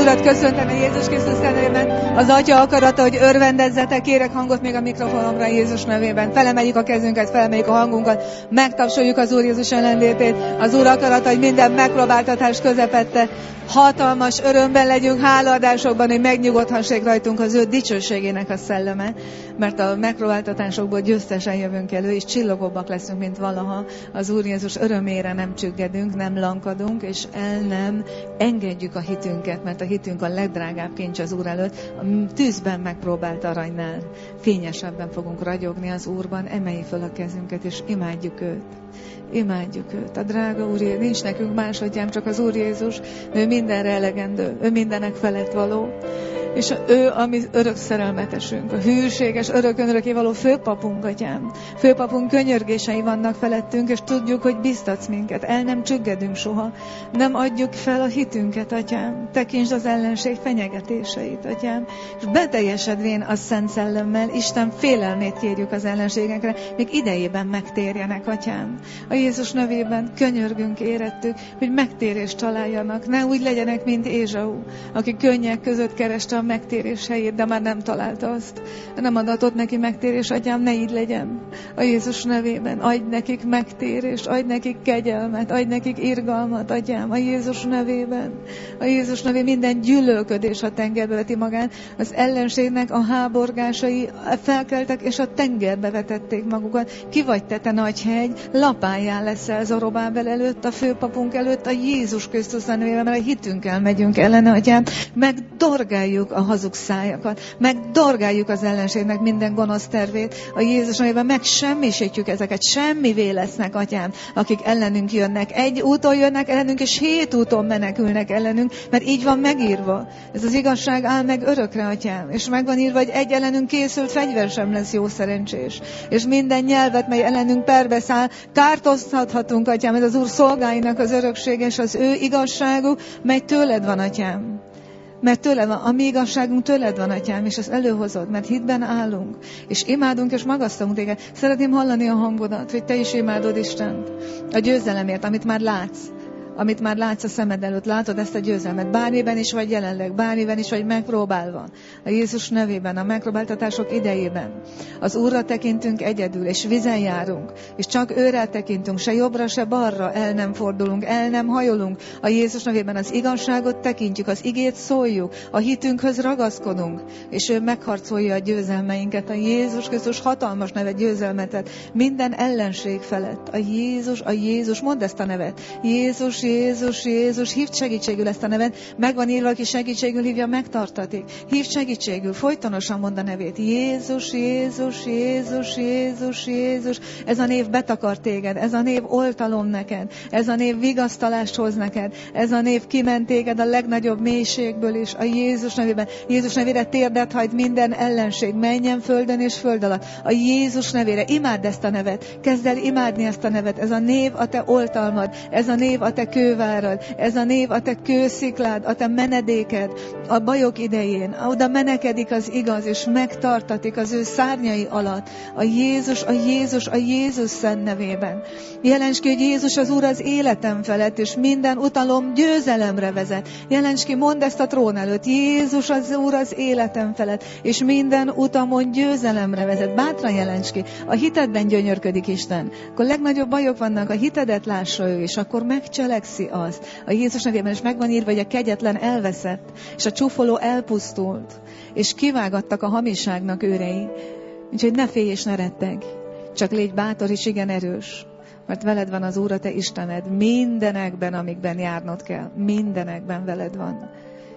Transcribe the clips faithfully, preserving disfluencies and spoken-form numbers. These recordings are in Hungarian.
Urat köszöntöm Jézus Krisztus nevében. Az Atya akarata, hogy örvendezzetek, kérek hangot még a mikrofonomra Jézus nevében. Felemeljük a kezünket, felemeljük a hangunkat, megtapsoljuk az Úr Jézus jelenlétét. Az Úr akarata, hogy minden megpróbáltatás közepette hatalmas örömben legyünk, hálaadásokban, hogy megnyugodhassék rajtunk az ő dicsőségének a szelleme, mert a megpróbáltatásokból győztesen jövünk elő, és csillogóbbak leszünk, mint valaha. Az Úr Jézus örömére nem csüggedünk, nem lankadunk, és el nem engedjük a hitünket, mert a hitünk a legdrágább kincs az Úr előtt. A tűzben megpróbált aranynál fényesebben fogunk ragyogni az Úrban. Emeljük fel a kezünket, és imádjuk őt. Imádjuk őt. A drága Úr Jézus, nincs nekünk másodjám, csak az Úr Jézus. Ő mindenre elegendő, ő mindenek felett való. És ő a mi örök szerelmetesünk, a hűséges, örökön örökkévaló főpapunk, atyám. Főpapunk könyörgései vannak felettünk, és tudjuk, hogy biztatsz minket. El nem csüggedünk soha. Nem adjuk fel a hitünket, atyám. Tekintsd az ellenség fenyegetéseit, atyám. És beteljesedvén a Szent Szellemmel, Isten félelmét kérjük az ellenségekre, még idejében megtérjenek, atyám. A Jézus nevében könyörgünk, érettük, hogy megtérést találjanak. Ne úgy legyenek, mint Ézsau, aki könnyek között kereste a megtérés helyét, de már nem találta azt. Nem adatott neki megtérés, atyám, ne így legyen. A Jézus nevében adj nekik megtérést, adj nekik kegyelmet, adj nekik irgalmat, atyám, a Jézus nevében. A Jézus nevében minden gyűlölködés a tengerbe veti magát, az ellenségnek a háborgásai felkeltek, és a tengerbe vetették magukat. Ki vagy te, te nagy hegy, lapáján leszel Zorobábel előtt, a főpapunk előtt, a Jézus Krisztus nevében, mert a hitünkkel megyünk ellene, atyám, megdorgáljuk a hazug szájakat, megdorgáljuk az ellenségnek minden gonosz tervét, a Jézus nevében megsemmisítjük ezeket, semmivé lesznek, atyám, akik ellenünk jönnek. Egy úton jönnek ellenünk, és hét úton menekülnek ellenünk, mert így van megírva. Ez az igazság áll meg örökre, atyám, és meg van írva, hogy egy ellenünk készült fegyver sem lesz jó szerencsés. És minden nyelvet, mely ellenünk perbe száll, kártoztathatunk, atyám, ez az Úr szolgáinak az örökség, és az ő igazságuk, mely tőled van, atyám. Mert tőled van, a mi igazságunk tőled van, atyám, és ezt előhozod, mert hitben állunk, és imádunk, és magasztalunk téged. Szeretném hallani a hangodat, hogy te is imádod Istent a győzelemért, amit már látsz. Amit már látsz a szemed előtt, látod ezt a győzelmet. Bármiben is vagy jelenleg, bármiben is vagy megpróbálva. A Jézus nevében, a megpróbáltatások idejében. Az Úrra tekintünk egyedül, és vizen járunk. És csak őre tekintünk, se jobbra, se balra el nem fordulunk, el nem hajolunk. A Jézus nevében az igazságot tekintjük, az igét szóljuk, a hitünkhöz ragaszkodunk. És ő megharcolja a győzelmeinket. A Jézus Krisztus hatalmas neve győzelmetet minden ellenség felett. A Jézus, a Jézus, mondd ezt a nevet. Jézus, Jézus, Jézus, hívd segítségül ezt a nevet. Megvan írva, aki segítségül hívja, megtartatik. Hívd segítségül, folytonosan mond a nevét. Jézus, Jézus, Jézus, Jézus, Jézus. Ez a név betakar téged, ez a név oltalom neked, ez a név vigasztalást hoz neked, ez a név kiment téged a legnagyobb mélységből is. A Jézus nevében, Jézus nevére térdet hajt minden ellenség, menjen földön és föld alatt. A Jézus nevére, imádd ezt a nevet, kezd el imádni ezt a nevet. Ez a név a te oltalmad, ez a név a te kővárad, ez a név a te kősziklád, a te menedéked a bajok idején. Oda menekedik az igaz, és megtartatik az ő szárnyai alatt. A Jézus, a Jézus, a Jézus szent nevében. Jelents ki, hogy Jézus az Úr az életem felett, és minden utalom győzelemre vezet. Jelents ki, mondd ezt a trón előtt. Jézus az Úr az életem felett, és minden utamon győzelemre vezet. Bátran jelents ki. A hitedben gyönyörködik Isten. Akkor legnagyobb bajok vannak, a hitedet lássa ő, és akkor megcselekszi azt. A Jézus nevében is megvan írva, hogy a kegyetlen elveszett, és a csúfoló elpusztult, és kivágattak a hamiságnak őrei. Úgyhogy ne félj és ne retteg, csak légy bátor és igen erős, mert veled van az Úr, a te Istened, mindenekben, amikben járnod kell, mindenekben veled van.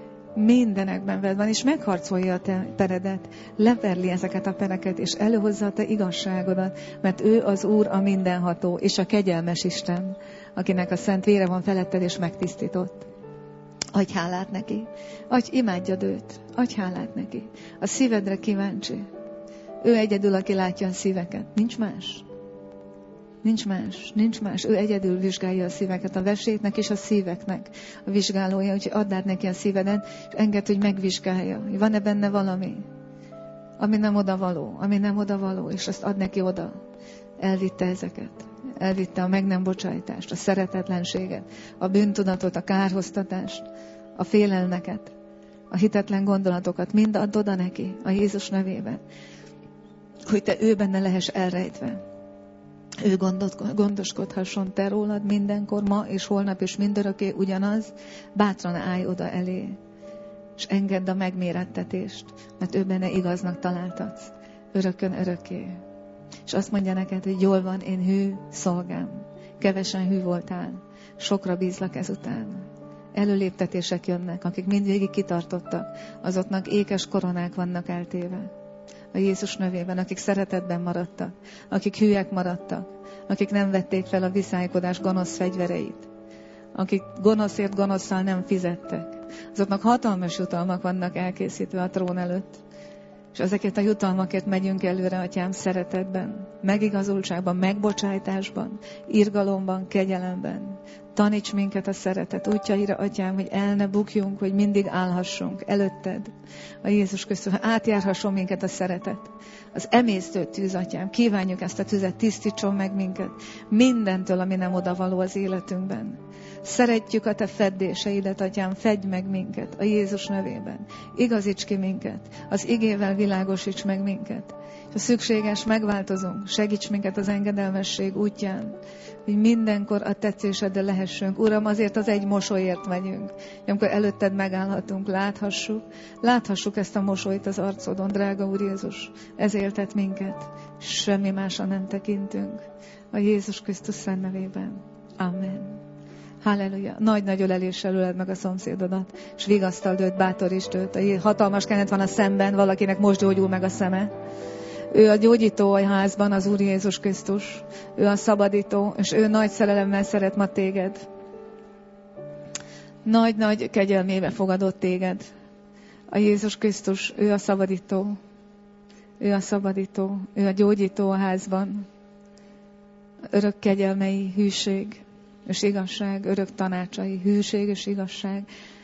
Mindenekben veled van, és megharcolja a te peredet, leverli ezeket a pereket, és előhozza a te igazságodat, mert ő az Úr a mindenható, és a kegyelmes Isten, akinek a szent vére van feletted, és megtisztított. Adj hálát neki, adj, imádjad őt, adj hálát neki. A szívedre kíváncsi. Ő egyedül, aki látja a szíveket, nincs más. Nincs más, nincs más. Ő egyedül vizsgálja a szíveket, a veséknek és a szíveknek a vizsgálója, úgyhogy add át neki a szívedet, és engedd, hogy megvizsgálja. Van-e benne valami, ami nem odavaló, ami nem odavaló, és azt add neki oda. Elvitte ezeket. Elvitte a meg nem bocsájtást, a szeretetlenséget, a bűntudatot, a kárhoztatást, a félelmeket. a hitetlen gondolatokat mind add oda neki a Jézus nevében, hogy te ő benne lehess elrejtve. Ő gondoskodhasson te rólad mindenkor, ma és holnap és mindörökké ugyanaz. Bátran állj oda elé, és engedd a megmérettetést, mert ő benne igaznak találtatsz. Örökön örökké. És azt mondja neked, hogy jól van, én hű szolgám. Kevesen hű voltál. Sokra bízlak ezután. Előléptetések jönnek, akik mindvégig kitartottak, azoknak ékes koronák vannak eltéve. A Jézus nevében, akik szeretetben maradtak, akik hűek maradtak, akik nem vették fel a viszálykodás gonosz fegyvereit, akik gonoszért gonosszal nem fizettek, azoknak hatalmas jutalmak vannak elkészítve a trón előtt. És ezeket a jutalmakért megyünk előre, Atyám, szeretetben, megigazultságban, megbocsájtásban, irgalomban, kegyelemben. Taníts minket a szeretet útjaira, Atyám, hogy el ne bukjunk, hogy mindig állhassunk előtted. A Jézus Krisztus, átjárhasson minket a szeretet. Az emésztő tűz, Atyám, kívánjuk ezt a tüzet, tisztítson meg minket mindentől, ami nem odavaló az életünkben. Szeretjük a te feddéseidet, Atyám, fedj meg minket a Jézus nevében. Igazíts ki minket, az igével világosíts meg minket. És ha szükséges, megváltozunk, segíts minket az engedelmesség útján, hogy mindenkor a tetszéseddel lehessünk. Uram, azért az egy mosolyért megyünk, amikor előtted megállhatunk, láthassuk, láthassuk ezt a mosolyt az arcodon, drága Úr Jézus. Ez éltet minket, semmi másra nem tekintünk. A Jézus Krisztus szent nevében. Amen. Halleluja. Nagy-nagy öleléssel öled meg a szomszédodat, és vigasztald őt, bátorítsd őt. A hatalmas kenet van a szemben, valakinek most gyógyul meg a szeme. Ő a gyógyító a házban, az Úr Jézus Krisztus. Ő a szabadító, és ő nagy szerelemmel szeret ma téged. Nagy-nagy kegyelmébe fogadott téged. A Jézus Krisztus, ő a szabadító. Ő a szabadító. Ő a gyógyító a házban. Örök kegyelmei, hűség és igazság, örök tanácsai, hűség és igazság.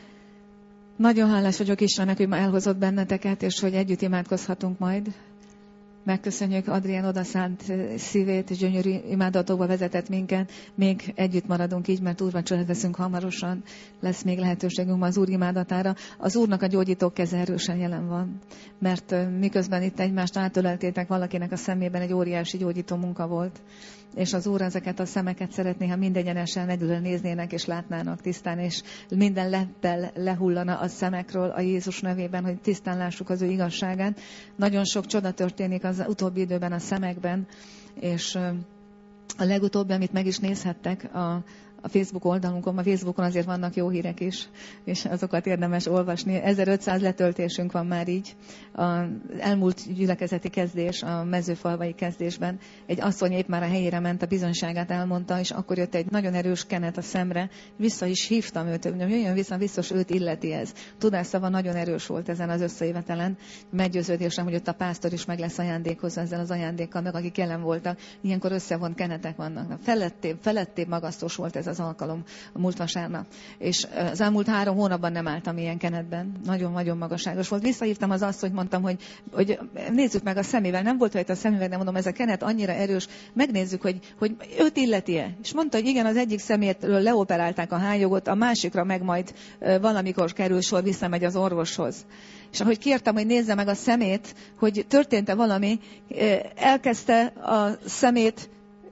Nagyon hálás vagyok Istennek, hogy ma elhozott benneteket, és hogy együtt imádkozhatunk majd. Megköszönjük Adrián odaszánt szívét, és gyönyörű imádatokba vezetett minket. Még együtt maradunk így, mert úrvacsorát veszünk hamarosan. Lesz még lehetőségünk ma az Úr imádatára. Az Úrnak a gyógyító keze erősen jelen van. Mert miközben itt egymást átöleltétek, valakinek a szemében egy óriási gyógyító munka volt. És az Úr ezeket a szemeket szeretné, ha mindegyenesen egyedül néznének és látnának tisztán, és minden leppel lehullana a szemekről a Jézus nevében, hogy tisztán lássuk az ő igazságát. Nagyon sok csoda történik az utóbbi időben a szemekben, és a legutóbbi, amit meg is nézhettek a a Facebook oldalunkon, a Facebookon azért vannak jó hírek is, és azokat érdemes olvasni. ezerötszáz letöltésünk van már így. Az elmúlt gyülekezeti kezdés, a mezőfalvai kezdésben egy asszony épp már a helyére ment, a bizonyságát elmondta, és akkor jött egy nagyon erős kenet a szemre. Vissza is hívtam őt, hogy jöjjön vissza, biztos őt illeti ez. Tudásszava nagyon erős volt ezen az összejövetelen. Meggyőződésem, hogy ott a pásztor is meg lesz ajándékozva ezzel az ajándékkal, meg akik jelen voltak. Ilyenkor összevont kenetek vannak. Felettébb, felettébb magasztos volt ez az alkalom a múlt vasárnap. És az elmúlt három hónapban nem álltam ilyen kenetben. Nagyon-nagyon magasságos volt. Visszahívtam az azt, hogy mondtam, hogy, hogy nézzük meg a szemével. Nem volt rajta a szemével, de mondom, ez a kenet annyira erős. Megnézzük, hogy, hogy őt illeti-e. És mondta, hogy igen, az egyik szemétről leoperálták a hályogot, a másikra meg majd valamikor kerül sor, visszamegy az orvoshoz. És ahogy kértem, hogy nézze meg a szemét, hogy történt-e valami, elkezdte a szemét,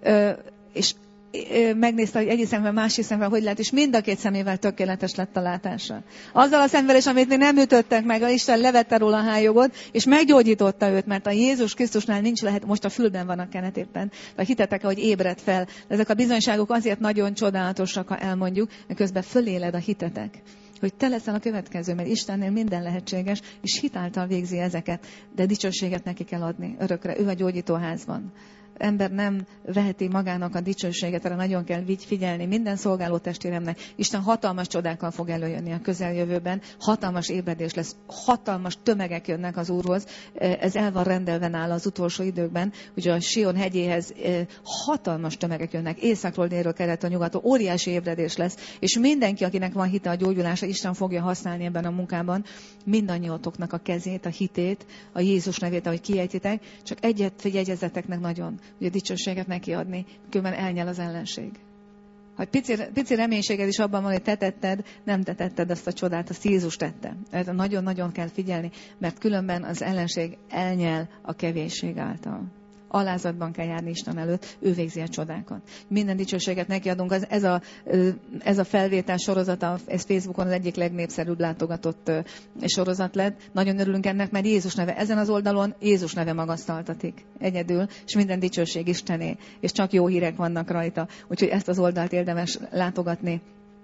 és megnézte, hogy egyik szemben, másik szemben, hogy lehet, és mind a két szemével tökéletes lett a látása. Azzal a szemvel is, amit nem ütöttek meg, Isten levette róla a hályogot, és meggyógyította őt, mert a Jézus Krisztusnál nincs lehet, most a fülben van a kenet éppen. Vagy hitetek-e, hogy ébred fel. Ezek a bizonyságok azért nagyon csodálatosak, ha elmondjuk, mert közben föléled a hitetek. Hogy te leszel a következő, mert Istennél minden lehetséges, és hitáltal végzi ezeket, de dicsőséget neki kell adni örökre. Ő a gyógyítóházban. Ember nem veheti magának a dicsőséget, erre nagyon kell figyelni. Minden szolgáló testvéremnek Isten hatalmas csodákkal fog előjönni a közeljövőben. Hatalmas ébredés lesz, hatalmas tömegek jönnek az Úrhoz. Ez el van rendelve nála az utolsó időkben. Ugye a Sion hegyéhez hatalmas tömegek jönnek, északról, délről, keletről, nyugatról. Óriási ébredés lesz, és mindenki, akinek van hite a gyógyulásra, Isten fogja használni ebben a munkában mindannyiatoknak a kezét, a hitét, a Jézus nevét, ahogy kiejtitek. Csak egyet jegyezzetek meg nagyon, hogy a dicsőséget neki adni, különben elnyel az ellenség. Ha pici, pici reménységed is abban van, hogy te tetted, nem te tetted azt a csodát, azt Jézus tette. Erre nagyon-nagyon kell figyelni, mert különben az ellenség elnyel a kevésség által. Alázatban kell járni Isten előtt, ő végzi a csodákat. Minden dicsőséget neki adunk. Az, ez, a, ez a felvétel sorozata, ez Facebookon az egyik legnépszerűbb látogatott sorozat lett. Nagyon örülünk ennek, mert Jézus neve, ezen az oldalon Jézus neve magasztaltatik egyedül, és minden dicsőség Istené, és csak jó hírek vannak rajta. Úgyhogy ezt az oldalt érdemes látogatni,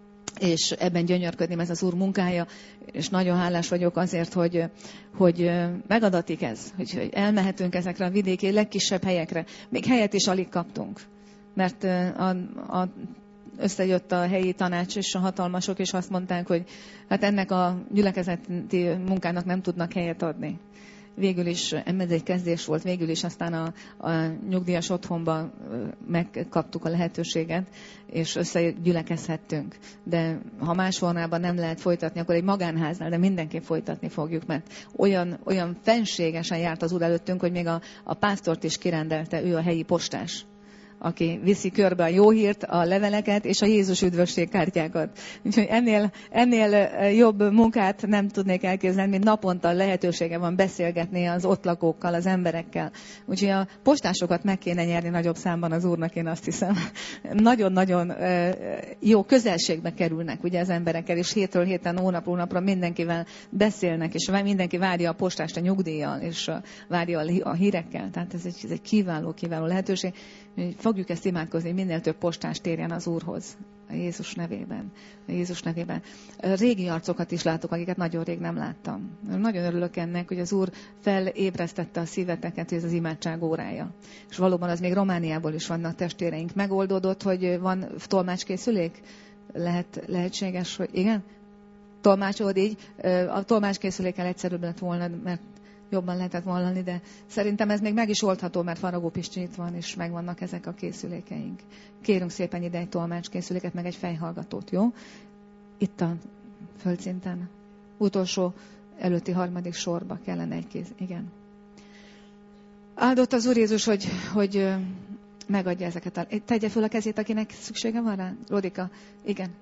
és ebben gyönyörködni, ez az Úr munkája, és nagyon hálás vagyok azért, hogy, hogy megadatik ez, hogy elmehetünk ezekre a vidéki legkisebb helyekre. Még helyet is alig kaptunk, mert a, a, összejött a helyi tanács és a hatalmasok, és azt mondták, hogy hát ennek a gyülekezeti munkának nem tudnak helyet adni. Végül is, ez egy kezdés volt, végül is aztán a, a nyugdíjas otthonban megkaptuk a lehetőséget, és összegyülekezhettünk. De ha más formában nem lehet folytatni, akkor egy magánháznál, de mindenképp folytatni fogjuk, mert olyan, olyan fenségesen járt az Úr előttünk, hogy még a, a pásztort is kirendelte, ő a helyi postás, aki viszi körbe a jó hírt, a leveleket és a Jézus üdvösségkártyákat. Úgyhogy ennél, ennél jobb munkát nem tudnék elképzelni, mint naponta lehetősége van beszélgetni az ott lakókkal, az emberekkel. Úgyhogy a postásokat meg kéne nyerni nagyobb számban az Úrnak, én azt hiszem. Nagyon-nagyon jó közelségbe kerülnek ugye az emberekkel, és hétről héten, hónapról hónapra mindenkivel beszélnek, és mindenki várja a postást a nyugdíjjal, és várja a hírekkel. Tehát ez egy, ez egy kiváló, kiváló lehetőség. Fogjuk ezt imádkozni, minél több postás térjen az Úrhoz, a Jézus nevében. A Jézus nevében. Régi arcokat is látok, akiket nagyon rég nem láttam. Nagyon örülök ennek, hogy az Úr felébresztette a szíveteket, hogy ez az imádság órája. És valóban az még Romániából is vannak testvéreink. Megoldódott, hogy van tolmácskészülék? Lehet, lehetséges, hogy igen? Tolmácsolod így? A tolmácskészülékkel egyszerűbb lett volna, mert jobban lehetett hallani, de szerintem ez még meg is oldható, mert Faragó Pisti itt van, és megvannak ezek a készülékeink. Kérünk szépen ide egy tolmácskészüléket, meg egy fejhallgatót, jó? Itt a földszinten. Utolsó előtti harmadik sorba kellene egy kész. Igen. Áldott az Úr Jézus, hogy, hogy megadja ezeket. A... Tegye föl a kezét, akinek szüksége van rá. Rodika, igen.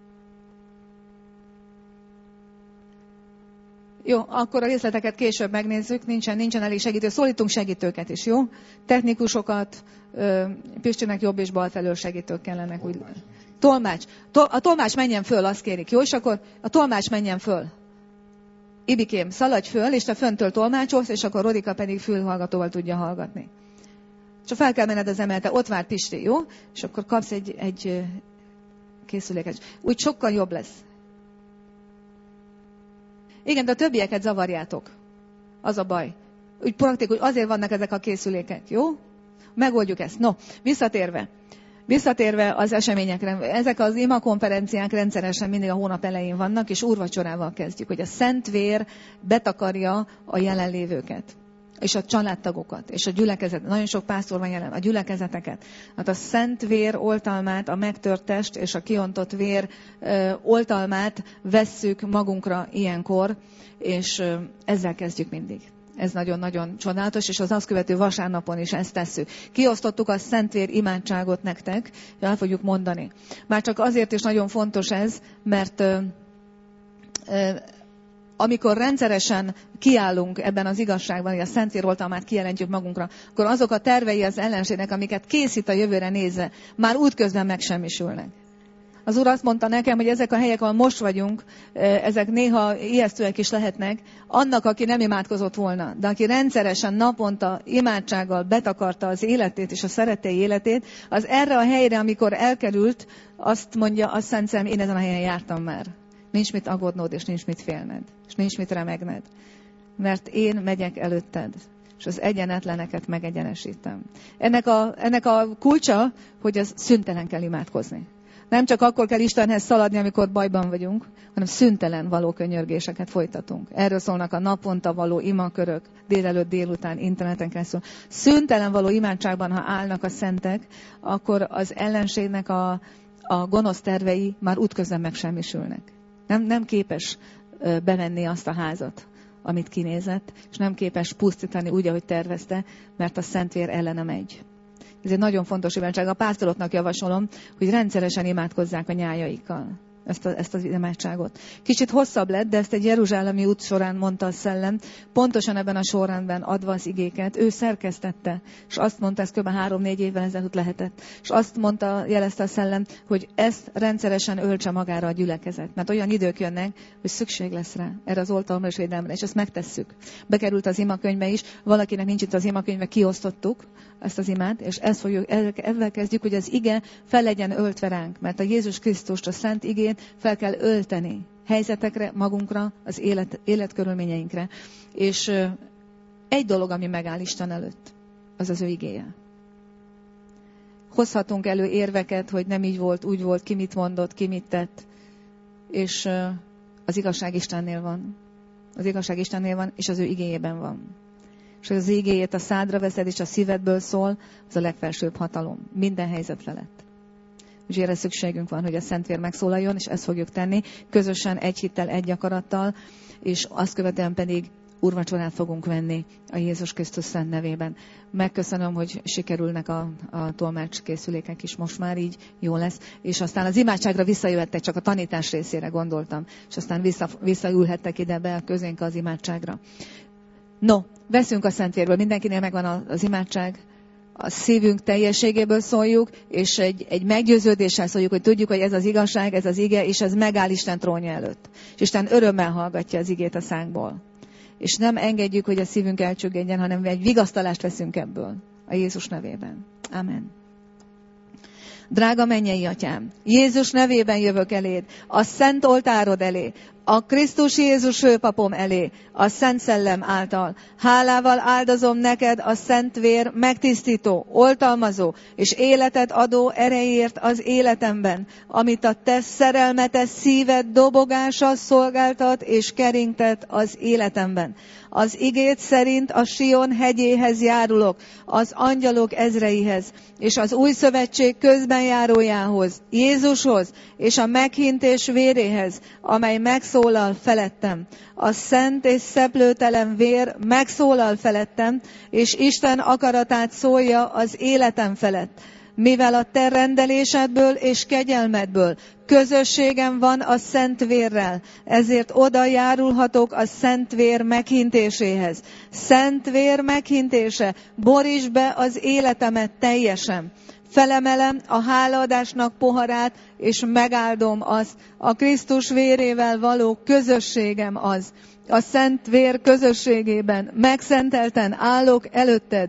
Jó, akkor a részleteket később megnézzük, nincsen, nincsen elég segítő. Szólítunk segítőket is, jó? Technikusokat, Pistinek jobb és bal felől segítők kellenek. Úgy. Tolmács. A tolmács menjen föl, azt kérik, jó? És akkor a tolmács menjen föl. Ibikém, szaladj föl, és te föntől tolmácsolsz, és akkor Rodika pedig fülhallgatóval tudja hallgatni. Csak fel kell menned az emelte, ott vár Pisti, jó? És akkor kapsz egy, egy készüléket. Úgy sokkal jobb lesz. Igen, de a többieket zavarjátok. Az a baj. Úgy praktikus, azért vannak ezek a készülékek, jó? Megoldjuk ezt. No, visszatérve. Visszatérve az eseményekre. Ezek az imakonferenciák rendszeresen mindig a hónap elején vannak, és úrvacsorával kezdjük, hogy a Szent Vér betakarja a jelenlévőket. És a családtagokat, és a gyülekezet. Nagyon sok pásztor van jelen, a gyülekezeteket. Hát a Szent Vér oltalmát, a megtört test és a kiontott vér ö, oltalmát vesszük magunkra ilyenkor, és ö, ezzel kezdjük mindig. Ez nagyon-nagyon csodálatos, és az azt követő vasárnapon is ezt tesszük. Kiosztottuk a Szentvér imádságot nektek, el fogjuk mondani. Már csak azért is nagyon fontos ez, mert ö, ö, amikor rendszeresen kiállunk ebben az igazságban, hogy a Szentvér oltalmát kijelentjük magunkra, akkor azok a tervei az ellenségnek, amiket készít a jövőre nézve, már útközben megsemmisülnek. Az Úr azt mondta nekem, hogy ezek a helyek, ahol most vagyunk, ezek néha ijesztőek is lehetnek, annak, aki nem imádkozott volna, de aki rendszeresen naponta imádsággal betakarta az életét és a szerettei életét, az erre a helyre, amikor elkerült, azt mondja, azt Szent Szellem, én ezen a helyen jártam már. Nincs mit aggódnod, és nincs mit félned, és nincs mit remegned. Mert én megyek előtted, és az egyenetleneket megegyenesítem. Ennek a, ennek a kulcsa, hogy az szüntelen kell imádkozni. Nem csak akkor kell Istenhez szaladni, amikor bajban vagyunk, hanem szüntelen való könyörgéseket folytatunk. Erről szólnak a naponta való imakörök, délelőtt, délután, interneten keresztül. Szüntelen való imádságban, ha állnak a szentek, akkor az ellenségnek a, a gonosz tervei már útközben megsemmisülnek. Nem, nem képes bevenni azt a házat, amit kinézett, és nem képes pusztítani úgy, ahogy tervezte, mert a Szentvér ellene megy. Ez egy nagyon fontos imádság. A pásztoroknak javasolom, hogy rendszeresen imádkozzák a nyájaikkal ezt, a, ezt az imádságot. Kicsit hosszabb lett, de ezt egy jeruzsálemi út során mondta a szellem, pontosan ebben a sorrendben adva az igéket. Ő szerkesztette, és azt mondta, ez kb. három-négy évvel ezelőtt lehetett, és azt mondta, jelezte a szellem, hogy ezt rendszeresen öltse magára a gyülekezet. Mert olyan idők jönnek, hogy szükség lesz rá, erre az oltalomra és védelemre, és ezt megtesszük. Bekerült az imakönyvbe is, valakinek nincs itt az imakönyvbe, kiosztottuk ezt az imát, és ezt fogjuk, ezzel kezdjük, hogy az ige fel legyen öltve ránk, mert a Jézus Krisztust, a szent igét fel kell ölteni helyzetekre, magunkra, az élet, életkörülményeinkre. És egy dolog, ami megáll Isten előtt, az az ő igéje. Hozhatunk elő érveket, hogy nem így volt, úgy volt, ki mit mondott, ki mit tett, és az igazság Istennél van. Az igazság Istennél van, és az ő igéjében van. És az igéjét a szádra veszed, és a szívedből szól, az a legfelsőbb hatalom. Minden helyzet felett. Úgyhogy erre szükségünk van, hogy a Szentvér megszólaljon, és ezt fogjuk tenni, közösen, egy hittel, egy akarattal, és azt követően pedig úrvacsorát fogunk venni a Jézus Krisztus szent nevében. Megköszönöm, hogy sikerülnek a, a tolmácskészülékek is most már, így jó lesz. És aztán az imádságra visszajöhettek, csak a tanítás részére gondoltam, és aztán vissza, visszaülhettek ide be a közénk az imádságra. No, veszünk a Szentvérből, mindenkinél megvan az imádság, a szívünk teljességéből szóljuk, és egy, egy meggyőződéssel szóljuk, hogy tudjuk, hogy ez az igazság, ez az ige, és ez megáll Isten trónja előtt. És Isten örömmel hallgatja az igét a szánkból. És nem engedjük, hogy a szívünk elcsüggedjen, hanem egy vigasztalást veszünk ebből. A Jézus nevében. Amen. Drága mennyei atyám, Jézus nevében jövök eléd, a szent oltárod elé, a Krisztus Jézus főpapom elé, a Szent Szellem által. Hálával áldozom neked a szent vér megtisztító, oltalmazó és életet adó erejéért az életemben, amit a te szerelmetes szíved dobogása szolgáltat és keringtet az életemben. Az igét szerint a Sion hegyéhez járulok, az angyalok ezreihez, és az új szövetség közbenjárójához, Jézushoz, és a meghintés véréhez, amely megszólal felettem. A szent és szeplőtelen vér megszólal felettem, és Isten akaratát szólja az életem felett. Mivel a te rendelésedből és kegyelmedből közösségem van a szent vérrel, ezért oda járulhatok a szent vér meghintéséhez. Szent vér meghintése, borítsd be az életemet teljesen. Felemelem a hálaadásnak poharát, és megáldom azt. A Krisztus vérével való közösségem az. A szent vér közösségében megszentelten állok előtted.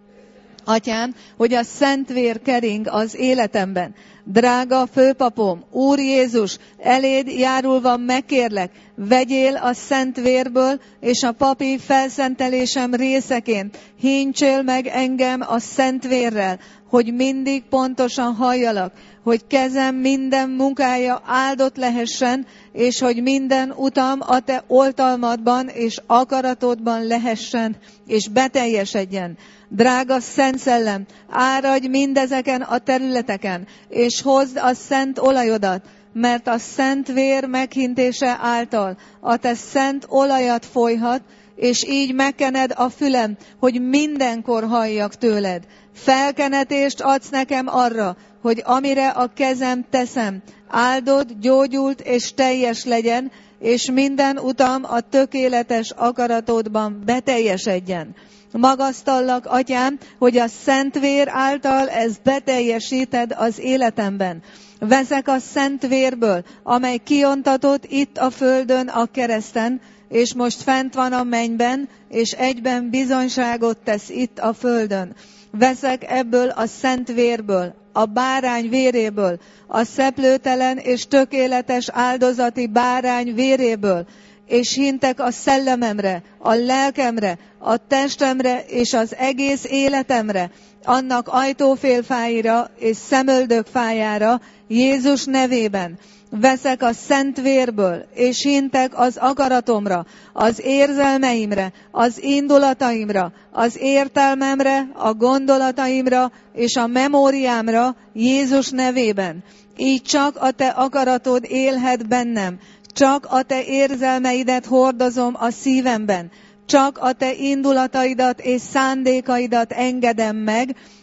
Atyám, hogy a szent vér kering az életemben. Drága főpapom, Úr Jézus, eléd járulva megkérlek, vegyél a szent vérből, és a papi felszentelésem részeként híncsél meg engem a szent vérrel, hogy mindig pontosan halljalak, hogy kezem minden munkája áldott lehessen, és hogy minden utam a te oltalmadban és akaratodban lehessen, és beteljesedjen. Drága Szent Szellem, áradj mindezeken a területeken, és hozd a szent olajodat, mert a szent vér meghintése által a te szent olajat folyhat, és így megkened a fülem, hogy mindenkor halljak tőled. Felkenetést adsz nekem arra, hogy amire a kezem teszem, áldott, gyógyult és teljes legyen, és minden utam a tökéletes akaratodban beteljesedjen. Magasztallak, atyám, hogy a szent vér által ezt beteljesíted az életemben. Veszek a szent vérből, amely kiontatott itt a földön a kereszten, és most fent van a mennyben, és egyben bizonyságot tesz itt a földön. Veszek ebből a szent vérből, a bárány véréből, a szeplőtelen és tökéletes áldozati bárány véréből, és hintek a szellememre, a lelkemre, a testemre és az egész életemre, annak ajtófélfáira és szemöldökfájára, Jézus nevében. Veszek a szent vérből, és hintek az akaratomra, az érzelmeimre, az indulataimra, az értelmemre, a gondolataimra és a memóriámra, Jézus nevében. Így csak a te akaratod élhet bennem, csak a te érzelmeidet hordozom a szívemben, csak a te indulataidat és szándékaidat engedem meg,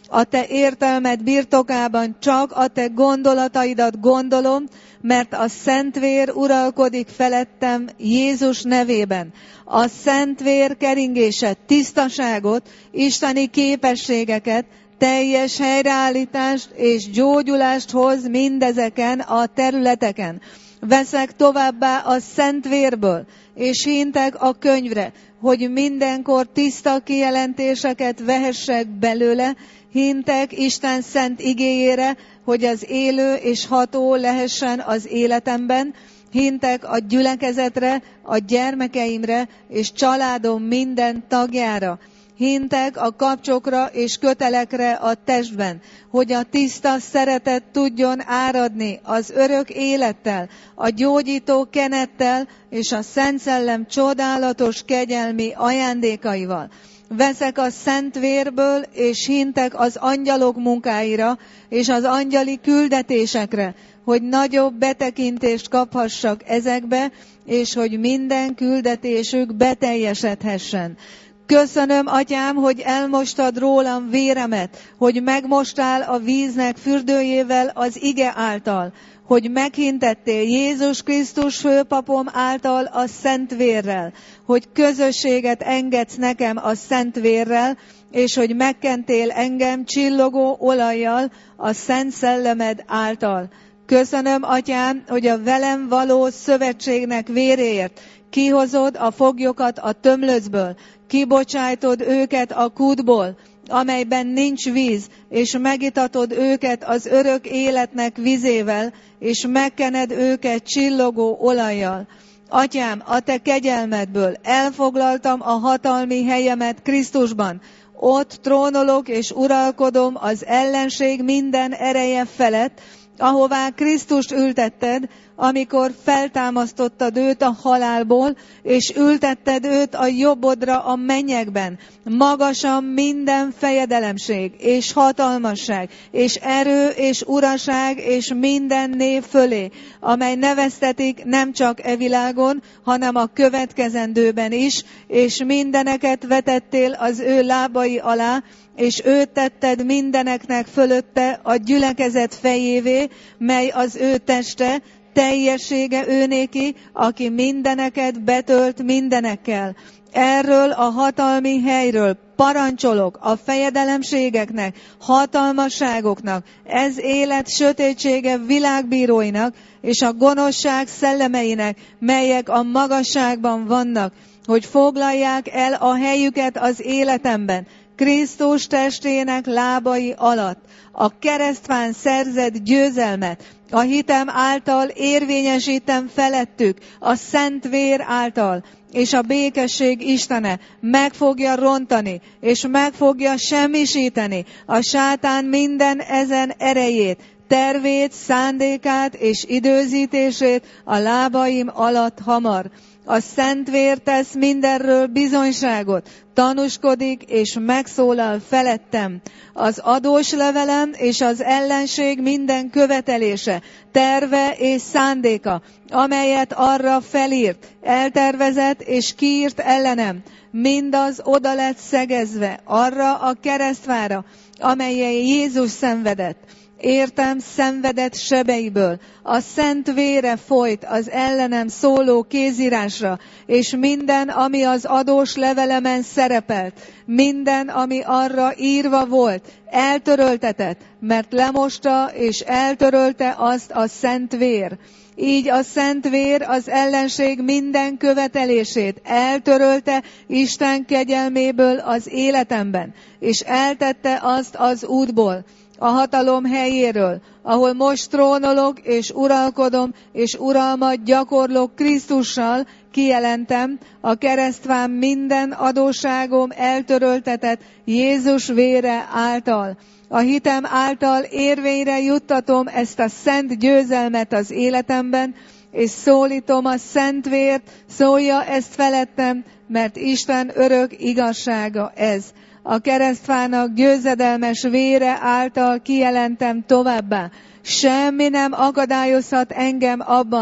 A te értelmed birtokában csak a te gondolataidat gondolom, mert a Szentvér uralkodik felettem Jézus nevében. A Szentvér keringése tisztaságot, isteni képességeket, teljes helyreállítást és gyógyulást hoz mindezeken a területeken. Veszek továbbá a Szentvérből, és hintek a könyvre, hogy mindenkor tiszta kijelentéseket vehessek belőle, hintek Isten szent igéjére, hogy az élő és ható lehessen az életemben, hintek a gyülekezetre, a gyermekeimre és családom minden tagjára. Hintek a kapcsokra és kötelekre a testben, hogy a tiszta szeretet tudjon áradni az örök élettel, a gyógyító kenettel és a Szent Szellem csodálatos kegyelmi ajándékaival. Veszek a szent vérből, és hintek az angyalok munkáira és az angyali küldetésekre, hogy nagyobb betekintést kaphassak ezekbe, és hogy minden küldetésük beteljesedhessen. Köszönöm, Atyám, hogy elmostad rólam véremet, hogy megmostál a víznek fürdőjével az ige által, hogy meghintettél Jézus Krisztus főpapom által a szent vérrel, hogy közösséget engedsz nekem a szent vérrel, és hogy megkentél engem csillogó olajjal a Szent Szellemed által. Köszönöm, Atyám, hogy a velem való szövetségnek véréért kihozod a foglyokat a tömlöcből, kibocsájtod őket a kútból, amelyben nincs víz, és megitatod őket az örök életnek vizével, és megkened őket csillogó olajjal. Atyám, a te kegyelmedből elfoglaltam a hatalmi helyemet Krisztusban. Ott trónolok és uralkodom az ellenség minden ereje felett, ahová Krisztust ültetted, amikor feltámasztottad őt a halálból, és ültetted őt a jobbodra a mennyekben. Magasan minden fejedelemség, és hatalmasság, és erő, és uraság, és minden név fölé, amely neveztetik nem csak e világon, hanem a következendőben is, és mindeneket vetettél az ő lábai alá, és őt tetted mindeneknek fölötte a gyülekezet fejévé, mely az ő teste, teljessége őnéki, aki mindeneket betölt mindenekkel. Erről a hatalmi helyről parancsolok a fejedelemségeknek, hatalmasságoknak, ez élet sötétsége világbíróinak, és a gonoszság szellemeinek, melyek a magasságban vannak, hogy foglalják el a helyüket az életemben, Krisztus testének lábai alatt. A keresztfán szerzett győzelmet, a hitem által érvényesítem felettük, a szent vér által, és a békesség Istene meg fogja rontani, és meg fogja semmisíteni a sátán minden ezen erejét, tervét, szándékát és időzítését a lábaim alatt hamar. A szent vér tesz mindenről bizonyságot, tanúskodik és megszólal felettem. Az adós levelem és az ellenség minden követelése, terve és szándéka, amelyet arra felírt, eltervezett és kiírt ellenem, mindaz oda lett szegezve arra a keresztfára, amelyen Jézus szenvedett. Értem szenvedett sebeiből, a szent vére folyt az ellenem szóló kézírásra, és minden, ami az adós levelemen szerepelt, minden, ami arra írva volt, eltöröltetett, mert lemosta és eltörölte azt a szent vér. Így a szent vér az ellenség minden követelését eltörölte Isten kegyelméből az életemben, és eltette azt az útból, a hatalom helyéről, ahol most trónolok és uralkodom, és uralmat gyakorlok Krisztussal, kijelentem, a keresztfán minden adósságom eltöröltetett Jézus vére által. A hitem által érvényre juttatom ezt a szent győzelmet az életemben, és szólítom a szent vért, szólja ezt felettem, mert Isten örök igazsága ez. A keresztfának győzedelmes vére által kijelentem továbbá. Semmi nem akadályozhat engem abban,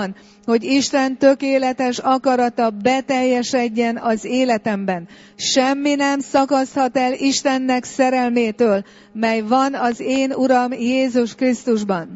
hogy Isten tökéletes akarata beteljesedjen az életemben. Semmi nem szakaszthat el Istennek szerelmétől, mely van az én Uram Jézus Krisztusban.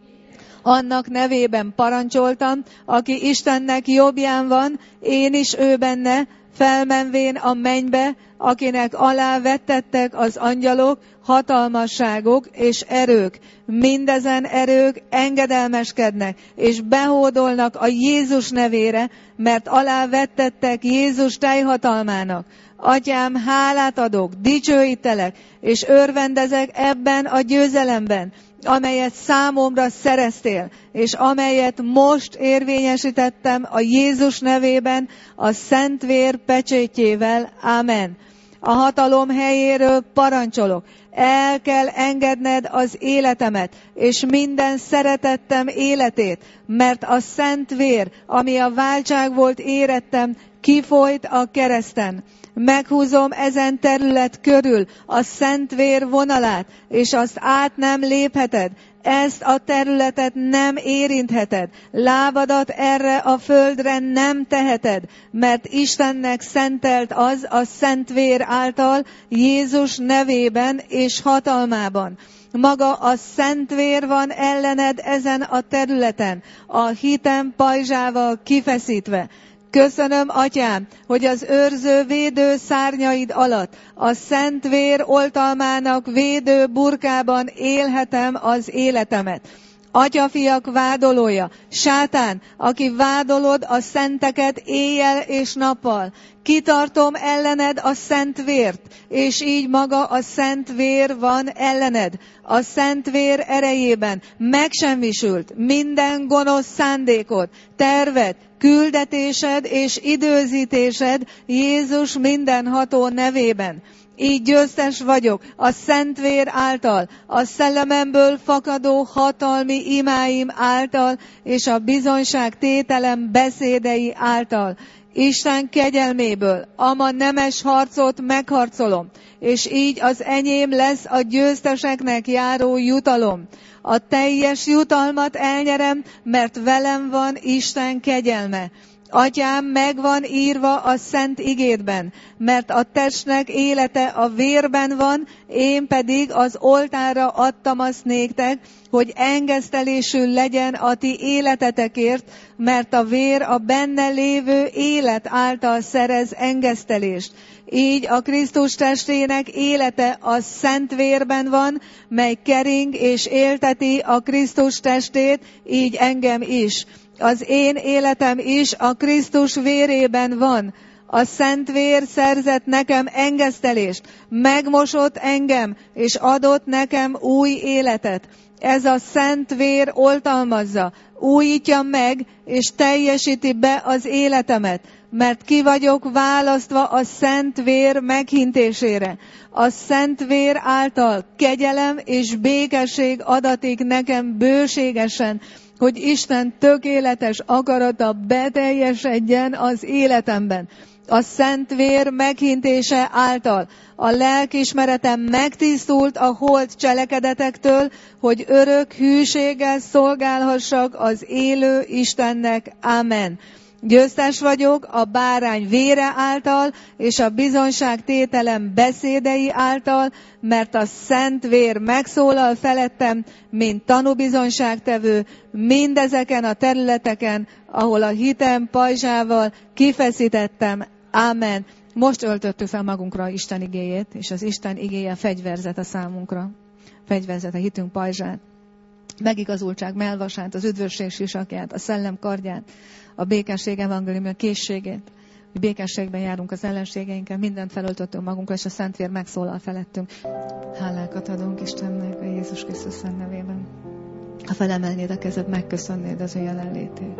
Annak nevében parancsoltam, aki Istennek jobbján van, én is ő benne, felmenvén a mennybe, akinek alá vettettek az angyalok, hatalmasságok és erők. Mindezen erők engedelmeskednek, és behódolnak a Jézus nevére, mert alá vettettek Jézus teljhatalmának. Atyám, hálát adok, dicsőítelek, és örvendezek ebben a győzelemben, amelyet számomra szereztél, és amelyet most érvényesítettem a Jézus nevében, a Szent Vér pecsétjével. Ámen. A hatalom helyéről parancsolok, el kell engedned az életemet, és minden szeretettem életét, mert a Szent Vér, ami a váltság volt érettem, kifolyt a kereszten. Meghúzom ezen terület körül a Szent Vér vonalát, és azt át nem lépheted. Ezt a területet nem érintheted. Lábadat erre a földre nem teheted, mert Istennek szentelt az a Szent Vér által, Jézus nevében és hatalmában. Maga a Szent Vér van ellened ezen a területen, a hitem pajzsával kifeszítve. Köszönöm, Atyám, hogy az őrző védő szárnyaid alatt, a Szent Vér oltalmának védő burkában élhetem az életemet. Atyafiak vádolója, sátán, aki vádolod a szenteket éjjel és nappal. Kitartom ellened a Szent Vért, és így maga a Szent Vér van ellened. A Szent Vér erejében megsemmisült minden gonosz szándékod, terved, küldetésed és időzítésed Jézus mindenható nevében. Így győztes vagyok a Szent Vér által, a szellememből fakadó hatalmi imáim által, és a bizonyság tételem beszédei által. Isten kegyelméből ama nemes harcot megharcolom, és így az enyém lesz a győzteseknek járó jutalom. A teljes jutalmat elnyerem, mert velem van Isten kegyelme. Atyám, megvan írva a szent igédben, mert a testnek élete a vérben van, én pedig az oltárra adtam azt néktek, hogy engesztelésül legyen a ti életetekért, mert a vér a benne lévő élet által szerez engesztelést. Így a Krisztus testének élete a szent vérben van, mely kering és élteti a Krisztus testét, így engem is. Az én életem is a Krisztus vérében van. A szent vér szerzett nekem engesztelést, megmosott engem, és adott nekem új életet. Ez a szent vér oltalmazza, újítja meg, és teljesíti be az életemet, mert ki vagyok választva a szent vér meghintésére. A szent vér által kegyelem és békesség adatik nekem bőségesen, hogy Isten tökéletes akarata beteljesedjen az életemben. A szent vér meghintése által a lelkiismeretem megtisztult a holt cselekedetektől, hogy örök hűséggel szolgálhassak az élő Istennek. Ámen. Győztes vagyok a bárány vére által, és a bizonyságtételem beszédei által, mert a szent vér megszólal felettem, mint tanúbizonyságtevő, mindezeken a területeken, ahol a hitem pajzsával kifeszítettem. Ámen. Most öltöttük fel magunkra Isten igéjét, és az Isten igéje fegyverzet a számunkra. Fegyverzet a hitünk pajzsát, megigazultság melvasát, az üdvösség sisakját, a szellem kardját, a békesség evangélium készségét, hogy békességben járunk az ellenségeinkkel, mindent felöltöttünk magunkra, és a Szentvér megszólal felettünk. Hálákat adunk Istennek a Jézus Krisztus szent nevében. Ha felemelnéd a kezed, megköszönnéd az ő jelenlétét.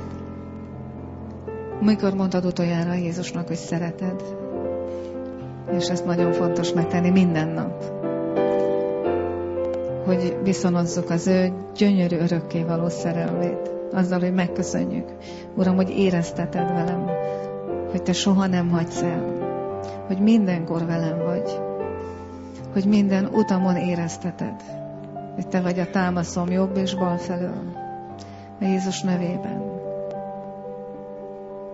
Mikor mondtad utoljára Jézusnak, hogy szereted, és ezt nagyon fontos megtenni minden nap, hogy viszonozzuk az ő gyönyörű örökkévaló szerelmét, azzal, hogy megköszönjük. Uram, hogy érezteted velem, hogy te soha nem hagysz el, hogy mindenkor velem vagy, hogy minden utamon érezteted, hogy te vagy a támaszom jobb és bal felől. A Jézus nevében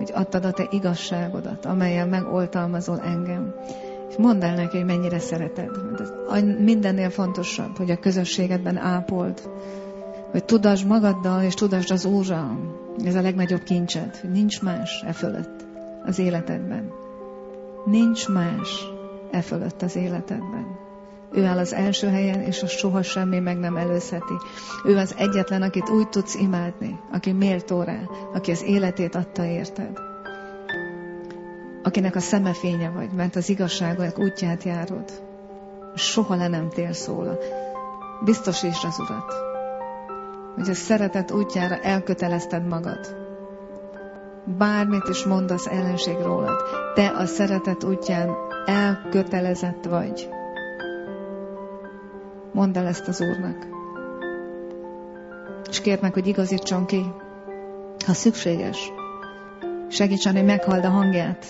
hogy adtad a te igazságodat, amellyel megoltalmazol engem. És mondd el neki, hogy mennyire szereted. Ez mindennél fontosabb, hogy a közösségedben ápold, hogy tudasd magaddal, és tudasd az Úrral. Ez a legnagyobb kincsed, hogy nincs más e fölött az életedben. Nincs más e fölött az életedben. Ő áll az első helyen, és azt soha semmi meg nem előzheti. Ő az egyetlen, akit úgy tudsz imádni, aki méltó rá, aki az életét adta érted. Akinek a szeme fénye vagy, mert az igazságok útját járod. Soha le nem térsz róla. Biztosítsd az Urat, hogy a szeretet útjára elkötelezted magad. Bármit is mond az ellenség rólad, te a szeretet útján elkötelezett vagy. Mondd el ezt az Úrnak. És kérd meg, hogy igazítson ki, ha szükséges. Segítsen, hogy meghalld a hangját.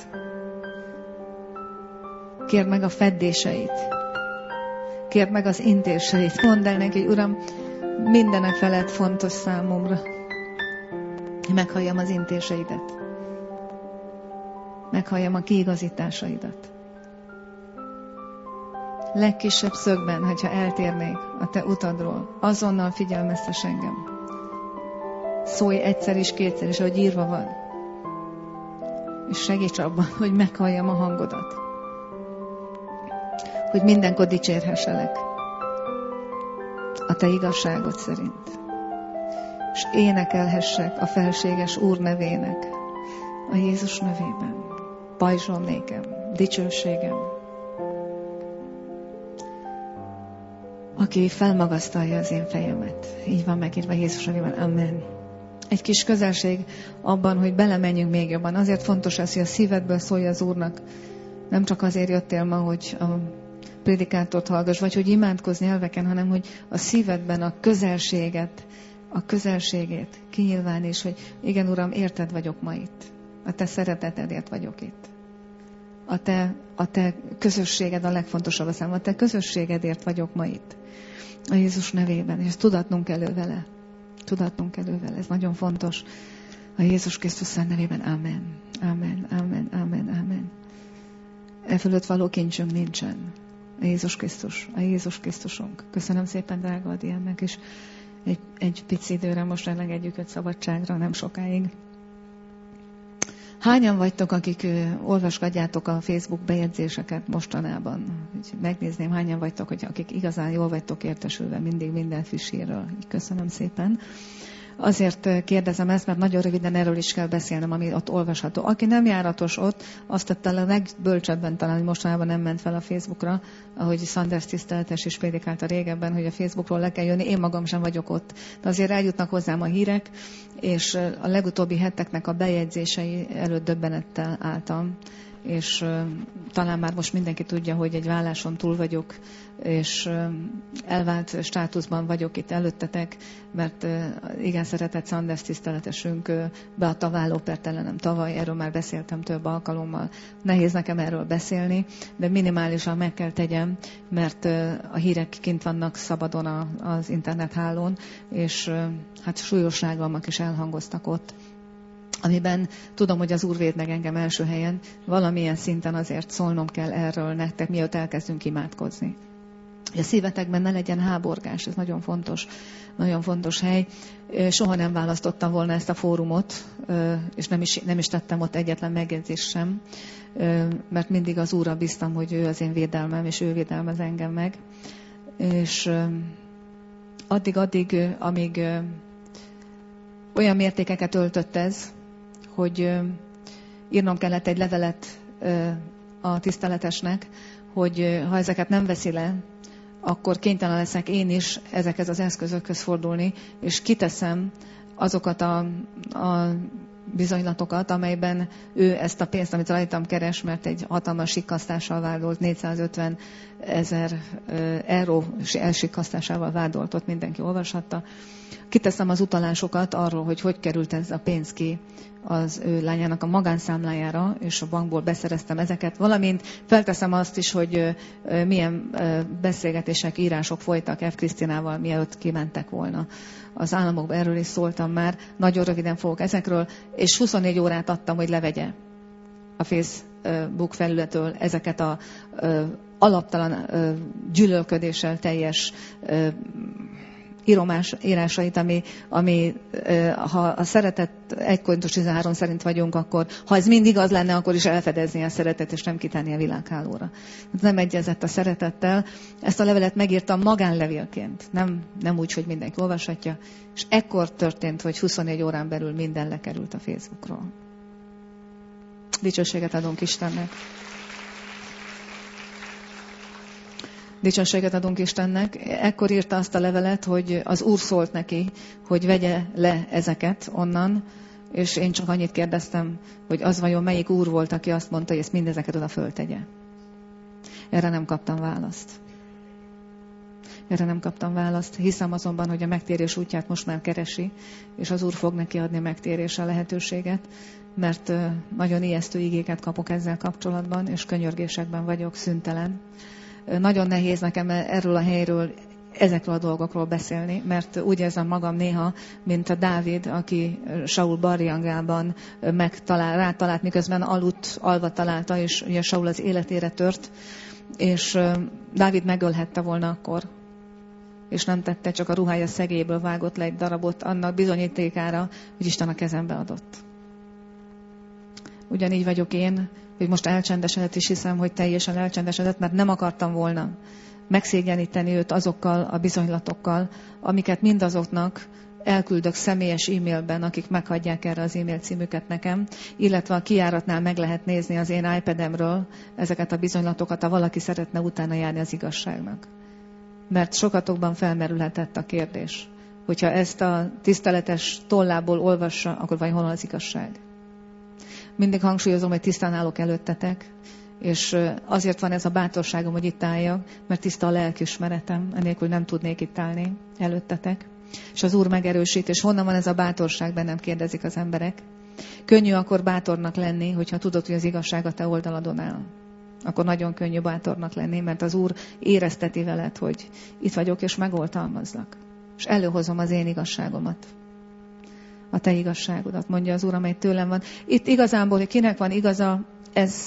Kérd meg a feddéseit. Kérd meg az intéseit. Mondd el neki, hogy Uram, mindenek felett fontos számomra, hogy meghalljam az intéseidet. Meghalljam a kiigazításaidat. Legkisebb szögben, hogyha eltérnék a te utadról, azonnal figyelmeztes engem. Szólj egyszer is, kétszer is, ahogy írva van. És segíts abban, hogy meghalljam a hangodat. Hogy mindenkor dicsérhesselek a te igazságod szerint. És énekelhessek a felséges Úr nevének, a Jézus nevében. Pajzsom nékem, dicsőségem. Aki felmagasztalja az én fejemet. Így van megírva Jézus nevében. Amen. Egy kis közelség abban, hogy belemenjünk még jobban. Azért fontos ez, hogy a szívedből szólj az Úrnak. Nem csak azért jöttél ma, hogy a prédikátort hallgass, vagy hogy imádkozni nyelveken, hanem hogy a szívedben a közelséget, a közelségét kinyilváníts, hogy igen, Uram, érted vagyok ma itt. A te szeretetedért vagyok itt. A te, a te közösséged a legfontosabb a számomra. A te közösségedért vagyok ma itt. A Jézus nevében. És tudatnunk elő vele. Tudatnunk elő vele. Ez nagyon fontos. A Jézus Krisztus nevében. Amen. Amen. Amen. Amen. Amen. E fölött való kincsünk nincsen. A Jézus Krisztus. A Jézus Krisztusunk. Köszönöm szépen, drága Adiának, és egy, egy pici időre most elengedjük őt szabadságra, nem sokáig. Hányan vagytok, akik olvasgatjátok a Facebook bejegyzéseket mostanában? Úgy megnézném, hányan vagytok, hogy akik igazán jól vagytok értesülve mindig minden fisírről. Köszönöm szépen. Azért kérdezem ezt, mert nagyon röviden erről is kell beszélnem, ami ott olvasható. Aki nem járatos ott, azt tette a legbölcsebben talán, hogy mostanában nem ment fel a Facebookra, ahogy Sanders tiszteletes is prédikálta régebben, hogy a Facebookról le kell jönni. Én magam sem vagyok ott. De azért eljutnak hozzám a hírek, és a legutóbbi heteknek a bejegyzései előtt döbbenettel álltam. És uh, talán már most mindenki tudja, hogy egy válláson túl vagyok, és uh, elvált státuszban vagyok itt előttetek, mert uh, igen szeretett Sanders tiszteletesünk uh, beadta vállópert ellenem tavaly, erről már beszéltem több alkalommal. Nehéz nekem erről beszélni, de minimálisan meg kell tegyem, mert uh, a hírek kint vannak szabadon a, az internethálón, és uh, hát súlyos rágalmak is elhangoztak ott, amiben tudom, hogy az Úr véd meg engem első helyen, valamilyen szinten azért szólnom kell erről nektek, mielőtt elkezdünk imádkozni. Hogy a szívetekben ne legyen háborgás, ez nagyon fontos, nagyon fontos hely. Soha nem választottam volna ezt a fórumot, és nem is, nem is tettem ott egyetlen megjegyzést sem, mert mindig az Úrra bíztam, hogy ő az én védelmem, és ő védelmez engem meg. És addig-addig, amíg olyan mértékeket öltött ez, hogy írnom kellett egy levelet a tiszteletesnek, hogy ha ezeket nem veszi le, akkor kénytelen leszek én is ezekhez az eszközökhöz fordulni, és kiteszem azokat a, a bizonylatokat, amelyben ő ezt a pénzt, amit rajtam keres, mert egy hatalmas sikkasztással vádolt, négyszázötven ezer euró elsikkasztásával vádolt, ott mindenki olvashatta. Kiteszem az utalásokat arról, hogy hogy került ez a pénz ki az ő lányának a magánszámlájára, és a bankból beszereztem ezeket, valamint felteszem azt is, hogy milyen beszélgetések, írások folytak F. Krisztinával, mielőtt kimentek volna az államokba, erről is szóltam már, nagyon röviden fogok ezekről, és huszonnégy órát adtam, hogy levegye a Facebook felületről ezeket a alaptalan gyűlölködéssel teljes íromás, írásait, ami, ami ha a szeretet egy Korintus tizenhárom szerint vagyunk, akkor ha ez mind igaz lenne, akkor is elfedezni a szeretet, és nem kitenni a világhálóra. Nem egyezett a szeretettel. Ezt a levelet megírtam magánlevélként, nem, nem úgy, hogy mindenki olvashatja, és ekkor történt, hogy huszonnégy órán belül minden lekerült a Facebookról. Dicsőséget adunk Istennek. Dicsőséget adunk Istennek. Ekkor írta azt a levelet, hogy az Úr szólt neki, hogy vegye le ezeket onnan, és én csak annyit kérdeztem, hogy az vajon melyik Úr volt, aki azt mondta, hogy ezt mindezeket oda föltegye. Erre nem kaptam választ. Erre nem kaptam választ. Hiszem azonban, hogy a megtérés útját most már keresi, és az Úr fog neki adni megtérésre lehetőséget, mert nagyon ijesztő igéket kapok ezzel kapcsolatban, és könyörgésekben vagyok szüntelen. Nagyon nehéz nekem erről a helyről, ezekről a dolgokról beszélni, mert úgy érzem magam néha, mint a Dávid, aki Saul barlangjában megtalál, rátalált, miközben aludt, alva találta, és ugye Saul az életére tört, és Dávid megölhette volna akkor, és nem tette, csak a ruhája szegéből vágott le egy darabot annak bizonyítékára, hogy Isten a kezembe adott. Ugyanígy vagyok én, hogy most elcsendesedett, és hiszem, hogy teljesen elcsendesedett, mert nem akartam volna megszégyeníteni őt azokkal a bizonylatokkal, amiket mindazoknak elküldök személyes e-mailben, akik meghagyják erre az e-mail címüket nekem, illetve a kijáratnál meg lehet nézni az én iPad-emről ezeket a bizonylatokat, ha valaki szeretne utána járni az igazságnak. Mert sokatokban felmerülhetett a kérdés, hogyha ezt a tiszteletes tollából olvassa, akkor vajon hol az igazság? Mindig hangsúlyozom, hogy tisztán állok előttetek, és azért van ez a bátorságom, hogy itt álljak, mert tiszta a lelkiismeretem, enélkül nem tudnék itt állni előttetek. És az Úr megerősít, és honnan van ez a bátorság, bennem kérdezik az emberek. Könnyű akkor bátornak lenni, hogyha tudod, hogy az igazság a te oldaladon áll. Akkor nagyon könnyű bátornak lenni, mert az Úr érezteti veled, hogy itt vagyok, és megoltalmazlak. És előhozom az én igazságomat. A te igazságodat, mondja az Úr, amely tőlem van. Itt igazából, hogy kinek van igaza, ez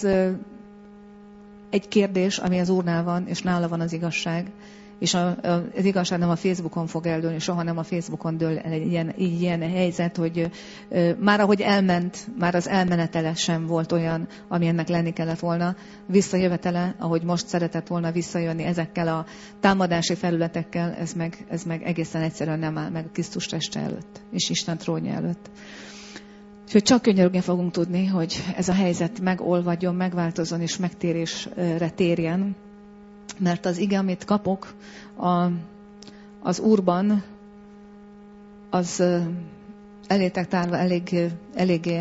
egy kérdés, ami az Úrnál van, és nála van az igazság. És a, a, az igazság nem a Facebookon fog eldőlni, soha nem a Facebookon dől el egy ilyen, így ilyen helyzet, hogy ö, már ahogy elment, már az elmenetele sem volt olyan, ami ennek lenni kellett volna. Visszajövetele, ahogy most szeretett volna visszajönni ezekkel a támadási felületekkel, ez meg, ez meg egészen egyszerűen nem áll meg a Krisztus teste előtt, és Isten trónja előtt. Úgyhogy csak könyörögni fogunk tudni, hogy ez a helyzet megolvadjon, megváltozzon és megtérésre térjen. Mert az ige, amit kapok a, az Úrban, az elétek tárva elég, eléggé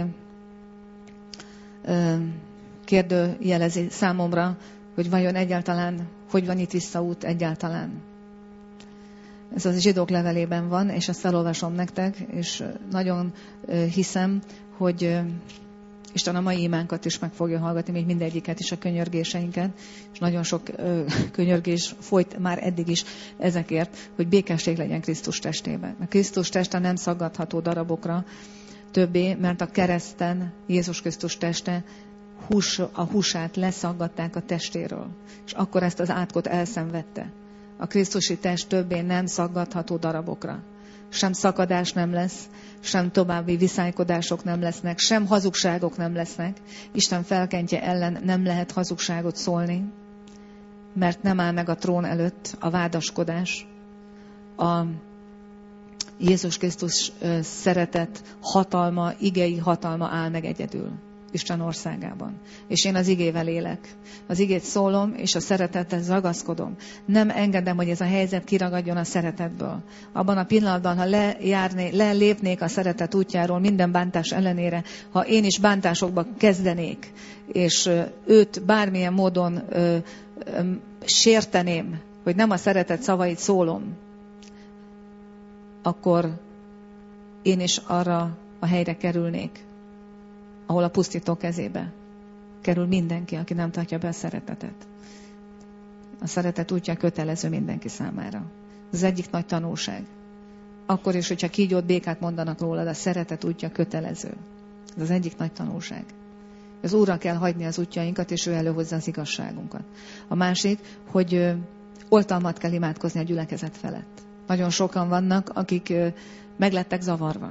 kérdőjelezi számomra, hogy vajon egyáltalán, hogy van itt visszaút egyáltalán. Ez az zsidók levelében van, és ezt felolvasom nektek, és nagyon hiszem, hogy Isten a mai imánkat is meg fogja hallgatni, még mindegyiket is, a könyörgéseinket, és nagyon sok ö, könyörgés folyt már eddig is ezekért, hogy békesség legyen Krisztus testében. A Krisztus teste nem szaggatható darabokra többé, mert a kereszten Jézus Krisztus teste hús, a húsát leszaggatták a testéről, és akkor ezt az átkot elszenvedte. A Krisztusi test többé nem szaggatható darabokra. Sem szakadás nem lesz, sem további viszálykodások nem lesznek, sem hazugságok nem lesznek. Isten felkentje ellen nem lehet hazugságot szólni, mert nem áll meg a trón előtt a vádaskodás. A Jézus Krisztus szeretet hatalma, igei hatalma áll meg egyedül Isten országában. És én az igével élek. Az igét szólom, és a szeretethez ragaszkodom. Nem engedem, hogy ez a helyzet kiragadjon a szeretetből. Abban a pillanatban, ha lejárné, lelépnék a szeretet útjáról minden bántás ellenére, ha én is bántásokba kezdenék, és őt bármilyen módon ö, ö, sérteném, hogy nem a szeretet szavait szólom, akkor én is arra a helyre kerülnék, ahol a pusztító kezébe kerül mindenki, aki nem tartja be a szeretetet. A szeretet útja kötelező mindenki számára. Ez az egyik nagy tanulság. Akkor is, hogyha kígyót, békát mondanak rólad, a szeretet útja kötelező. Ez az egyik nagy tanulság. Az Úrra kell hagyni az útjainkat, és ő előhozza az igazságunkat. A másik, hogy oltalmat kell imádkozni a gyülekezet felett. Nagyon sokan vannak, akik meglettek zavarva.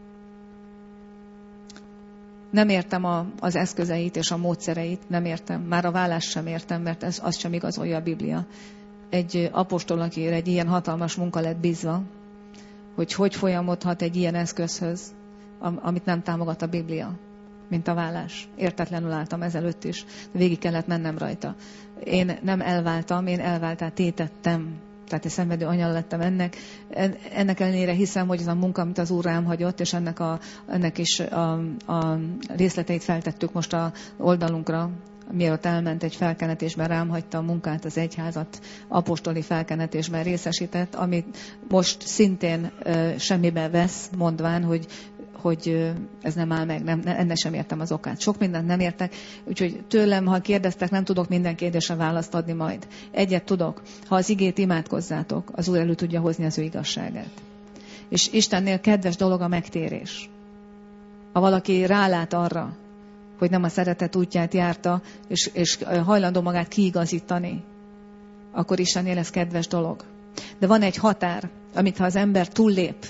Nem értem a, az eszközeit és a módszereit, nem értem. Már a vállást sem értem, mert ez, azt sem igazolja a Biblia. Egy apostol, akire egy ilyen hatalmas munka lett bízva, hogy hogy folyamodhat egy ilyen eszközhöz, amit nem támogat a Biblia, mint a vállás. Értetlenül álltam ezelőtt is, de végig kellett mennem rajta. Én nem elváltam, én elváltát tétettem. Tehát egy szenvedő anya lettem ennek. Ennek ellenére hiszem, hogy ez a munka, amit az Úr rám hagyott, és ennek, a, ennek is a, a részleteit feltettük most a oldalunkra, mielőtt elment egy felkenetésben, rám hagyta a munkát, az egyházat apostoli felkenetésben részesített, amit most szintén uh, semmibe vesz, mondván, hogy, hogy uh, ez nem áll meg, nem, ennek sem értem az okát. Sok mindent nem értek, úgyhogy tőlem, ha kérdeztek, nem tudok minden kérdésre választ adni majd. Egyet tudok, ha az igét imádkozzátok, az Úr elő tudja hozni az ő igazságát. És Istennél kedves dolog a megtérés. Ha valaki rálát arra, hogy nem a szeretet útját járta, és, és hajlandó magát kiigazítani, akkor Istennél ez kedves dolog. De van egy határ, amit ha az ember túllép,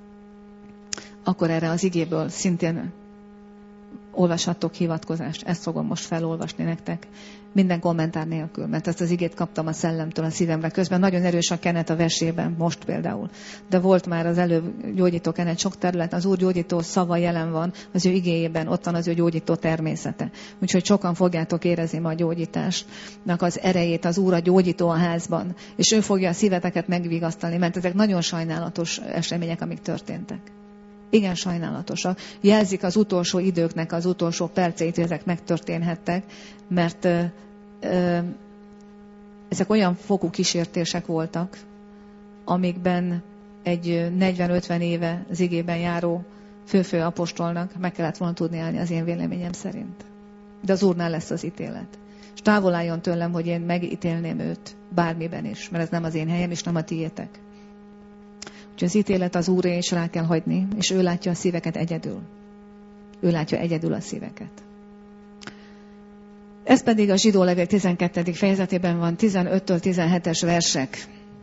akkor erre az igéből szintén olvashattok hivatkozást. Ezt fogom most felolvasni nektek. Minden kommentár nélkül, mert ezt az igét kaptam a szellemtől a szívemre. Közben nagyon erős a kenet a versében, most például. De volt már az előbb gyógyító kenet sok terület, az Úr gyógyító szava jelen van az ő igéjében, ott van az ő gyógyító természete. Úgyhogy sokan fogjátok érezni ma a gyógyításnak az erejét, az Úr a gyógyító a házban. És ő fogja a szíveteket megvigasztalni, mert ezek nagyon sajnálatos események, amik történtek. Igen sajnálatosak. Jelzik az utolsó időknek az utolsó perceit, hogy ezek megtörténhettek, mert ö, ö, ezek olyan fokú kísértések voltak, amikben egy negyven-ötven éve az igében járó fő-fő apostolnak meg kellett volna tudni állni az én véleményem szerint. De az Úrnál lesz az ítélet. És távol álljon tőlem, hogy én megítélném őt bármiben is, mert ez nem az én helyem, és nem a tiétek. Úgyhogy az ítélet az Úré, és rá kell hagyni, és ő látja a szíveket egyedül. Ő látja egyedül a szíveket. Ez pedig a Zsidó levél tizenkettedik fejezetében van, tizenöttől tizenhetes versek.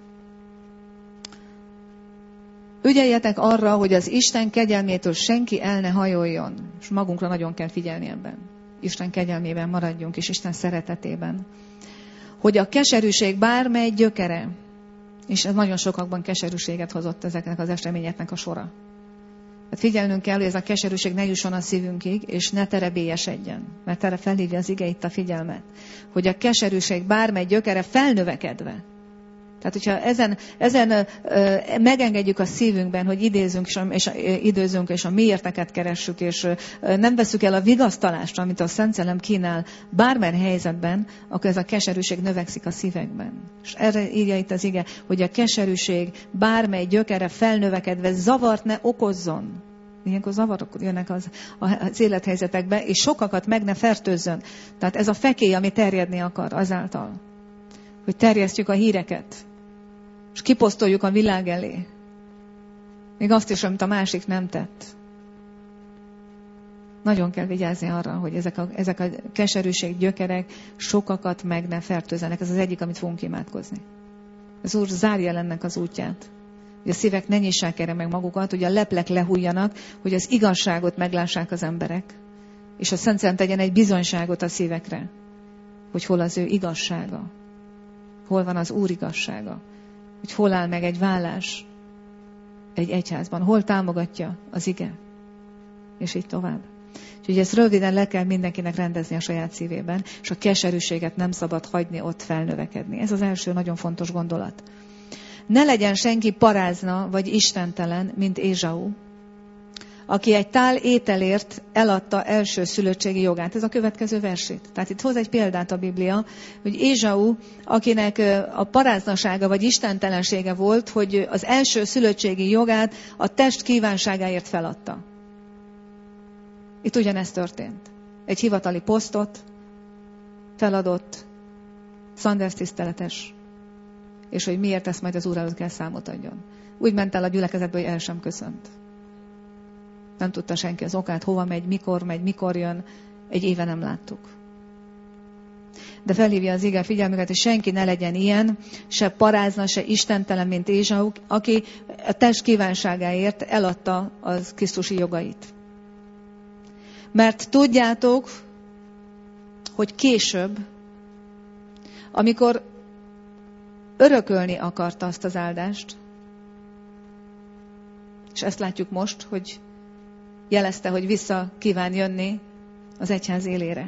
Ügyeljetek arra, hogy az Isten kegyelmétől senki el ne hajoljon. És magunkra nagyon kell figyelni ebben. Isten kegyelmében maradjunk, és Isten szeretetében. Hogy a keserűség bármely gyökere, és ez nagyon sokakban keserűséget hozott ezeknek az eseményeknek a sora. Hát figyelnünk kell, hogy ez a keserűség ne jusson a szívünkig, és ne terebélyesedjen. Mert erre felhívja az ige itt a figyelmet. Hogy a keserűség bármely gyökere felnövekedve. Tehát, hogyha ezen, ezen ö, ö, megengedjük a szívünkben, hogy idézünk és, a, és a, időzünk, és a miérteket keressük, és ö, nem veszük el a vigasztalást, amit a Szent Szellem kínál bármely helyzetben, akkor ez a keserűség növekszik a szívekben. És erre írja itt az ige, hogy a keserűség bármely gyökere felnövekedve zavart ne okozzon. Ilyenkor zavarok jönnek az, az élethelyzetekbe, és sokakat meg ne fertőzzön. Tehát ez a fekély, ami terjedni akar azáltal, hogy terjesztjük a híreket, és kiposztoljuk a világ elé. Még azt is, amit a másik nem tett. Nagyon kell vigyázni arra, hogy ezek a, ezek a keserűség gyökerek sokakat meg ne fertőzzenek. Ez az egyik, amit fogunk imádkozni. Az Úr zárja el ennek az útját. Hogy a szívek ne nyissák erre meg magukat, hogy a leplek lehújjanak, hogy az igazságot meglássák az emberek. És a Szent Szent tegyen egy bizonyságot a szívekre, hogy hol az ő igazsága. Hol van az Úr igazsága? Hogy hol áll meg egy vállás egy egyházban? Hol támogatja az ige? És így tovább. Úgyhogy ezt röviden le kell mindenkinek rendezni a saját szívében, és a keserűséget nem szabad hagyni ott felnövekedni. Ez az első nagyon fontos gondolat. Ne legyen senki parázna vagy istentelen, mint Ézsau, aki egy tál ételért eladta első szülöttségi jogát. Ez a következő versét. Tehát itt hoz egy példát a Biblia, hogy Ézsau, akinek a paráznasága vagy istentelensége volt, hogy az első szülöttségi jogát a test kívánságáért feladta. Itt ugyanezt történt. Egy hivatali posztot feladott Sanders tiszteletes, és hogy miért ezt majd az Úr előtt kell számot adjon. Úgy ment el a gyülekezetbe, hogy el sem köszönt. Nem tudta senki az okát, hova megy, mikor megy, mikor jön. Egy éve nem láttuk. De felhívja az ige figyelmüket, hogy senki ne legyen ilyen, se parázna, se istentelen, mint Ézsau, aki a test kívánságáért eladta az krisztusi jogait. Mert tudjátok, hogy később, amikor örökölni akarta azt az áldást, és ezt látjuk most, hogy jelezte, hogy vissza kíván jönni az egyház élére.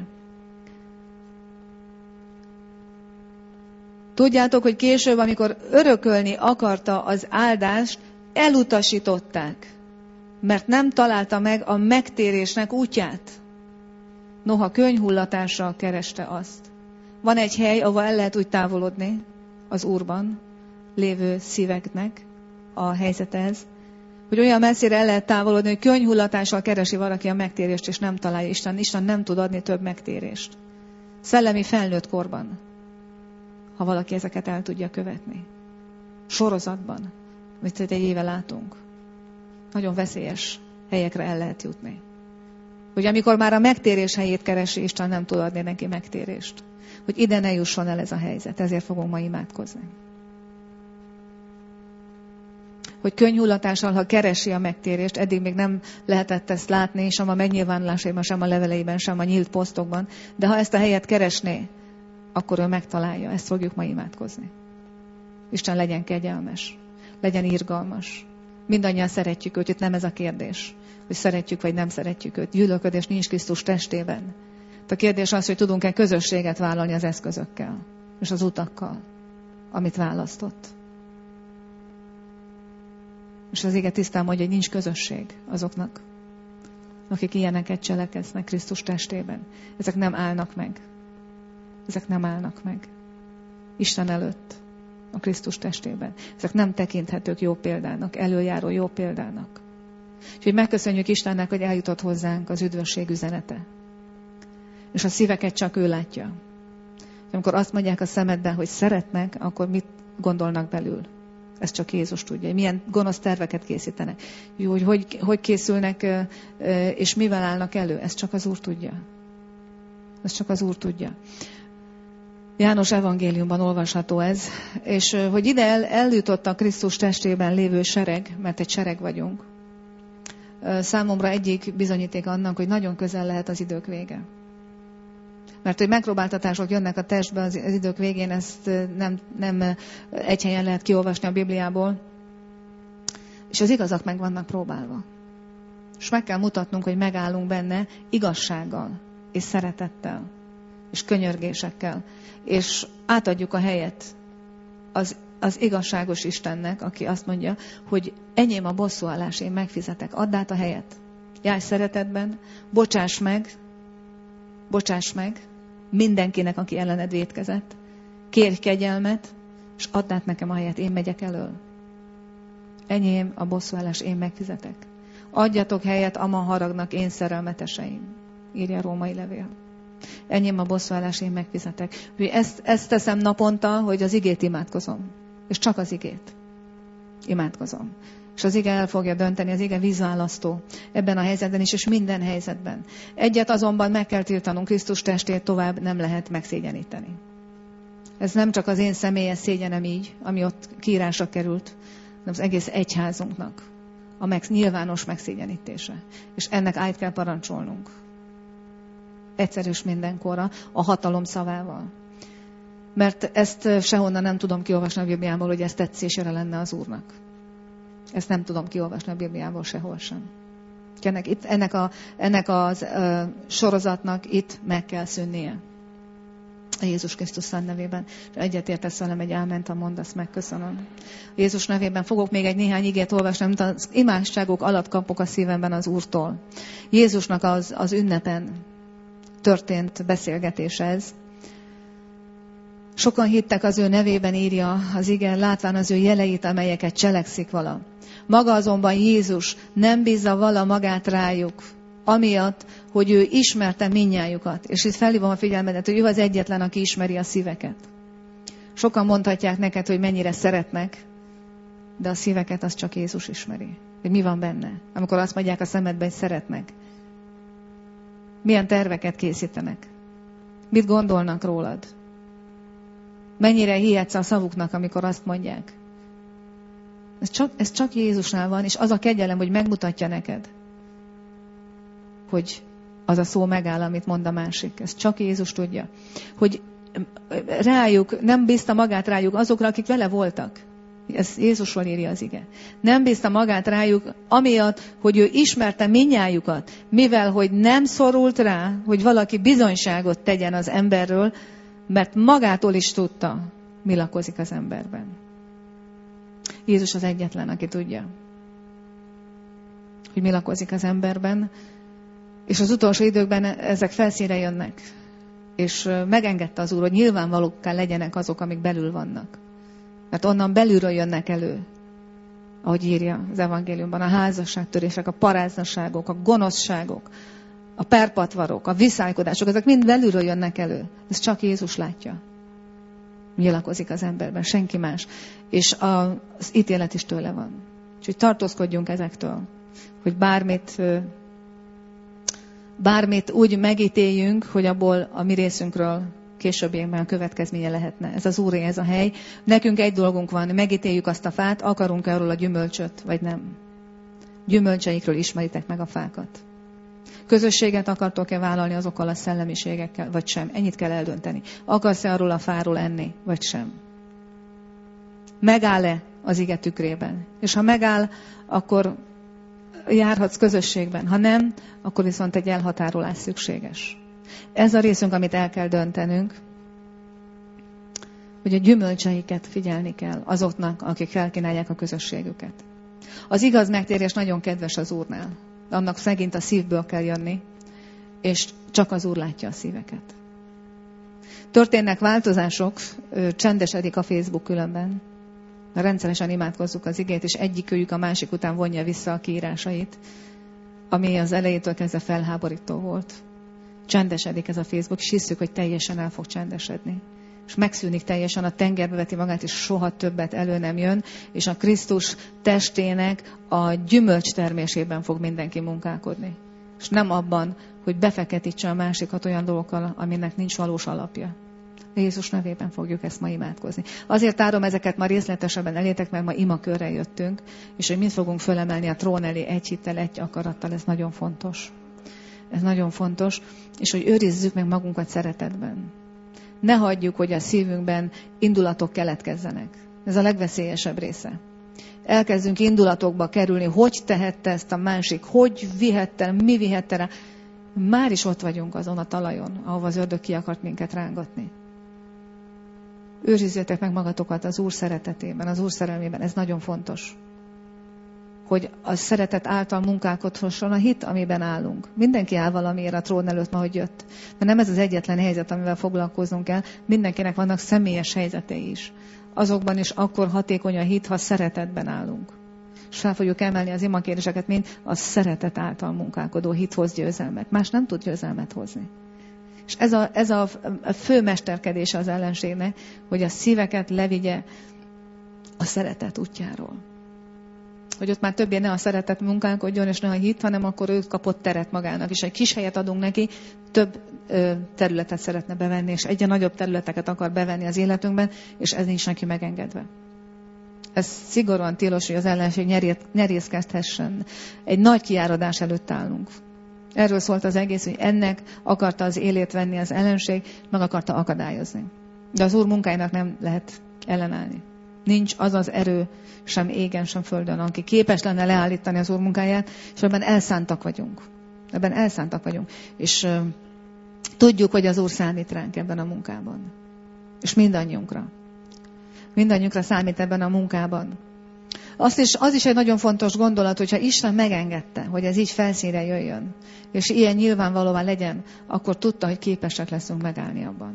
Tudjátok, hogy később, amikor örökölni akarta az áldást, elutasították, mert nem találta meg a megtérésnek útját. Noha könnyhullatással kereste azt. Van egy hely, ahol el lehet úgy távolodni az Úrban lévő szíveknek a helyzethez, hogy olyan messzire el lehet távolodni, hogy könnyhullatással keresi valaki a megtérést, és nem találja Isten. Isten nem tud adni több megtérést. Szellemi felnőtt korban, ha valaki ezeket el tudja követni. Sorozatban, amit egy éve látunk. Nagyon veszélyes helyekre el lehet jutni. Hogy amikor már a megtérés helyét keresi, Isten nem tud adni neki megtérést. Hogy ide ne jusson el ez a helyzet. Ezért fogunk ma imádkozni. Hogy könnyhullatással, ha keresi a megtérést, eddig még nem lehetett ezt látni, sem a megnyilvánulásaiban, sem a leveleiben, sem a nyílt posztokban, de ha ezt a helyet keresné, akkor ő megtalálja. Ezt fogjuk ma imádkozni. Isten legyen kegyelmes, legyen irgalmas. Mindannyian szeretjük őt, itt nem ez a kérdés, hogy szeretjük vagy nem szeretjük őt. Gyűlölködés nincs Krisztus testében. A kérdés az, hogy tudunk-e közösséget vállalni az eszközökkel, és az utakkal, amit választott. És az ige tisztán mondja, hogy nincs közösség azoknak, akik ilyeneket cselekednek Krisztus testében. Ezek nem állnak meg. Ezek nem állnak meg. Isten előtt, a Krisztus testében. Ezek nem tekinthetők jó példának, előjáró jó példának. Úgyhogy megköszönjük Istennek, hogy eljutott hozzánk az üdvösség üzenete. És a szíveket csak ő látja. Amikor azt mondják a szemedben, hogy szeretnek, akkor mit gondolnak belül? Ezt csak Jézus tudja. Milyen gonosz terveket készítenek. Jó, hogy, hogy hogy készülnek, és mivel állnak elő. Ezt csak az Úr tudja. Ezt csak az Úr tudja. János evangéliumban olvasható ez, és hogy ide el, eljutott a Krisztus testében lévő sereg, mert egy sereg vagyunk. Számomra egyik bizonyíték annak, hogy nagyon közel lehet az idők vége. Mert hogy megpróbáltatások jönnek a testbe az idők végén, ezt nem, nem egy helyen lehet kiolvasni a Bibliából. És az igazak meg vannak próbálva. És meg kell mutatnunk, hogy megállunk benne igazsággal, és szeretettel, és könyörgésekkel. És átadjuk a helyet az, az igazságos Istennek, aki azt mondja, hogy enyém a bosszúállás, én megfizetek. Add át a helyet. Járj szeretetben, bocsáss meg, bocsáss meg mindenkinek, aki ellened vétkezett. Kérj kegyelmet, és add át nekem a helyet, én megyek elől. Enyém a bosszúállás, én megfizetek. Adjatok helyet ama haragnak, én szerelmeteseim, írja a római levél. Enyém a bosszúállás, én megfizetek. Ezt, ezt teszem naponta, hogy az igét imádkozom. És csak az igét imádkozom. És az ige el fogja dönteni, az ige vízválasztó ebben a helyzetben is, és minden helyzetben. Egyet azonban meg kell tiltanunk, Krisztus testét tovább nem lehet megszégyeníteni. Ez nem csak az én személyes szégyenem így, ami ott kiírásra került, hanem az egész egyházunknak a meg, nyilvános megszégyenítése. És ennek át kell parancsolnunk. Egyszer és mindenkorra a hatalom szavával. Mert ezt sehonnan nem tudom kiolvasni a Bibliából, hogy ez tetszésére lenne az Úrnak. Ezt nem tudom kiolvasni a Bibliából sehol sem. Ennek, itt, ennek, a, ennek a uh, sorozatnak itt meg kell szűnnie. A Jézus Krisztus szent nevében. És egyetértesz velem, egy áment, ha mondasz, megköszönöm. A Jézus nevében fogok még egy néhány igét olvasni, amit az imádságok alatt kapok a szívemben az Úrtól. Jézusnak az, az ünnepen történt beszélgetés ez. Sokan hittek az ő nevében, írja az ige, látván az ő jeleit, amelyeket cselekszik vala. Maga azonban Jézus nem bízza vala magát rájuk, amiatt, hogy ő ismerte mindnyájukat. És itt felhívom a figyelmedet, hogy ő az egyetlen, aki ismeri a szíveket. Sokan mondhatják neked, hogy mennyire szeretnek, de a szíveket az csak Jézus ismeri. Hogy mi van benne. Amikor azt mondják a szemedbe, hogy szeretnek. Milyen terveket készítenek. Mit gondolnak rólad. Mennyire hihetsz a szavuknak, amikor azt mondják. Ez csak, ez csak Jézusnál van, és az a kegyelem, hogy megmutatja neked, hogy az a szó megáll, amit mond a másik. Ez csak Jézus tudja. Hogy rájuk, nem bízta magát rájuk azokra, akik vele voltak. Ez Jézusról írja az ige. Nem bízta magát rájuk, amiatt, hogy ő ismerte mindnyájukat, mivel, hogy nem szorult rá, hogy valaki bizonyságot tegyen az emberről, mert magától is tudta, mi lakozik az emberben. Jézus az egyetlen, aki tudja, hogy mi lakozik az emberben, és az utolsó időkben ezek felszínre jönnek. És megengedte az Úr, hogy nyilvánvalókká legyenek azok, amik belül vannak. Mert onnan belülről jönnek elő, ahogy írja az evangéliumban, a házasságtörések, a paráznaságok, a gonoszságok, a perpatvarok, a viszálykodások, ezek mind belülről jönnek elő. Ez csak Jézus látja. Nyilakozik az emberben, senki más. És a, az ítélet is tőle van. Úgyhogy tartózkodjunk ezektől, hogy bármit, bármit úgy megítéljünk, hogy abból a mi részünkről későbbiekben a következménye lehetne. Ez az Úré, ez a hely. Nekünk egy dolgunk van, megítéljük azt a fát, akarunk arról a gyümölcsöt, vagy nem. Gyümölcseikről ismeritek meg a fákat. Közösséget akartok-e vállalni azokkal a szellemiségekkel, vagy sem? Ennyit kell eldönteni. Akarsz-e arról a fáról enni, vagy sem? Megáll-e az ige tükrében? És ha megáll, akkor járhatsz közösségben. Ha nem, akkor viszont egy elhatárolás szükséges. Ez a részünk, amit el kell döntenünk, hogy a gyümölcseiket figyelni kell azoknak, akik felkínálják a közösségüket. Az igaz megtérés nagyon kedves az Úrnál. Annak megint a szívből kell jönni, és csak az Úr látja a szíveket. Történnek változások, csendesedik a Facebook különben. Rendszeresen imádkozzuk az igét, és egyikőjük a másik után vonja vissza a kiírásait, ami az elejétől kezdve felháborító volt. Csendesedik ez a Facebook, és hiszük, hogy teljesen el fog csendesedni. És megszűnik teljesen, a tengerbe veti magát, és soha többet elő nem jön, és a Krisztus testének a gyümölcs termésében fog mindenki munkálkodni. És nem abban, hogy befeketítse a másikat olyan dolgokkal, aminek nincs valós alapja. Jézus nevében fogjuk ezt ma imádkozni. Azért árom ezeket ma részletesebben elétek, mert ma imakörre jöttünk, és hogy mind fogunk fölemelni a trón elé egy hittel, egy akarattal, ez nagyon fontos. Ez nagyon fontos, és hogy őrizzük meg magunkat szeretetben. Ne hagyjuk, hogy a szívünkben indulatok keletkezzenek. Ez a legveszélyesebb része. Elkezdünk indulatokba kerülni, hogy tehette ezt a másik, hogy vihette, mi vihette rá. Már is ott vagyunk azon a talajon, ahova az ördög ki akart minket rángatni. Őrizzétek meg magatokat az Úr szeretetében, az Úr szerelmében. Ez nagyon fontos. Hogy a szeretet által munkálkodhasson a hit, amiben állunk. Mindenki áll valamiért a trón előtt, ma hogy jött. Mert nem ez az egyetlen helyzet, amivel foglalkoznunk kell. Mindenkinek vannak személyes helyzetei is. Azokban is akkor hatékony a hit, ha szeretetben állunk. És fel fogjuk emelni az imakéréseket, mint a szeretet által munkálkodó hit hoz győzelmet. Más nem tud győzelmet hozni. És ez a, ez a fő mesterkedése az ellenségnek, hogy a szíveket levigye a szeretet útjáról. Hogy ott már többé ne a szeretet munkálkodjon, és ne a hit, hanem akkor ő kapott teret magának. És egy kis helyet adunk neki, több ö, területet szeretne bevenni, és egyre nagyobb területeket akar bevenni az életünkben, és ez nincs neki megengedve. Ez szigorúan tilos, hogy az ellenség nyerészkedhessen. Egy nagy kiáradás előtt állunk. Erről szólt az egész, hogy ennek akarta az élét venni az ellenség, meg akarta akadályozni. De az Úr munkájának nem lehet ellenállni. Nincs az az erő sem égen, sem földön, aki képes lenne leállítani az Úr munkáját, és ebben elszántak vagyunk. Ebben elszántak vagyunk. És uh, tudjuk, hogy az Úr számít ránk ebben a munkában. És mindannyiunkra. Mindannyiunkra számít ebben a munkában. Azt is, az is egy nagyon fontos gondolat, hogyha Isten megengedte, hogy ez így felszínre jöjjön, és ilyen nyilvánvalóan legyen, akkor tudta, hogy képesek leszünk megállni abban.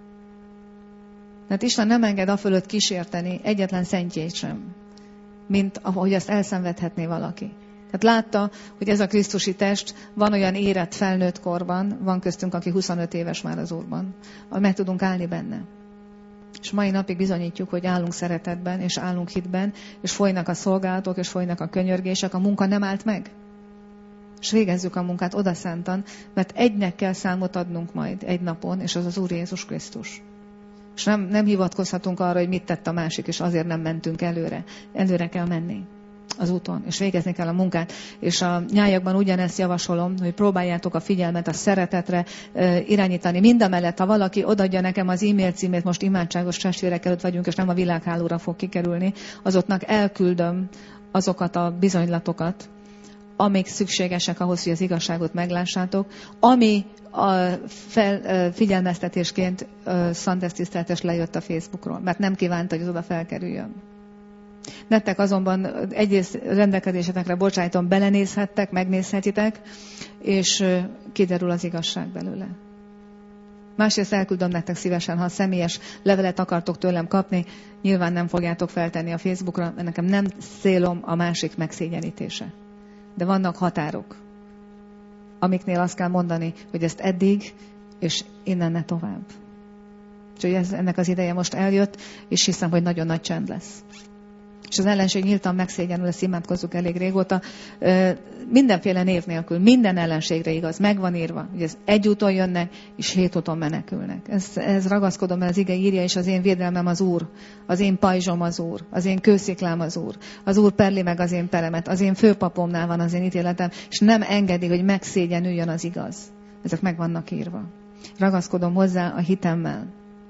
Tehát Isten nem enged a fölött kísérteni egyetlen szentjét sem, mint ahogy azt elszenvedhetné valaki. Tehát látta, hogy ez a krisztusi test van olyan érett felnőtt korban, van köztünk, aki huszonöt éves már az Úrban, ahogy meg tudunk állni benne. És mai napig bizonyítjuk, hogy állunk szeretetben, és állunk hitben, és folynak a szolgálatok, és folynak a könyörgések, a munka nem állt meg. És végezzük a munkát odaszántan, mert egynek kell számot adnunk majd egy napon, és az az Úr Jézus Krisztus. És nem, nem hivatkozhatunk arra, hogy mit tett a másik, és azért nem mentünk előre. Előre kell menni az úton, és végezni kell a munkát. És a nyájakban ugyanezt javasolom, hogy próbáljátok a figyelmet a szeretetre e, irányítani. Mindamellett, ha valaki odaadja nekem az e-mail címét, most imádságos testvérek előtt vagyunk, és nem a világhálóra fog kikerülni, azoknak elküldöm azokat a bizonylatokat, amik szükségesek ahhoz, hogy az igazságot meglássátok, ami a fel, figyelmeztetésként Szandesz tiszteletes lejött a Facebookról, mert nem kívánta, hogy az oda felkerüljön. Nektek azonban egyrészt rendelkezésetekre bocsájtom, belenézhettek, megnézhetitek, és kiderül az igazság belőle. Másrészt elküldöm nektek szívesen, ha személyes levelet akartok tőlem kapni, nyilván nem fogjátok feltenni a Facebookra, mert nekem nem célom a másik megszégyenítése. De vannak határok, amiknél azt kell mondani, hogy ezt eddig, és innen ne tovább. Úgyhogy ez, ennek az ideje most eljött, és hiszem, hogy nagyon nagy csend lesz. És az ellenség nyíltan megszégyenül, ezt imádkozzuk elég régóta. Mindenféle név nélkül, minden ellenségre igaz, meg van írva, hogy ez egy úton jönnek, és hét úton menekülnek. Ez, ez ragaszkodom, mert az ige írja, és az én védelmem az Úr, az én pajzsom az Úr, az én kősziklám az Úr, az Úr perli meg az én peremet, az én főpapomnál van az én ítéletem, és nem engedi, hogy megszégyenüljön az igaz. Ezek meg vannak írva. Ragaszkodom hozzá a hitemmel.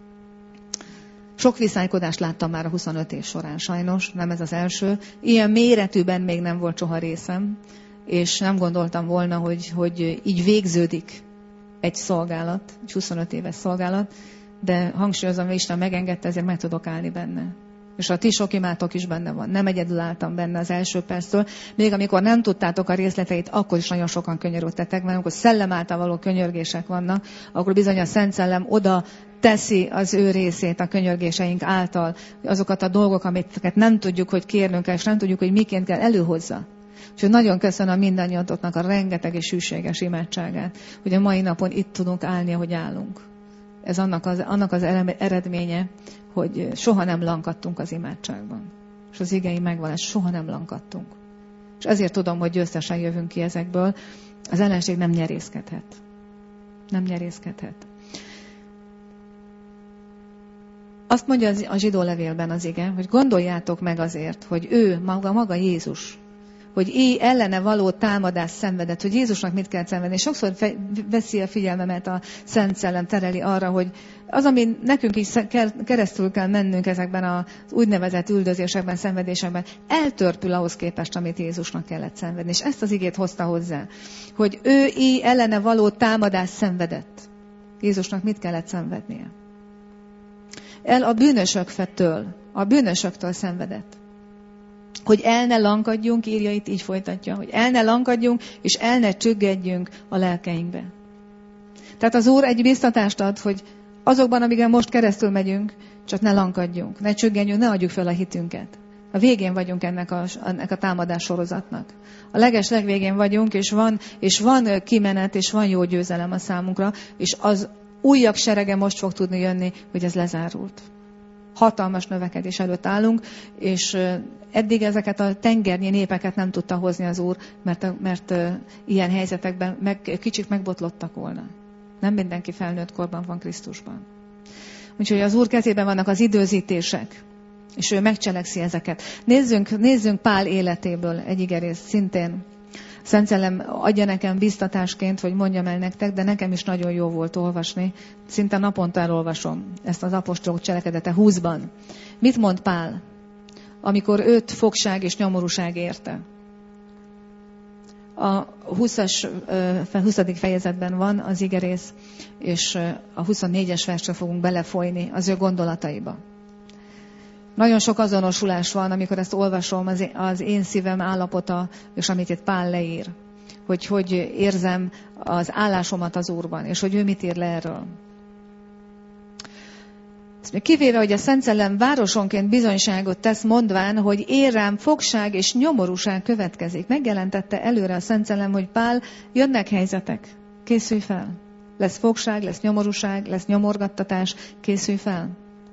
Sok viszálykodást láttam már a huszonöt év során, sajnos, nem ez az első. Ilyen méretűben még nem volt soha részem, és nem gondoltam volna, hogy, hogy így végződik egy szolgálat, egy huszonöt éves szolgálat, de hangsúlyozom, hogy Isten megengedte, ezért meg tudok állni benne. És a ti sok imátok is benne van. Nem egyedül álltam benne az első perctől. Még amikor nem tudtátok a részleteit, akkor is nagyon sokan könyörögtetek, mert amikor szellem által való könyörgések vannak, akkor bizony a Szent Szellem oda teszi az ő részét a könyörgéseink által, azokat a dolgok, amiket nem tudjuk, hogy kérnünk kell, és nem tudjuk, hogy miként kell, előhozza. Úgyhogy nagyon köszönöm mindannyiatoknak a rengeteg és hűséges imádságát, hogy a mai napon itt tudunk állni, ahogy állunk. Ez annak az, annak az eredménye, hogy soha nem lankadtunk az imádságban. És az igei megvan, soha nem lankadtunk. És ezért tudom, hogy győztesen jövünk ki ezekből. Az ellenség nem nyerészkedhet. Nem nyerészkedhet. Azt mondja a zsidó levélben az ige, hogy gondoljátok meg azért, hogy ő, maga, maga Jézus, hogy így ellene való támadást szenvedett, hogy Jézusnak mit kell szenvedni. És sokszor fe, veszi a figyelmemet a Szent Szellem, tereli arra, hogy az, ami nekünk is keresztül kell mennünk ezekben az úgynevezett üldözésekben, szenvedésekben, eltörpül ahhoz képest, amit Jézusnak kellett szenvedni. És ezt az igét hozta hozzá, hogy ő így ellene való támadást szenvedett. Jézusnak mit kellett szenvednie? El a bűnösöktől, a bűnösöktől szenvedett. Hogy el ne lankadjunk, írja itt, így folytatja, hogy el ne lankadjunk, és el ne csüggedjünk a lelkeinkbe. Tehát az Úr egy biztatást ad, hogy azokban, amiken most keresztül megyünk, csak ne lankadjunk, ne csüggedjünk, ne adjuk fel a hitünket. A végén vagyunk ennek a, ennek a támadás sorozatnak. A leges legvégén vagyunk, és van, és van kimenet, és van jó győzelem a számunkra, és az újabb serege most fog tudni jönni, hogy ez lezárult. Hatalmas növekedés előtt állunk, és eddig ezeket a tengernyi népeket nem tudta hozni az Úr, mert, mert ilyen helyzetekben meg, kicsit megbotlottak volna. Nem mindenki felnőtt korban van Krisztusban. Úgyhogy az Úr kezében vannak az időzítések, és ő megcselekszi ezeket. Nézzünk, nézzünk Pál életéből egy igerész szintén. Szent Szellem adja nekem biztatásként, hogy mondjam el nektek, de nekem is nagyon jó volt olvasni. Szinte naponta elolvasom ezt az apostolok cselekedete húszban. Mit mond Pál, amikor őt fogság és nyomorúság érte? A húszas, huszadik fejezetben van az igerész, és a huszonnégyes versre fogunk belefolyni az ő gondolataiba. Nagyon sok azonosulás van, amikor ezt olvasom, az, az én szívem állapota, és amit itt Pál leír. Hogy hogy érzem az állásomat az Úrban, és hogy ő mit ír le erről. Kivéve, hogy a Szent Szellem városonként bizonyságot tesz, mondván, hogy én rám fogság és nyomorúság következik. Megjelentette előre a Szent Szellem, hogy Pál, jönnek helyzetek, készülj fel. Lesz fogság, lesz nyomorúság, lesz nyomorgattatás, készülj fel.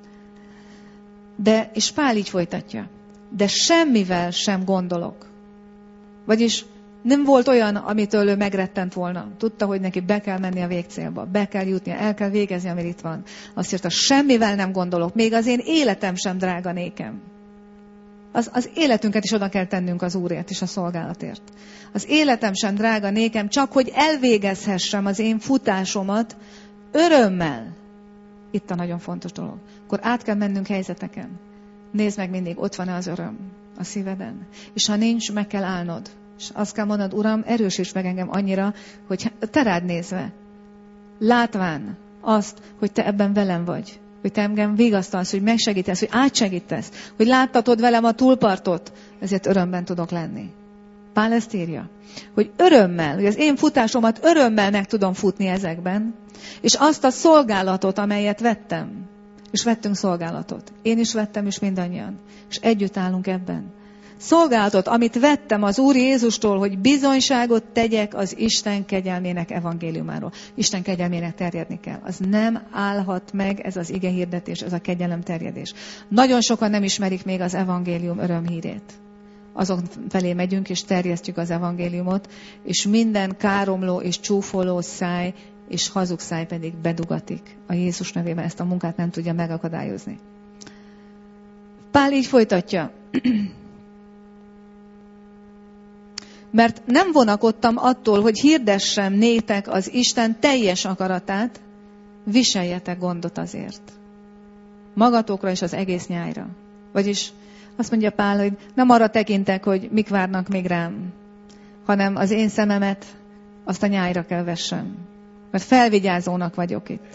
De, és Pál így folytatja, de semmivel sem gondolok. Vagyis nem volt olyan, amitől ő megrettent volna. Tudta, hogy neki be kell menni a végcélba, be kell jutnia, el kell végezni, amit itt van. Azt írta, semmivel nem gondolok, még az én életem sem drága nékem. Az, az életünket is oda kell tennünk az Úrért és a szolgálatért. Az életem sem drága nékem, csak hogy elvégezhessem az én futásomat örömmel. Itt a nagyon fontos dolog. Akkor át kell mennünk helyzeteken. Nézd meg mindig, ott van-e az öröm a szíveden. És ha nincs, meg kell állnod. És azt kell mondod, Uram, erősíts meg engem annyira, hogy te rád nézve, látván azt, hogy te ebben velem vagy, hogy te engem vigasztalsz, hogy megsegítesz, hogy átsegítesz, hogy láttatod velem a túlpartot, ezért örömben tudok lenni. Pál ezt írja, hogy örömmel, hogy az én futásomat örömmel meg tudom futni ezekben, és azt a szolgálatot, amelyet vettem, és vettünk szolgálatot. Én is vettem, és mindannyian. És együtt állunk ebben. Szolgálatot, amit vettem az Úr Jézustól, hogy bizonyságot tegyek az Isten kegyelmének evangéliumáról. Isten kegyelmének terjedni kell. Az nem állhat meg, ez az ige hirdetés, ez a kegyelem terjedés. Nagyon sokan nem ismerik még az evangélium örömhírét. Azok felé megyünk, és terjesztjük az evangéliumot, és minden káromló és csúfoló száj, és hazug száj pedig bedugatik. A Jézus nevében ezt a munkát nem tudja megakadályozni. Pál így folytatja. Mert nem vonakodtam attól, hogy hirdessem nétek az Isten teljes akaratát, viseljetek gondot azért. Magatokra és az egész nyájra. Vagyis azt mondja Pál, hogy nem arra tekintek, hogy mik várnak még rám, hanem az én szememet azt a nyájra kell vessem. Mert felvigyázónak vagyok itt.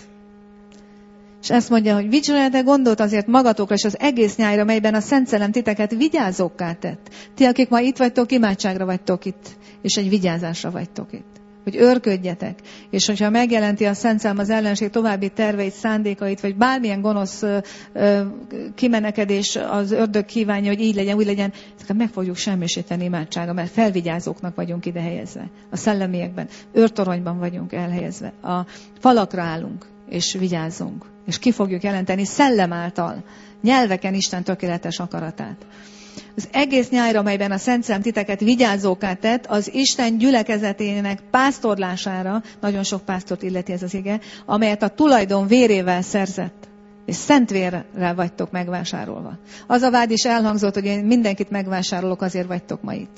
És ezt mondja, hogy vigyeljetek gondot azért magatokra és az egész nyájra, melyben a Szent Szellem titeket vigyázókká tett. Ti, akik ma itt vagytok, imádságra vagytok itt, és egy vigyázásra vagytok itt. Hogy őrködjetek. És hogyha megjelenti a Szent Szellem az ellenség további terveit, szándékait, vagy bármilyen gonosz ö, ö, kimenekedés az ördög kívánja, hogy így legyen, úgy legyen, ezeket meg fogjuk semmisíteni imádsága, mert felvigyázóknak vagyunk ide helyezve. A szellemiekben, őrtoronyban vagyunk elhelyezve. A falakra állunk, és vigyázzunk. És ki fogjuk jelenteni szellem által, nyelveken Isten tökéletes akaratát. Az egész nyájra, amelyben a Szent Szellem titeket vigyázóká tett, az Isten gyülekezetének pásztorlására, nagyon sok pásztort illeti ez az ige, amelyet a tulajdon vérével szerzett. És szent vérrel vagytok megvásárolva. Az a vád is elhangzott, hogy én mindenkit megvásárolok, azért vagytok ma itt.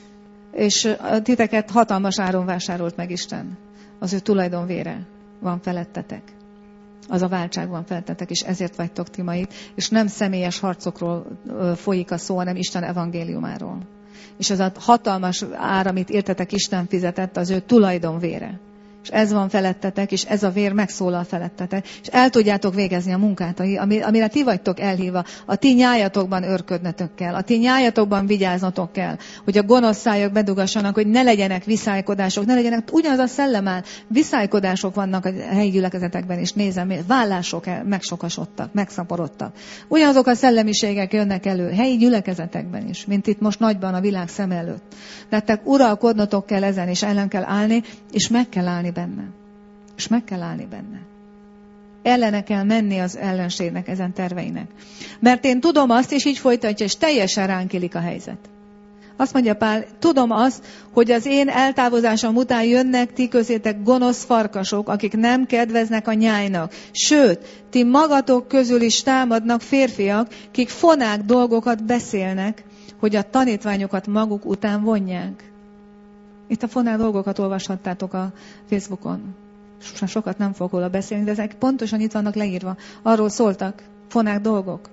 És a titeket hatalmas áron vásárolt meg Isten. Az ő tulajdon vére van felettetek. Az a váltság van felettetek, és ezért vagytok ti ma itt. És nem személyes harcokról folyik a szó, hanem Isten evangéliumáról. És az a hatalmas ár, amit értetek, Isten fizetett, az ő tulajdon vére. És ez van felettetek, és ez a vér megszólal felettetek, és el tudjátok végezni a munkát, amire ti vagytok elhívva. A ti nyájatokban őrködnetek kell, a ti nyájatokban vigyáznatok kell, hogy a gonosz szájak bedugassanak, hogy ne legyenek viszálykodások, ne legyenek, ugyanaz a szellem áll, viszálykodások vannak a helyi gyülekezetekben, és nézem, vállások megsokasodtak, megszaporodtak. Ugyanazok a szellemiségek jönnek elő, helyi gyülekezetekben is, mint itt most nagyban a világ szem előtt. Lettek uralkodnotok kell ezen, és ellen kell állni, és meg kell állni benne. És meg kell állni benne. Ellene kell menni az ellenségnek, ezen terveinek. Mert én tudom azt, és így folytatja, és teljesen ránk illik a helyzet. Azt mondja Pál, tudom azt, hogy az én eltávozásom után jönnek ti közétek gonosz farkasok, akik nem kedveznek a nyájnak. Sőt, ti magatok közül is támadnak férfiak, kik fonák dolgokat beszélnek, hogy a tanítványokat maguk után vonják. Itt a fonál dolgokat olvashattátok a Facebookon. Sokat nem fogok róla beszélni, de ezek pontosan itt vannak leírva. Arról szóltak, fonák dolgok.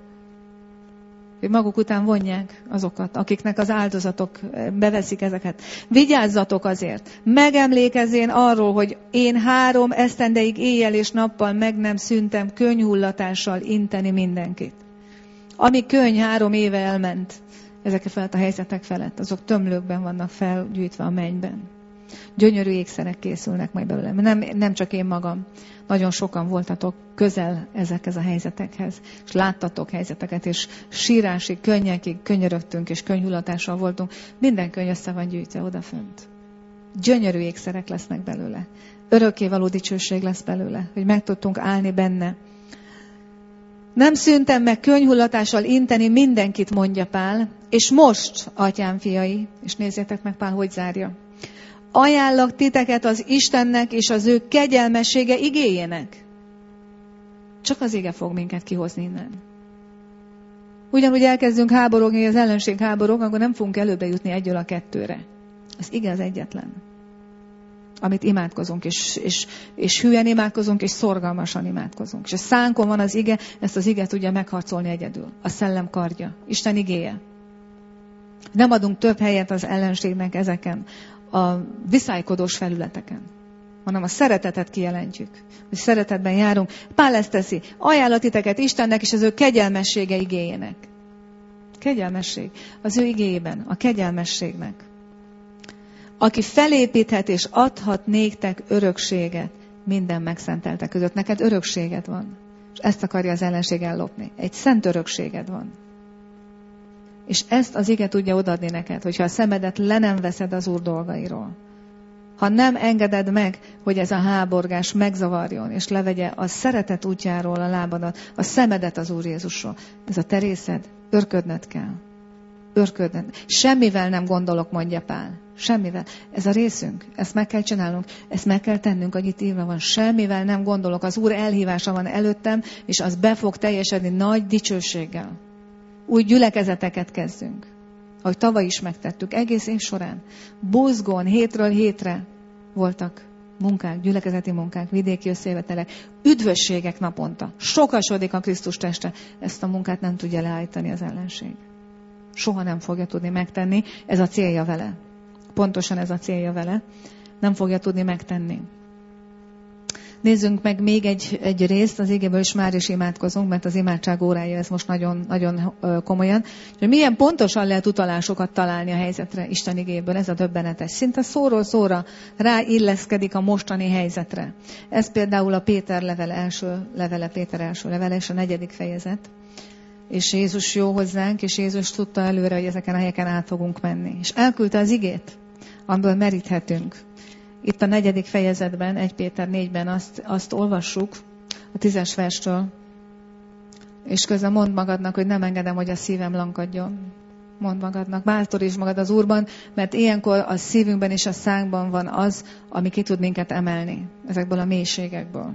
Hogy maguk után vonják azokat, akiknek az áldozatok beveszik ezeket. Vigyázzatok azért. Megemlékezzén arról, hogy én három esztendeig éjjel és nappal meg nem szüntem könnyhullatással inteni mindenkit. Ami könny három éve elment ezek felett a helyzetek felett, azok tömlőkben vannak felgyűjtve a mennyben. Gyönyörű ékszerek készülnek majd belőle. Nem, nem csak én magam. Nagyon sokan voltatok közel ezekhez a helyzetekhez, és láttatok helyzeteket, és sírásig, könnyekig könyörögtünk, és könyhulatással voltunk. Minden könyv össze van gyűjtve odafönt. Gyönyörű ékszerek lesznek belőle. Örökkévaló dicsőség lesz belőle, hogy meg tudtunk állni benne. Nem szűntem meg könyhullatással inteni mindenkit, mondja Pál, és most, atyám fiai, és nézzétek meg Pál, hogy zárja. Ajánlak titeket az Istennek és az ő kegyelmessége igéjének. Csak az ige fog minket kihozni innen. Ugyanúgy elkezdünk háborogni, hogy az ellenség háborog, akkor nem fogunk előbbre jutni egyről a kettőre. Az ige az egyetlen. Amit imádkozunk, és, és, és hülyen imádkozunk, és szorgalmasan imádkozunk. És a szánkon van az ige, ezt az ige tudja megharcolni egyedül. A szellem kardja. Isten igéje. Nem adunk több helyet az ellenségnek ezeken a viszálykodós felületeken, hanem a szeretetet kijelentjük, hogy szeretetben járunk. Pál ezt teszi. Ajánlott titeket Istennek és az ő kegyelmessége igéjének. Kegyelmesség. Az ő igéjében, a kegyelmességnek. Aki felépíthet és adhat néktek örökséget minden megszenteltek között. Neked örökséged van. És ezt akarja az ellenség ellopni. Egy szent örökséged van. És ezt az ige tudja odaadni neked, hogyha a szemedet le nem veszed az Úr dolgairól. Ha nem engeded meg, hogy ez a háborgás megzavarjon, és levegye a szeretet útjáról a lábadat, a szemedet az Úr Jézusról. Ez a te részed, örködned kell. Örködned. Semmivel nem gondolok, mondja Pál. Semmivel. Ez a részünk. Ezt meg kell csinálnunk. Ezt meg kell tennünk, hogy itt írva van. Semmivel nem gondolok. Az Úr elhívása van előttem, és az be fog teljesedni nagy dicsőséggel. Új gyülekezeteket kezdünk. Ahogy tavaly is megtettük, egész év során. Buzgón, hétről hétre voltak munkák, gyülekezeti munkák, vidéki összejövetelek, üdvösségek naponta. Sokasodik a Krisztus teste. Ezt a munkát nem tudja leállítani az ellenség. Soha nem fogja tudni megtenni. Ez a célja vele. Pontosan ez a célja vele. Nem fogja tudni megtenni. Nézzünk meg még egy, egy részt az igéből, és már is imádkozunk, mert az imádság órája ez most nagyon, nagyon komolyan. És milyen pontosan lehet utalásokat találni a helyzetre Isten igéből, ez a döbbenetes. Szinte szóról szóra ráilleszkedik a mostani helyzetre. Ez például a Péter levele, első levele, Péter első levele, és a negyedik fejezet. És Jézus jó hozzánk, és Jézus tudta előre, hogy ezeken a helyeken át fogunk menni. És elküldte az igét, amiből meríthetünk. Itt a negyedik fejezetben, egy Péter négyben azt, azt olvassuk, a tízes verstől, és közben mondd magadnak, hogy nem engedem, hogy a szívem lankadjon. Mondd magadnak, bátorítsd magad az Úrban, mert ilyenkor a szívünkben és a szánkban van az, ami ki tud minket emelni ezekből a mélységekből.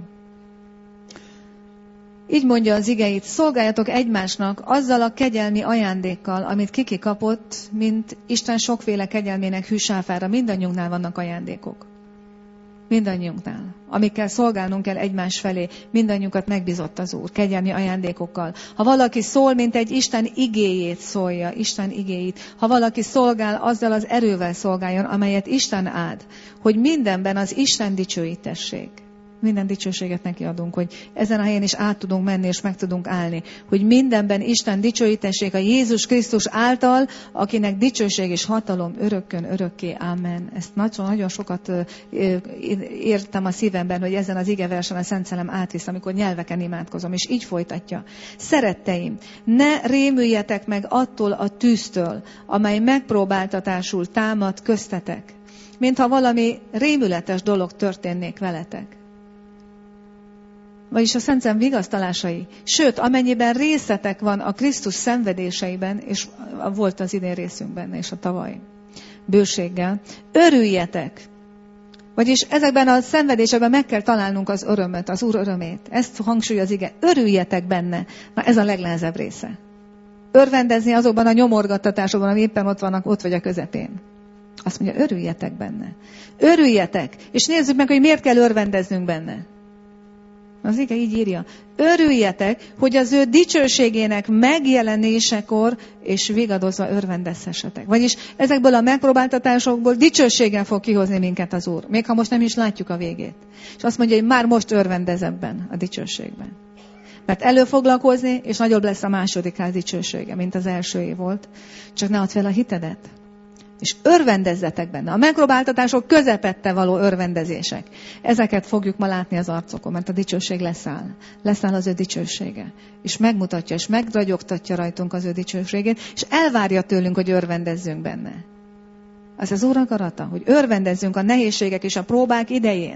Így mondja az igeit, szolgáljatok egymásnak azzal a kegyelmi ajándékkal, amit kiki kapott, mint Isten sokféle kegyelmének hűsáfára. Mindannyiunknál vannak ajándékok. Mindannyiunknál. Amikkel szolgálnunk kell egymás felé. Mindannyiunkat megbízott az Úr kegyelmi ajándékokkal. Ha valaki szól, mint egy Isten igéjét szólja, Isten igéjét. Ha valaki szolgál, azzal az erővel szolgáljon, amelyet Isten áld. Hogy mindenben az Isten dicsőítessék. Minden dicsőséget neki adunk, hogy ezen a helyen is át tudunk menni, és meg tudunk állni. Hogy mindenben Isten dicsőítessék a Jézus Krisztus által, akinek dicsőség és hatalom örökkön, örökké. Amen. Ezt nagyon, nagyon sokat értem a szívemben, hogy ezen az igeversen a Szent Szellem átvisz, amikor nyelveken imádkozom, és így folytatja. Szeretteim, ne rémüljetek meg attól a tűztől, amely megpróbáltatásul támad köztetek, mintha valami rémületes dolog történnék veletek. Vagyis a Szent Szellem vigasztalásai. Sőt, amennyiben részetek van a Krisztus szenvedéseiben, és volt az idén részünk benne, és a tavaly bőséggel, örüljetek. Vagyis ezekben a szenvedésekben meg kell találnunk az örömöt, az Úr örömét. Ezt hangsúlyoz az ige. Örüljetek benne. Na ez a legnehezebb része. Örvendezni azokban a nyomorgattatásokban, ami éppen ott vannak, ott vagy a közepén. Azt mondja, örüljetek benne. Örüljetek. És nézzük meg, hogy miért kell örvendeznünk benne. Az ige így írja. Örüljetek, hogy az ő dicsőségének megjelenésekor és vigadozva örvendezhessetek. Vagyis ezekből a megpróbáltatásokból dicsőséggel fog kihozni minket az Úr. Még ha most nem is látjuk a végét. És azt mondja, hogy már most örvendez ebben a dicsőségben. Mert elő foglalkozni, és nagyobb lesz a második ház dicsősége, mint az elsőé volt. Csak ne add fel a hitedet. És örvendezzetek benne. A megpróbáltatások közepette való örvendezések. Ezeket fogjuk ma látni az arcokon, mert a dicsőség leszáll. Leszáll az ő dicsősége. És megmutatja, és megragyogtatja rajtunk az ő dicsőségét, és elvárja tőlünk, hogy örvendezzünk benne. Az az Úr akarata, hogy örvendezzünk a nehézségek és a próbák idején.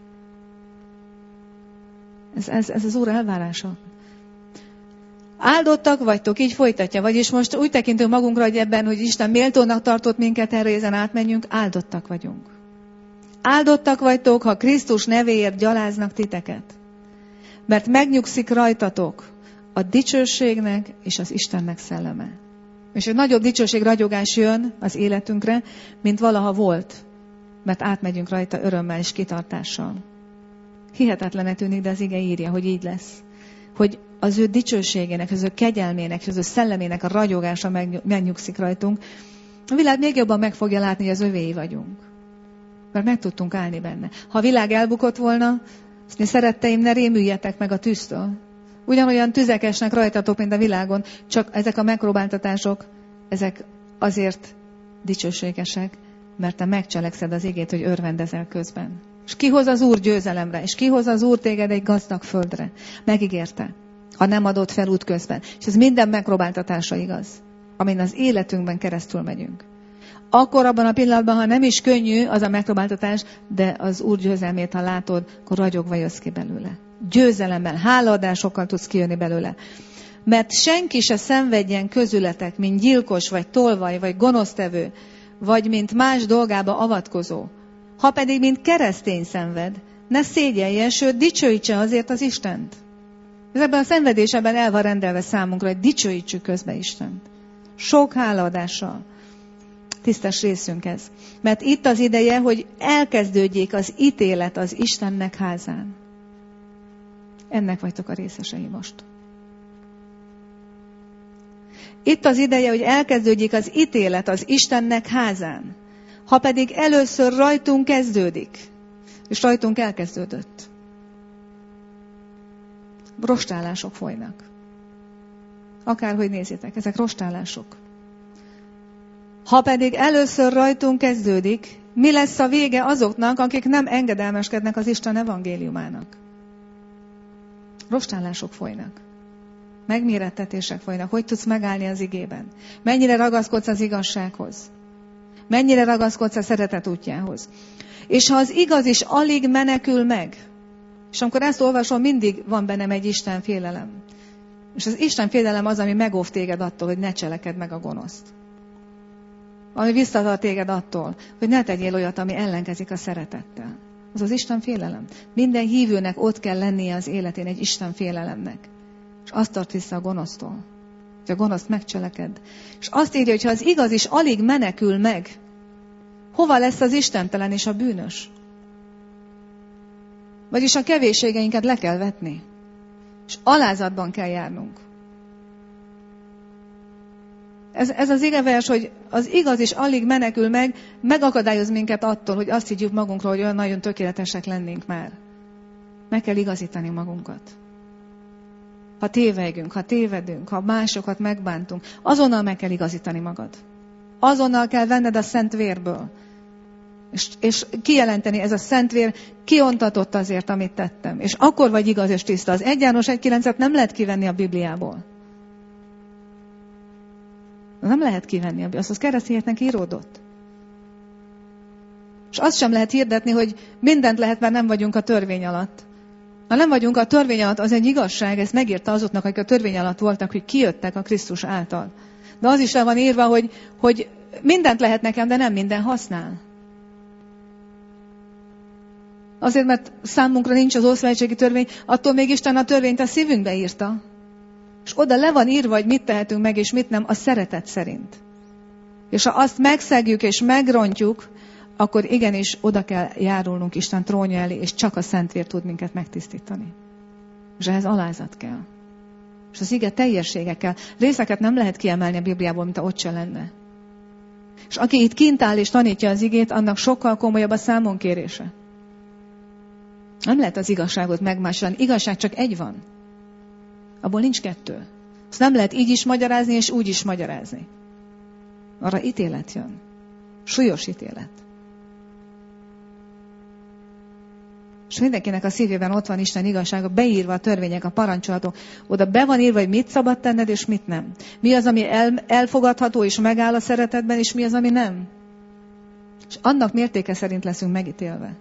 Ez, ez, ez az Úr elvárása. Áldottak vagytok, így folytatja. Vagyis most úgy tekintünk magunkra, hogy ebben, hogy Isten méltónak tartott minket, erre ezen átmenjünk, áldottak vagyunk. Áldottak vagytok, ha Krisztus nevéért gyaláznak titeket. Mert megnyugszik rajtatok a dicsőségnek és az Istennek szelleme. És egy nagyobb dicsőség, ragyogás jön az életünkre, mint valaha volt. Mert átmegyünk rajta örömmel és kitartással. Hihetetlenek tűnik, de az ige írja, hogy így lesz. Hogy az ő dicsőségének, az ő kegyelmének, az ő szellemének a ragyogása megnyugszik rajtunk. A világ még jobban meg fogja látni, hogy az övéi vagyunk. Mert meg tudtunk állni benne. Ha a világ elbukott volna, azt mi szeretteim, ne rémüljetek meg a tűztől. Ugyanolyan tüzekesnek rajtatok, mint a világon, csak ezek a megpróbáltatások, ezek azért dicsőségesek, mert te megcselekszed az igét, hogy örvendezel közben. És kihoz az Úr győzelemre, és kihoz az Úr téged egy gazdag földre. Megígérte, ha nem adott fel útközben. És ez minden megpróbáltatásra igaz, amin az életünkben keresztül megyünk. Akkor abban a pillanatban, ha nem is könnyű az a megpróbáltatás, de az Úr győzelmét, ha látod, akkor ragyogva jössz ki belőle. Győzelemmel, hálaadásokkal tudsz kijönni belőle. Mert senki se szenvedjen közületek, mint gyilkos, vagy tolvaj, vagy gonosztevő, vagy mint más dolgába avatkozó. Ha pedig, mint keresztény szenved, ne szégyelje, sőt, dicsőítse azért az Istent. Ez ebben a szenvedésben el van rendelve számunkra, hogy dicsőítsük közbe Istent. Sok hálaadással. Tisztes részünk ez. Mert itt az ideje, hogy elkezdődjék az ítélet az Istennek házán. Ennek vagytok a részesei most. Itt az ideje, hogy elkezdődjék az ítélet az Istennek házán. Ha pedig először rajtunk kezdődik, és rajtunk elkezdődött. Rostálások folynak. Akárhogy nézzétek, ezek rostálások. Ha pedig először rajtunk kezdődik, mi lesz a vége azoknak, akik nem engedelmeskednek az Isten evangéliumának? Rostálások folynak. Megmérettetések folynak. Hogy tudsz megállni az igében? Mennyire ragaszkodsz az igazsághoz? Mennyire ragaszkodsz a szeretet útjához? És ha az igaz is alig menekül meg, és amikor ezt olvasom, mindig van bennem egy Isten félelem. És az Isten félelem az, ami megóv téged attól, hogy ne cselekedd meg a gonoszt. Ami visszatart téged attól, hogy ne tegyél olyat, ami ellenkezik a szeretettel. Az az Isten félelem. Minden hívőnek ott kell lennie az életén egy Isten félelemnek. És azt tart vissza a gonosztól. Hogy a gonoszt megcseleked. És azt írja, hogy ha az igaz is alig menekül meg, hova lesz az istentelen és a bűnös? Vagyis a kevésségeinket le kell vetni. És alázatban kell járnunk. Ez, ez az igevers, hogy az igaz is alig menekül meg, megakadályoz minket attól, hogy azt higgyük magunkról, hogy olyan nagyon tökéletesek lennénk már. Meg kell igazítani magunkat. Ha tévegünk, ha tévedünk, ha másokat megbántunk, azonnal meg kell igazítani magad. Azonnal kell venned a szent vérből. És, és kijelenteni, ez a szent vér kiontatott azért, amit tettem. És akkor vagy igaz és tiszta. Az egy János egy kilencet nem lehet kivenni a Bibliából. Nem lehet kivenni, azt az keresztényeknek íródott. És azt sem lehet hirdetni, hogy mindent lehet, mert nem vagyunk a törvény alatt. Ha nem vagyunk a törvény alatt, az egy igazság, ezt megírta azoknak, akik a törvény alatt voltak, hogy kijöttek a Krisztus által. De az is le van írva, hogy, hogy mindent lehet nekem, de nem minden használ. Azért, mert számunkra nincs az ószövetségi törvény, attól még Isten a törvényt a szívünkbe írta. És oda le van írva, hogy mit tehetünk meg, és mit nem, a szeretet szerint. És ha azt megszegjük és megrontjuk, akkor igenis oda kell járulnunk Isten trónja elé, és csak a Szentvér tud minket megtisztítani. És ehhez alázat kell. És az ige teljessége kell. Részeket nem lehet kiemelni a Bibliából, mint ha ott se lenne. És aki itt kint áll és tanítja az igét, annak sokkal komolyabb a számonkérése. Nem lehet az igazságot megmásolni. Igazság csak egy van. Abból nincs kettő. Azt nem lehet így is magyarázni, és úgy is magyarázni. Arra ítélet jön. Súlyos ítélet. És mindenkinek a szívében ott van Isten igazsága, beírva a törvények, a parancsolatok. Oda be van írva, hogy mit szabad tenned, és mit nem. Mi az, ami el, elfogadható, és megáll a szeretetben, és mi az, ami nem. És annak mértéke szerint leszünk megítélve.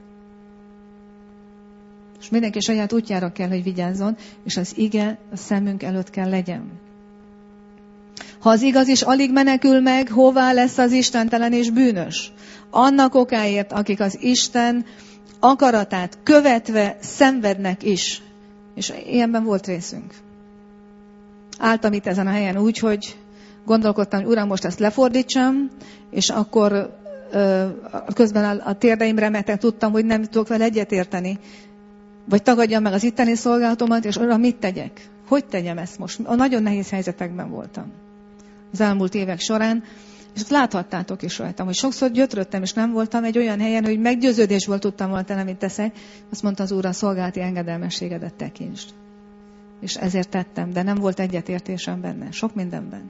És mindenki saját útjára kell, hogy vigyázzon, és az ige a szemünk előtt kell legyen. Ha az igaz is alig menekül meg, hová lesz az istentelen és bűnös? Annak okáért, akik az Isten akaratát követve szenvednek is. És ilyenben volt részünk. Álltam itt ezen a helyen úgy, hogy gondolkodtam, hogy Uram, most ezt lefordítsam, és akkor ö, közben a, a térdeim remettek, tudtam, hogy nem tudok vele egyetérteni. Vagy tagadjam meg az itteni szolgálatomat, és Uram, mit tegyek? Hogy tegyem ezt most? A nagyon nehéz helyzetekben voltam az elmúlt évek során, és ott láthattátok is rajtam, hogy sokszor gyötröttem, és nem voltam egy olyan helyen, hogy meggyőződésből tudtam volna tenni, amit teszek. Azt mondta az Úr, a szolgálati engedelmességedet tekintsd. És ezért tettem, de nem volt egyetértésem benne, sok mindenben.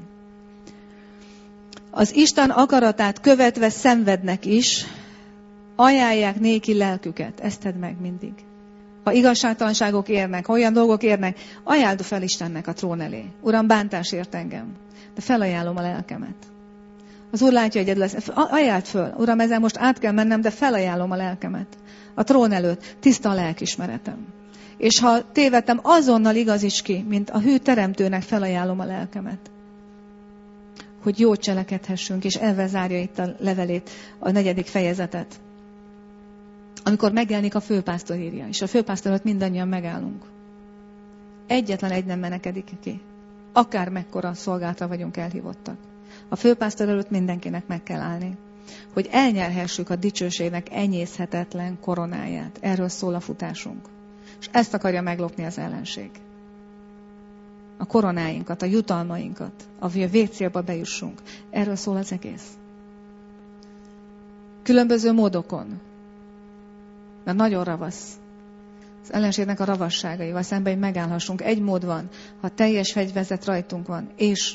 Az Isten akaratát követve szenvednek is, ajánlják néki lelküket. Ezt tedd meg mindig. Ha igazságtalanságok érnek, ha olyan dolgok érnek, ajánld fel Istennek a trón elé. Uram, bántás ért engem, de felajánlom a lelkemet. Az Úr látja, hogy egyedül lesz. Ajánld föl. Uram, ezzel most át kell mennem, de felajánlom a lelkemet. A trón előtt tiszta a lelkismeretem. És ha tévedtem, azonnal igazíts ki, mint a hű teremtőnek felajánlom a lelkemet. Hogy jót cselekedhessünk, és elve zárja itt a levelét, a negyedik fejezetet. Amikor megjelenik a főpásztor írja, és a főpásztor előtt mindannyian megállunk. Egyetlen egy nem menekedik ki. Akár mekkora szolgálatra vagyunk elhívottak. A főpásztor előtt mindenkinek meg kell állni, hogy elnyerhessük a dicsőségnek enyészhetetlen koronáját. Erről szól a futásunk. És ezt akarja meglopni az ellenség. A koronáinkat, a jutalmainkat, a végcélba bejussunk. Erről szól az egész. Különböző módokon. Mert nagyon ravasz. Az ellenségnek a ravasságaival szemben, hogy megállhassunk. Egy mód van, ha teljes fegyverzet rajtunk van, és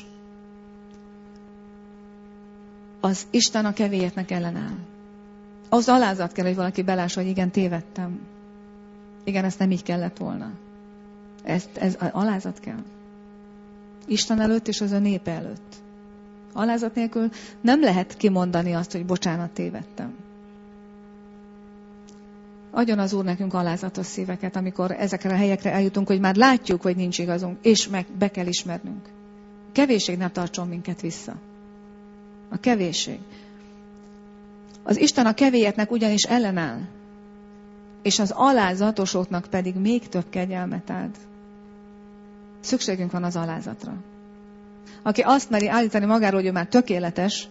az Isten a kevélyeknek ellenáll. Ahhoz alázat kell, hogy valaki belássa, hogy igen, tévedtem. Igen, ezt nem így kellett volna. Ezt, ez alázat kell. Isten előtt és az a népe előtt. Alázat nélkül nem lehet kimondani azt, hogy bocsánat, tévedtem. Adjon az Úr nekünk alázatos szíveket, amikor ezekre a helyekre eljutunk, hogy már látjuk, hogy nincs igazunk, és meg be kell ismernünk. A kevésség ne tartson minket vissza. A kevésség. Az Isten a kevélyeknek ugyanis ellenáll, és az alázatosoknak pedig még több kegyelmet ad. Szükségünk van az alázatra. Aki azt meri állítani magáról, hogy ő már tökéletes,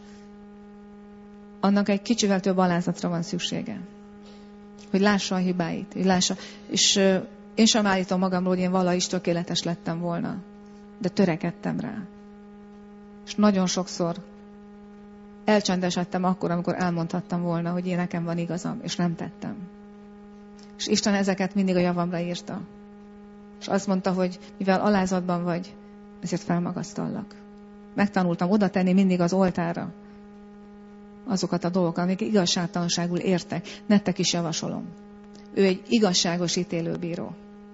annak egy kicsivel több alázatra van szüksége. Hogy lássa a hibáit. Hogy lássa. És uh, én sem állítom magamról, hogy én valaha is tökéletes lettem volna. De törekedtem rá. És nagyon sokszor elcsendesedtem akkor, amikor elmondhattam volna, hogy én nekem van igazam, és nem tettem. És Isten ezeket mindig a javamra írta. És azt mondta, hogy mivel alázatban vagy, ezért felmagasztallak. Megtanultam oda tenni mindig az oltárra azokat a dolgokat, amik igazságtalanságul értek. Nektek is javasolom. Ő egy igazságos ítélőbíró.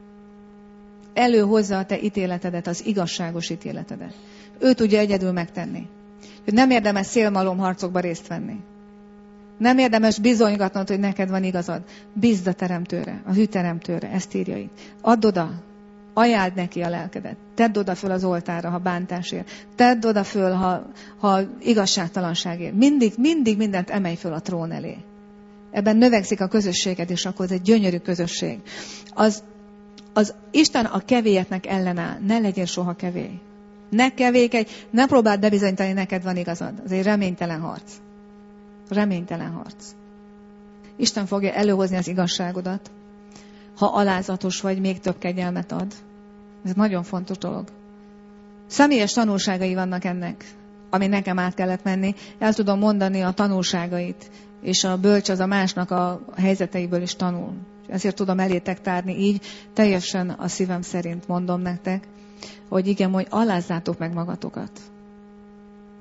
Előhozza a te ítéletedet, az igazságos ítéletedet. Ő tudja egyedül megtenni. Hogy nem érdemes szélmalomharcokba részt venni. Nem érdemes bizonygatnod, hogy neked van igazad. Bízd a teremtőre, a hű teremtőre, ezt írja itt. Add oda, ajánld neki a lelkedet. Tedd oda föl az oltárra, ha bántásért. Tedd oda föl, ha, ha igazságtalanságért. Mindig, mindig mindent emelj föl a trón elé. Ebben növekszik a közösséged, és akkor ez egy gyönyörű közösség. Az, az Isten a kevélyeknek ellenáll. Ne legyél soha kevély. Ne kevékedj, ne próbáld bebizonyítani, neked van igazad. Ez egy reménytelen harc. Reménytelen harc. Isten fogja előhozni az igazságodat. Ha alázatos vagy, még több kegyelmet ad. Ez nagyon fontos dolog. Személyes tanulságai vannak ennek, ami nekem át kellett menni. El tudom mondani a tanulságait, és a bölcs az a másnak a helyzeteiből is tanul. Ezért tudom elétek tárni így, teljesen a szívem szerint mondom nektek, hogy igen, hogy alázzátok meg magatokat.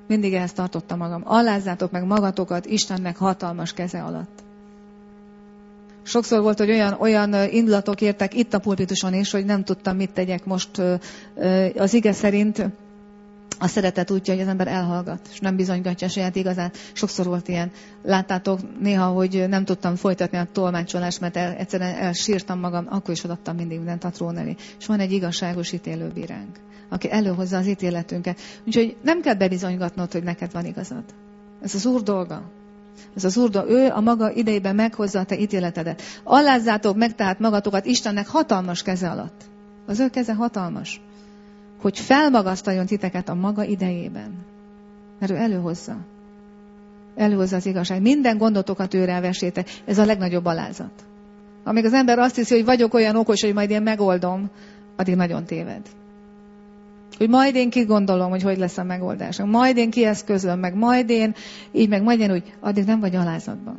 mindig ehhez tartottam magam. Alázzátok meg magatokat Istennek hatalmas keze alatt. Sokszor volt, hogy olyan, olyan indulatok értek itt a pulpituson is, hogy nem tudtam, mit tegyek most az ige szerint. A szeretet útja, hogy az ember elhallgat, és nem bizonygatja a saját igazát. Sokszor volt ilyen. Láttátok néha, hogy nem tudtam folytatni a tolmácsolást, mert el, egyszerűen elsírtam magam, akkor is odaadtam mindig mindent a trón elé. És van egy igazságos ítélőbíránk, aki előhozza az ítéletünket. Úgyhogy nem kell bebizonygatnod, hogy neked van igazad. Ez az Úr dolga. Ez az Úr dolga. Ő a maga idejében meghozza a te ítéletedet. Alázzátok meg tehát magatokat Istennek hatalmas keze alatt. Az ő keze hatalmas. Hogy felmagasztaljon titeket a maga idejében. Mert ő előhozza. Előhozza az igazság. Minden gondotokat őre elvesétek. Ez a legnagyobb alázat. Amíg az ember azt hiszi, hogy vagyok olyan okos, hogy majd én megoldom, addig nagyon téved. Hogy majd én kigondolom, hogy hogy lesz a megoldás. Majd én kieszközöm, meg majd én így, meg majd én úgy, addig nem vagy alázatban.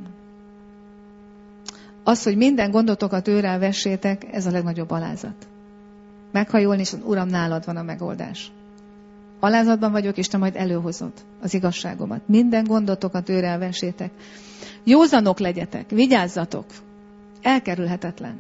Az, hogy minden gondotokat őre elvessétek, ez a legnagyobb alázat. Meghajolni, és Uram, nálad van a megoldás. Alázatban vagyok, és te majd előhozod az igazságomat. Minden gondotokat őre elvessétek. Józanok legyetek, vigyázzatok. Elkerülhetetlen.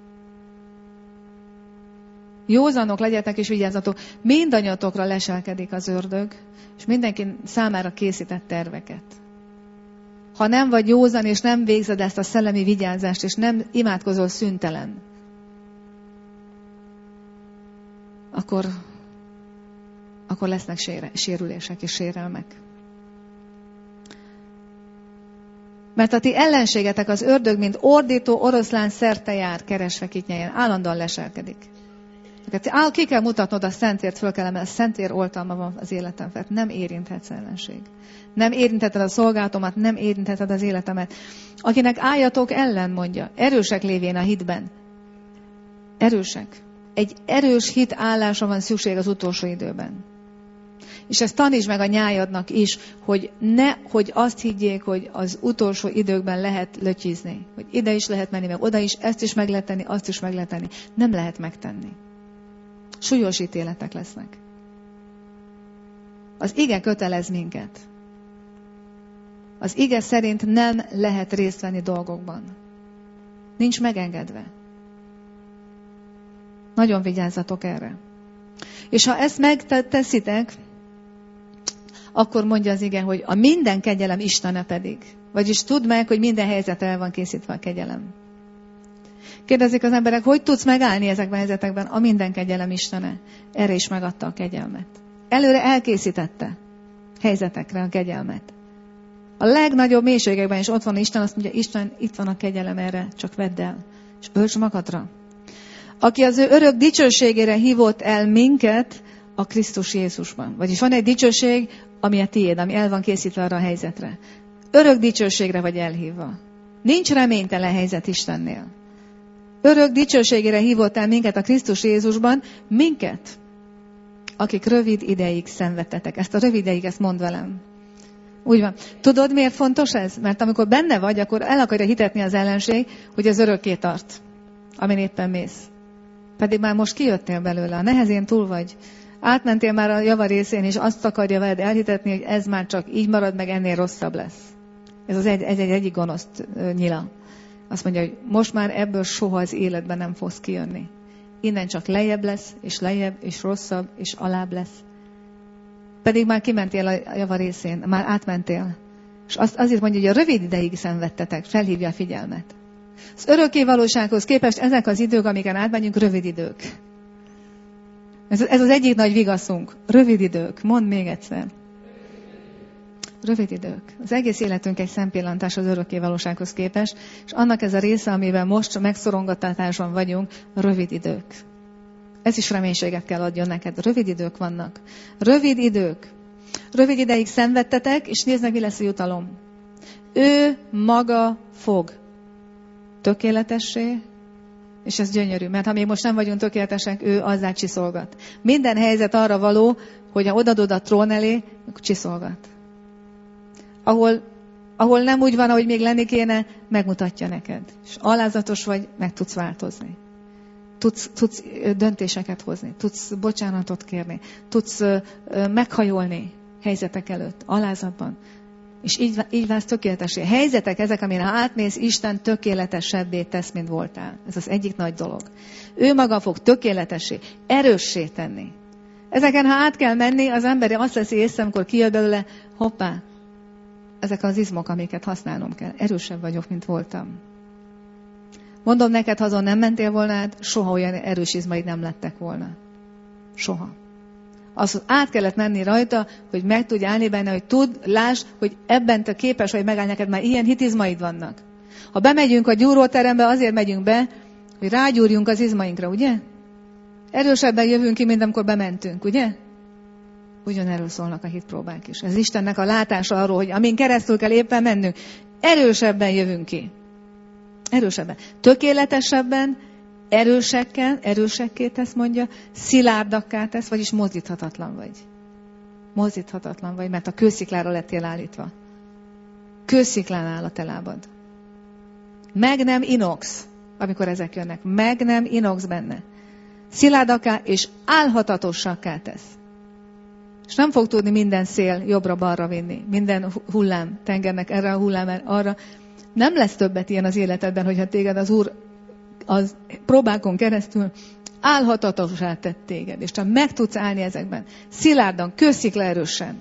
Józanok legyetek, és vigyázzatok. Mindannyiatokra leselkedik az ördög, és mindenki számára készített terveket. Ha nem vagy józan, és nem végzed ezt a szellemi vigyázást, és nem imádkozol szüntelen, akkor, akkor lesznek sére, sérülések és sérelmek. Mert a ti ellenségetek az ördög, mint ordító oroszlán szerte jár, keresve kit nyeljen. Állandóan leselkedik. Áll, ki kell mutatnod a szentért, föl kell emelni. A szentér oltalma van az életem, mert nem érinthetsz ellenség. Nem érintheted a szolgálatomat, nem érintheted az életemet. Akinek álljatok ellen, mondja, erősek lévén a hitben. Erősek. Egy erős hit állásra van szükség az utolsó időben. És ezt tanítsd meg a nyájadnak is, hogy ne, hogy azt higgyék, hogy az utolsó időkben lehet lötyízni. Hogy ide is lehet menni, meg oda is, ezt is meg lehet tenni, azt is meg lehet tenni. Nem lehet megtenni. Súlyos ítéletek lesznek. Az ige kötelez minket. Az ige szerint nem lehet részt venni dolgokban. Nincs megengedve. Nagyon vigyázzatok erre. És ha ezt megteszitek, akkor mondja az ige, hogy a minden kegyelem Istene pedig. Vagyis tudd meg, hogy minden helyzetre el van készítve a kegyelem. Kérdezik az emberek, hogy tudsz megállni ezekben a helyzetekben? A minden kegyelem Istene. Erre is megadta a kegyelmet. Előre elkészítette helyzetekre a kegyelmet. A legnagyobb mélységekben is ott van Isten, azt mondja, Isten, itt van a kegyelem erre, csak vedd el. És ölts magadra. Aki az ő örök dicsőségére hívott el minket a Krisztus Jézusban. Vagyis van egy dicsőség, ami a tiéd, ami el van készítve arra a helyzetre. Örök dicsőségre vagy elhívva. Nincs reménytelen helyzet Istennél. Örök dicsőségére hívott el minket a Krisztus Jézusban, minket, akik rövid ideig szenvedtetek. Ezt a rövid ideig, ezt mondd velem. Úgy van. Tudod, miért fontos ez? Mert amikor benne vagy, akkor el akarja hitetni az ellenség, hogy ez örökké tart, amin éppen mész. Pedig már most kijöttél belőle, a nehezén túl vagy. Átmentél már a java részén, és azt akarja veled elhitetni, hogy ez már csak így marad, meg ennél rosszabb lesz. Ez az egy, egy, egy egyik gonosz nyila. Azt mondja, hogy most már ebből soha az életben nem fogsz kijönni. Innen csak lejjebb lesz, és lejjebb, és rosszabb, és alább lesz. Pedig már kimentél a java részén, már átmentél. És azt, azért mondja, hogy a rövid ideig szenvedtetek, felhívja a figyelmet. Az örökké valósághoz képest ezek az idők, amiken átmegyünk, rövid idők. Ez, ez az egyik nagy vigaszunk. Rövid idők. Mondd még egyszer. Rövid idők. Az egész életünk egy szempillantás az örökké valósághoz képest, és annak ez a része, amiben most megszorongattatásban vagyunk, rövid idők. Ez is reménységet kell adjon neked. Rövid idők vannak. Rövid idők. Rövid ideig szenvedtetek, és nézd meg, mi lesz a jutalom. Ő maga fog tökéletessé, és ez gyönyörű, mert ha még most nem vagyunk tökéletesek, ő azzá csiszolgat. Minden helyzet arra való, hogy ha odadod a trón elé, akkor csiszolgat. Ahol, ahol nem úgy van, ahogy még lenni kéne, megmutatja neked. És alázatos vagy, meg tudsz változni. Tudsz, tudsz döntéseket hozni, tudsz bocsánatot kérni, tudsz meghajolni. helyzetek előtt, alázatban. És így, így válsz tökéletesé. Helyzetek ezek, amire ha átmész, Isten tökéletesebbé tesz, mint voltál. Ez az egyik nagy dolog. Ő maga fog tökéletesé, erőssé tenni. Ezeken, ha át kell menni, az ember azt veszi észre, amikor kijön belőle, hoppá, ezek az izmok, amiket használnom kell. Erősebb vagyok, mint voltam. Mondom neked, ha azon nem mentél volna át, soha olyan erős izmaid nem lettek volna. Soha. Az át kellett menni rajta, hogy meg tudj állni benne, hogy tudd, lásd, hogy ebben te képes vagy megállni, neked már ilyen hitizmaid vannak. Ha bemegyünk a gyúróterembe, azért megyünk be, hogy rágyúrjunk az izmainkra, ugye? Erősebben jövünk ki, mint amikor bementünk, ugye? Ugyanerről szólnak a hitpróbák is. Ez Istennek a látása arról, hogy amin keresztül kell éppen mennünk, erősebben jövünk ki. Erősebben. Tökéletesebben, erősekkel, erősekké tesz, mondja, szilárdakká tesz, vagyis mozdíthatatlan vagy. Mozdíthatatlan vagy, mert a kősziklára lettél állítva. Kősziklán áll a te lábad. Meg nem inox, amikor ezek jönnek. Meg nem inox benne. Szilárdakká és állhatatosakká tesz. És nem fog tudni minden szél jobbra-balra vinni. Minden hullám tengernek erre a hullám, arra. Nem lesz többet ilyen az életedben, hogyha téged az Úr az próbákon keresztül állhatatossá tett téged. És csak meg tudsz állni ezekben. Szilárdan, kőszikla erősen.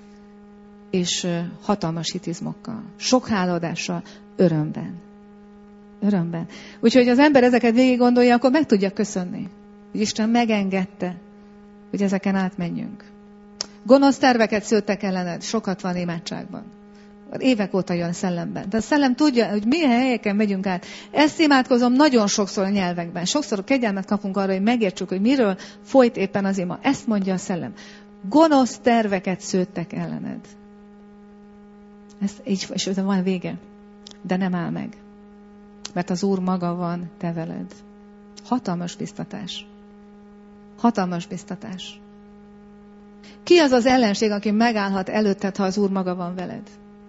És hatalmas hitizmokkal. Sok háladással, örömben. Örömben. Úgyhogy az ember ezeket végig gondolja, akkor meg tudja köszönni. Hogy Isten megengedte, hogy ezeken átmenjünk. Gonosz terveket szőttek ellened. Sokat van imádságban. Évek óta jön szellemben. De a szellem tudja, hogy milyen helyeken megyünk át. Ezt imádkozom nagyon sokszor a nyelvekben. Sokszor kegyelmet kapunk arra, hogy megértsük, hogy miről folyt éppen az ima. Ezt mondja a szellem. Gonosz terveket szőttek ellened. Ez így, és van vége. De nem áll meg. Mert az Úr maga van te veled. Hatalmas biztatás. Hatalmas biztatás. Ki az az ellenség, aki megállhat előtted, ha az Úr maga van veled?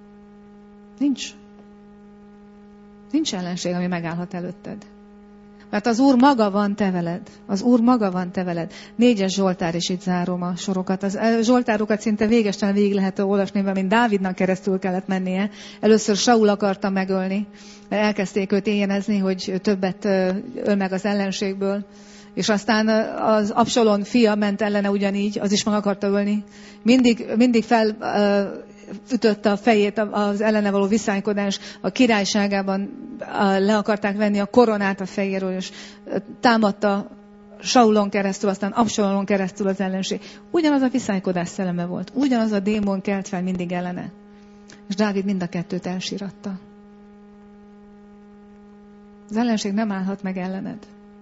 Nincs. Nincs ellenség, ami megállhat előtted. Mert az Úr maga van te veled. Az Úr maga van te veled. Négyes Zsoltár, is itt zárom a sorokat. Az Zsoltárokat szinte végesen végig lehet olvasni, mert mint Dávidnak keresztül kellett mennie. Először Saul akarta megölni. Elkezdték őt éjjenezni, hogy többet öl meg az ellenségből. És aztán az Absalon fia ment ellene ugyanígy, az is meg akarta ölni. Mindig, mindig fel... ütötte a fejét az ellene való viszálykodás, a királyságában le akarták venni a koronát a fejéről, és támadta Saulon keresztül, aztán Absalonon keresztül az ellenség. Ugyanaz a viszálykodás szelleme volt, ugyanaz a démon kelt fel mindig ellene. És Dávid mind a kettőt elsíratta. Az ellenség nem állhat meg ellened.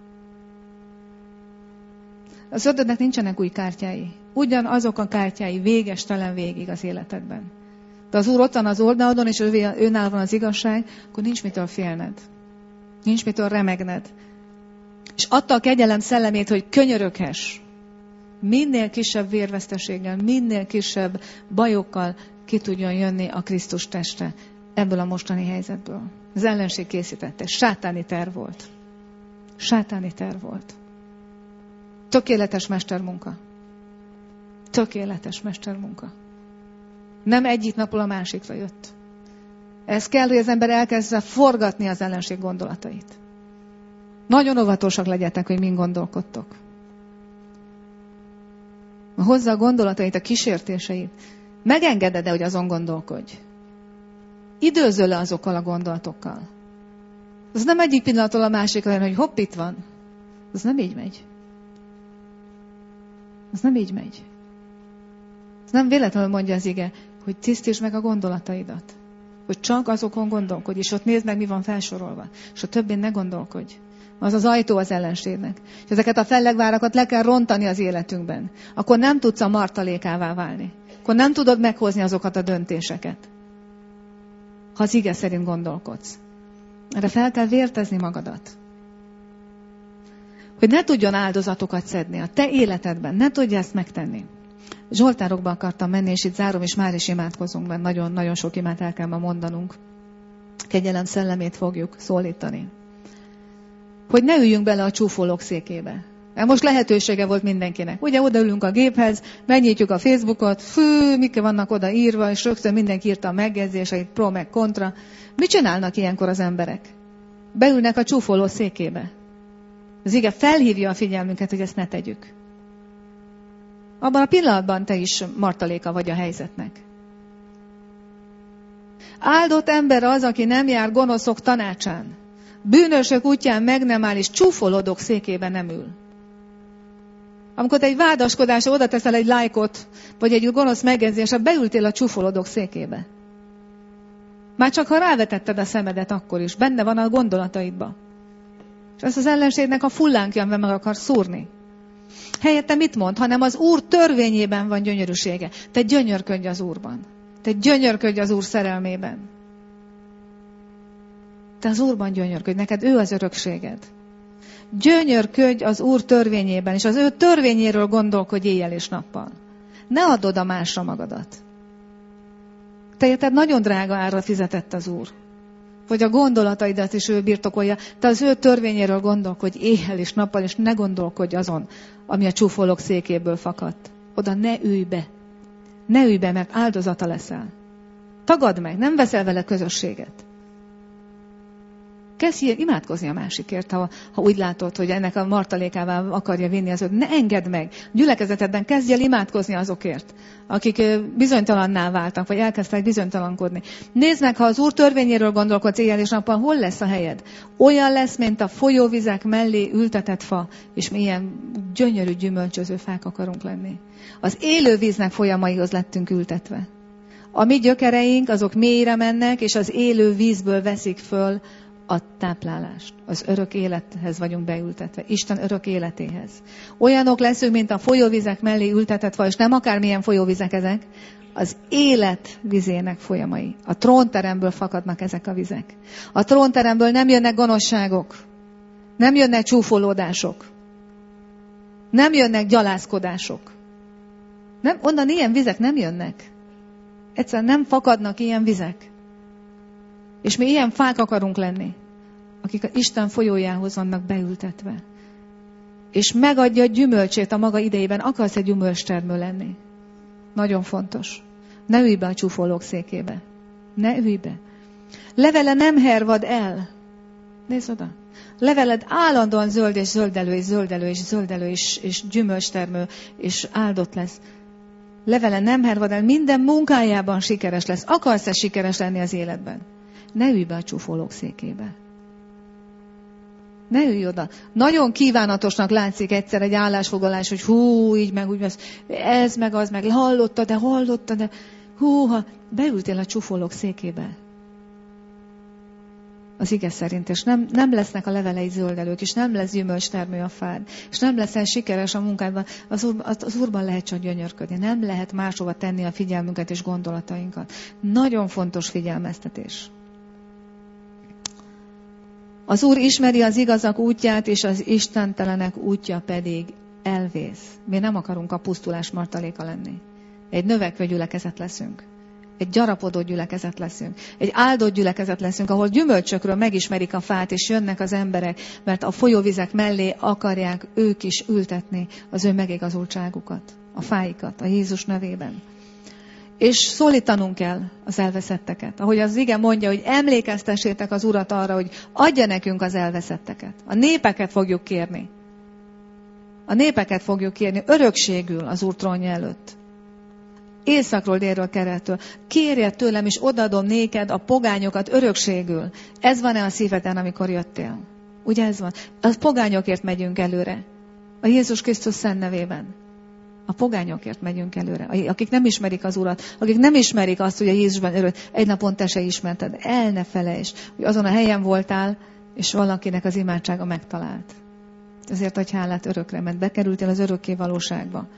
Az ördögnek nincsenek új kártyái. Ugyanazok a kártyái végestelen végig az életedben. De az Úr ott van az oldalodon, és őnál van az igazság, akkor nincs mitől félned. Nincs mitől remegned. És adta a kegyelem szellemét, hogy könyöröghess. Minél kisebb vérveszteséggel, minél kisebb bajokkal ki tudjon jönni a Krisztus teste ebből a mostani helyzetből. Az ellenség készítette. Sátáni terv volt. Sátáni terv volt. Tökéletes mestermunka. Tökéletes mestermunka. Nem egyik napról a másikra jött. Ez kell, hogy az ember elkezdve forgatni az ellenség gondolatait. Nagyon óvatosak legyetek, hogy mind gondolkodtok. Hozza a gondolatait, a kísértéseit. Megengeded-e, hogy azon gondolkodj? Időzöl-e azokkal a gondolatokkal? Az nem egyik pillanattól a másikra, hogy hopp, itt van. Az nem így megy. Az nem így megy. Ez nem véletlenül mondja az ige, hogy tisztítsd meg a gondolataidat. Hogy csak azokon gondolkodj, és ott nézd meg, mi van felsorolva. És a többén ne gondolkodj. Az az ajtó az ellenségnek. És ezeket a fellegvárakat le kell rontani az életünkben. Akkor nem tudsz a martalékává válni. Akkor nem tudod meghozni azokat a döntéseket. Ha az ige szerint gondolkodsz. Erre fel kell vértezni magadat. Hogy ne tudjon áldozatokat szedni a te életedben. Ne tudja ezt megtenni. Zsoltárokba akartam menni, és itt zárom, és már is imádkozunk benne. Nagyon, nagyon sok imát el kell ma mondanunk. Kegyelem szellemét fogjuk szólítani. Hogy ne üljünk bele a csúfolók székébe. Mert most lehetősége volt mindenkinek. Ugye odaülünk a géphez, megnyitjuk a Facebookot, fű, mik vannak oda írva, és rögtön mindenki írta a megjegyzéseit, pro meg kontra. Mit csinálnak ilyenkor az emberek? Beülnek a csúfoló székébe. Az ige felhívja a figyelmünket, hogy ezt ne tegyük. Abban a pillanatban te is martaléka vagy a helyzetnek. Áldott ember az, aki nem jár gonoszok tanácsán. Bűnösök útján meg nem áll, és csúfolódók székében nem ül. Amikor te egy vádaskodásra oda teszel egy lájkot, vagy egy gonosz megjegyzésre, beültél a csúfolódók székébe. Már csak ha rávetetted a szemedet, akkor is. Benne van a gondolataidba. És ezt az ellenségnek a fullánkján meg akar szúrni. Helyette mit mond? Hanem az Úr törvényében van gyönyörűsége. Te gyönyörködj az Úrban. Te gyönyörködj az Úr szerelmében. Te az Úrban gyönyörködj. Neked ő az örökséged. Gyönyörködj az Úr törvényében, és az ő törvényéről gondolkodj éjjel és nappal. Ne add oda másra magadat. Te érted, nagyon drága ára fizetett az Úr. Hogy a gondolataidat is ő birtokolja. Te az ő törvényéről gondolkodj éjjel és nappal, és ne gondolkodj azon, ami a csúfolók székéből fakadt. Oda ne ülj be. Ne ülj be, mert áldozata leszel. Tagadd meg, nem veszel vele közösséget. Kezdj imádkozni a másikért, ha, ha úgy látod, hogy ennek a martalékával akarja vinni az őt. Ne engedd meg. Gyülekezetedben kezdj el imádkozni azokért, akik bizonytalanná váltak, vagy elkezdtek bizonytalankodni. Nézd meg, ha az Úr törvényéről gondolkodsz éjjel és nappal, hol lesz a helyed? Olyan lesz, mint a folyóvizek mellé ültetett fa, és mi ilyen gyönyörű, gyümölcsöző fák akarunk lenni. Az élő víznek folyamaihoz lettünk ültetve. A mi gyökereink, azok mélyre mennek, és az élő vízből veszik föl a táplálást. Az örök élethez vagyunk beültetve. Isten örök életéhez. Olyanok leszünk, mint a folyóvizek mellé ültetett fa, és nem akármilyen folyóvizek ezek, az élet vizének folyamai. A trónteremből fakadnak ezek a vizek. A trónteremből nem jönnek gonoszságok. Nem jönnek csúfolódások. Nem jönnek gyalászkodások. Nem, onnan ilyen vizek nem jönnek. Egyszerűen nem fakadnak ilyen vizek. És mi ilyen fák akarunk lenni, akik a Isten folyójához vannak beültetve. És megadja a gyümölcsét a maga idejében. Akarsz egy gyümölcstermő lenni. Nagyon fontos. Ne ülj be a csúfolók székébe. Ne ülj be. Levele nem hervad el. Nézd oda. Leveled állandóan zöld és zöldelő és zöldelő és zöldelő és, és gyümölcstermő és áldott lesz. Levele nem hervad el. Minden munkájában sikeres lesz. Akarsz-e sikeres lenni az életben? Ne ülj be a csúfolók székébe. Ne ülj oda. Nagyon kívánatosnak látszik egyszer egy állásfoglalás, hogy hú, így meg úgy vesz, ez meg az meg, hallotta, de hallotta, de húha, beültél a csúfolók székébe. Az ige szerint, és nem, nem lesznek a levelei zöldelők, és nem lesz gyümölcstermő a fád, és nem leszel sikeres a munkádban, az, úr, az, az Úrban lehet csak gyönyörködni, nem lehet máshova tenni a figyelmünket és gondolatainkat. Nagyon fontos figyelmeztetés. Az Úr ismeri az igazak útját, és az istentelenek útja pedig elvész. Mi nem akarunk a pusztulás martaléka lenni. Egy növekvő gyülekezet leszünk. Egy gyarapodó gyülekezet leszünk. Egy áldott gyülekezet leszünk, ahol gyümölcsökről megismerik a fát, és jönnek az emberek, mert a folyóvizek mellé akarják ők is ültetni az ő megigazultságukat, a fáikat, a Jézus nevében. És szólítanunk kell az elveszetteket. Ahogy az ige mondja, hogy emlékeztessétek az Urat arra, hogy adja nekünk az elveszetteket. A népeket fogjuk kérni. A népeket fogjuk kérni örökségül az Úr trónja előtt. Északról, délről, kelettől. Kérje tőlem, és odaadom néked a pogányokat örökségül. Ez van-e a szíveden, amikor jöttél? Ugye ez van? A pogányokért megyünk előre. A Jézus Krisztus szent nevében. A pogányokért megyünk előre. Akik nem ismerik az Urat, akik nem ismerik azt, hogy a Jézusban örült, egy napon te se ismerted. El ne felejtsd, hogy azon a helyen voltál, és valakinek az imádsága megtalált. Ezért adj hálát örökre, mert bekerültél az örökké valóságba.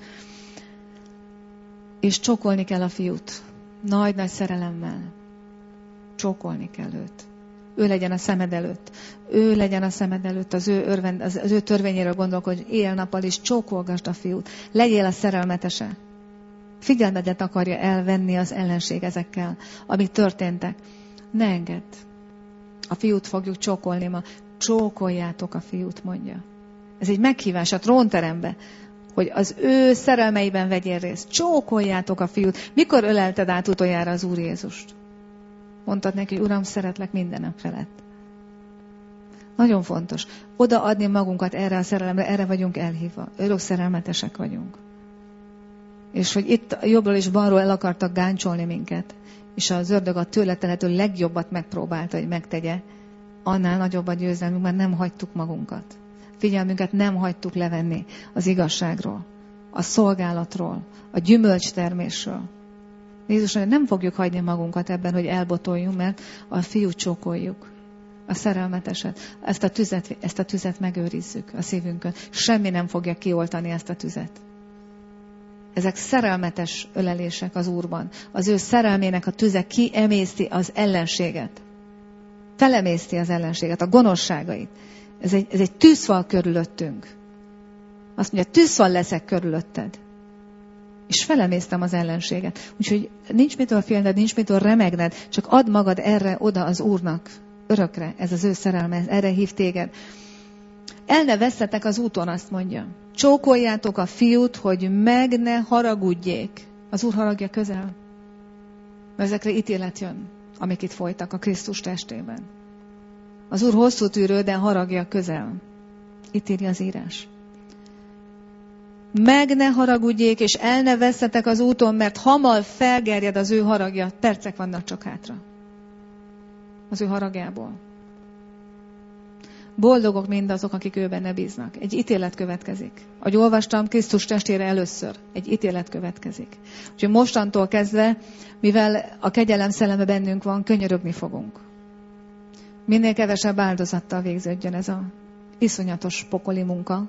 És csókolni kell a fiút. Nagy-nagy szerelemmel. Csókolni kell őt. Ő legyen a szemed előtt. Ő legyen a szemed előtt, az ő, örvend, az, az ő törvényéről gondolkodj, hogy éjjel-nappal is csókolgasd a fiút. Legyél a szerelmetese. Figyelmedet akarja elvenni az ellenség ezekkel, amik történtek. Ne engedd. A fiút fogjuk csókolni ma. Csókoljátok a fiút, mondja. Ez egy meghívás a trónterembe, hogy az ő szerelmeiben vegyél részt. Csókoljátok a fiút. Mikor ölelted át utoljára az Úr Jézust? Mondtad neki, hogy Uram, szeretlek mindenem felett. Nagyon fontos. Odaadni magunkat erre a szerelemre, erre vagyunk elhívva. Örök szerelmetesek vagyunk. És hogy itt jobbról és balról el akartak gáncsolni minket, és az ördög a tőle telhető legjobbat megpróbálta, hogy megtegye, annál nagyobb a győzelmünk, mert nem hagytuk magunkat. Figyelmünket nem hagytuk levenni az igazságról, a szolgálatról, a gyümölcstermésről. Jézus mondja, nem fogjuk hagyni magunkat ebben, hogy elbotoljunk, mert a fiút csókoljuk, a szerelmeteset. Ezt a tüzet, ezt a tüzet megőrizzük a szívünkön. Semmi nem fogja kioltani ezt a tüzet. Ezek szerelmetes ölelések az Úrban. Az ő szerelmének a tüze kiemészti az ellenséget. Felemészti az ellenséget, a gonoszságait. Ez egy, ez egy tűzfal körülöttünk. Azt mondja, tűzfal leszek körülötted. És felemésztem az ellenséget. Úgyhogy nincs mitől félned, nincs mitől remegned, csak add magad erre oda az Úrnak. Örökre, ez az ő szerelme, erre hív téged. El ne vesszetek az úton, azt mondja. Csókoljátok a fiút, hogy meg ne haragudjék. Az Úr haragja közel. Mert ezekre ítélet jön, amik itt folytak a Krisztus testében. Az Úr hosszú tűrő, de haragja közel. Itt írja az írás. Meg ne haragudjék, és el ne vesszetek az úton, mert hamar felgerjed az ő haragja. Percek vannak csak hátra. Az ő haragjából. Boldogok mindazok, akik ő benne bíznak. Egy ítélet következik. Ahogy olvastam, Krisztus testére először egy ítélet következik. Úgyhogy mostantól kezdve, mivel a kegyelem szelleme bennünk van, könyörögni fogunk. Minél kevesebb áldozattal végződjön ez a iszonyatos pokoli munka.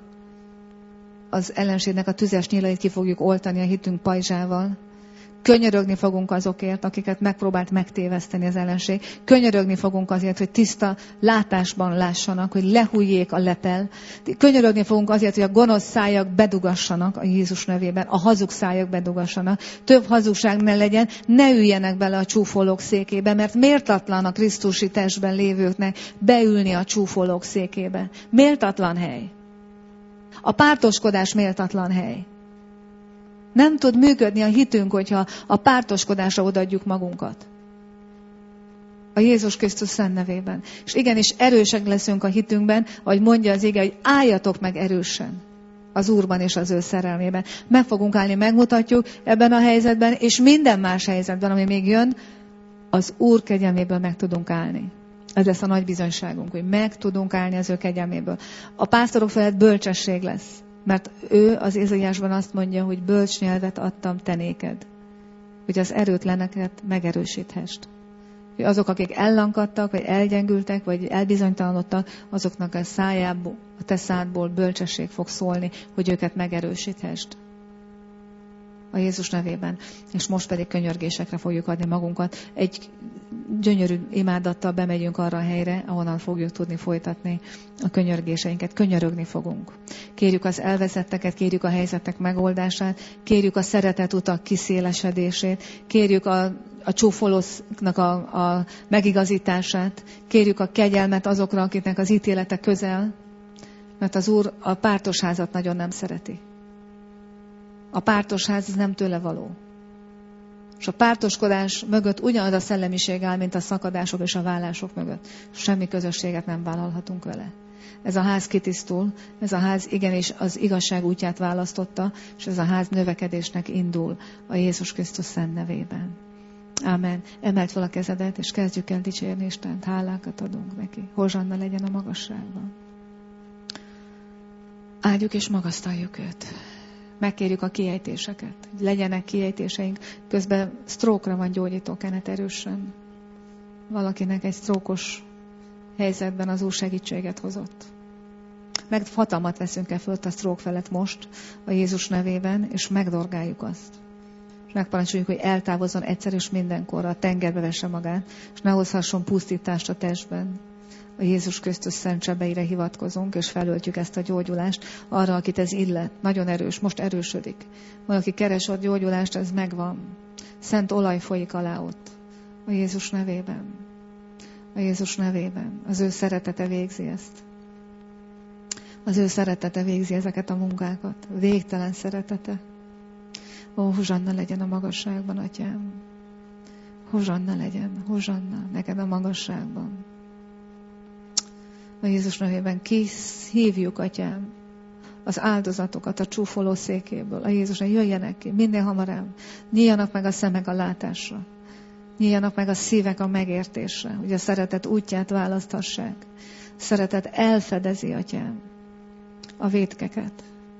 Az ellenségnek a tüzes nyílait ki fogjuk oltani a hitünk pajzsával. Könyörögni fogunk azokért, akiket megpróbált megtéveszteni az ellenség. Könyörögni fogunk azért, hogy tiszta látásban lássanak, hogy lehújjék a lepel. Könyörögni fogunk azért, hogy a gonosz szájak bedugassanak a Jézus nevében, a hazug szájak bedugassanak. Több hazugság ne legyen, ne üljenek bele a csúfolók székébe, mert méltatlan a Krisztusi testben lévőknek beülni a csúfolók székébe. Méltatlan hely. A pártoskodás méltatlan hely. Nem tud működni a hitünk, hogyha a pártoskodásra odaadjuk magunkat. A Jézus Krisztus szent nevében. És igenis erősek leszünk a hitünkben, ahogy mondja az ige, hogy álljatok meg erősen az Úrban és az ő szerelmében. Meg fogunk állni, megmutatjuk ebben a helyzetben, és minden más helyzetben, ami még jön, az Úr kegyelméből meg tudunk állni. Ez lesz a nagy bizonyságunk, hogy meg tudunk állni az ő kegyelméből. A pásztorok felett bölcsesség lesz. Mert ő az Ézaiásban azt mondja, hogy bölcs nyelvet adtam te néked, hogy az erőtleneket megerősíthest. Hogy azok, akik ellankadtak, vagy elgyengültek, vagy elbizonytalanodtak, azoknak a szájából, a te szádból bölcsesség fog szólni, hogy őket megerősíthest. A Jézus nevében. És most pedig könyörgésekre fogjuk adni magunkat. Egy gyönyörű imádattal bemegyünk arra a helyre, ahonnan fogjuk tudni folytatni a könyörgéseinket. Könyörögni fogunk. Kérjük az elveszetteket, kérjük a helyzetek megoldását, kérjük a szeretet utak kiszélesedését, kérjük a, a csúfolóknak a, a megigazítását, kérjük a kegyelmet azokra, akiknek az ítélete közel, mert az Úr a pártos házat nagyon nem szereti. A pártos ház ez nem tőle való. És a pártoskodás mögött ugyanaz a szellemiség áll, mint a szakadások és a vállások mögött. Semmi közösséget nem vállalhatunk vele. Ez a ház kitisztul, ez a ház igenis az igazság útját választotta, és ez a ház növekedésnek indul a Jézus Krisztus szent nevében. Ámen. Emeld fel a kezedet, és kezdjük el dicsérni Istent. Hálákat adunk neki. Hozsanna legyen a magasságban. Áldjuk és magasztaljuk őt. Megkérjük a kiejtéseket, hogy legyenek kiejtéseink. Közben sztrókra van gyógyító kenet erősen. Valakinek egy sztrókos helyzetben az Úr segítséget hozott. Meg hatalmat veszünk el fölött a sztrók felett most a Jézus nevében, és megdorgáljuk azt. És megparancsoljuk, hogy eltávozzon egyszer és mindenkorra, a tengerbe vesse magát, és ne hozhasson pusztítást a testben. A Jézus Krisztus szent sebeire hivatkozunk, és felöltjük ezt a gyógyulást arra, akit ez illet. Nagyon erős, most erősödik. Valaki keres a gyógyulást, ez megvan. Szent olaj folyik alá ott. A Jézus nevében. A Jézus nevében. Az ő szeretete végzi ezt. Az ő szeretete végzi ezeket a munkákat. Végtelen szeretete. Ó, hozsanna legyen a magasságban, Atyám. Hozsanna legyen, hozsanna neked a magasságban. A Jézus nevében kihívjuk, Atyám, az áldozatokat a csúfoló székéből. A Jézusra jöjjenek ki, minden hamarabb. Nyíljanak meg a szemek a látásra. Nyíljanak meg a szívek a megértésre, hogy a szeretet útját választhassák. A szeretet elfedezi, Atyám, a vétkeket.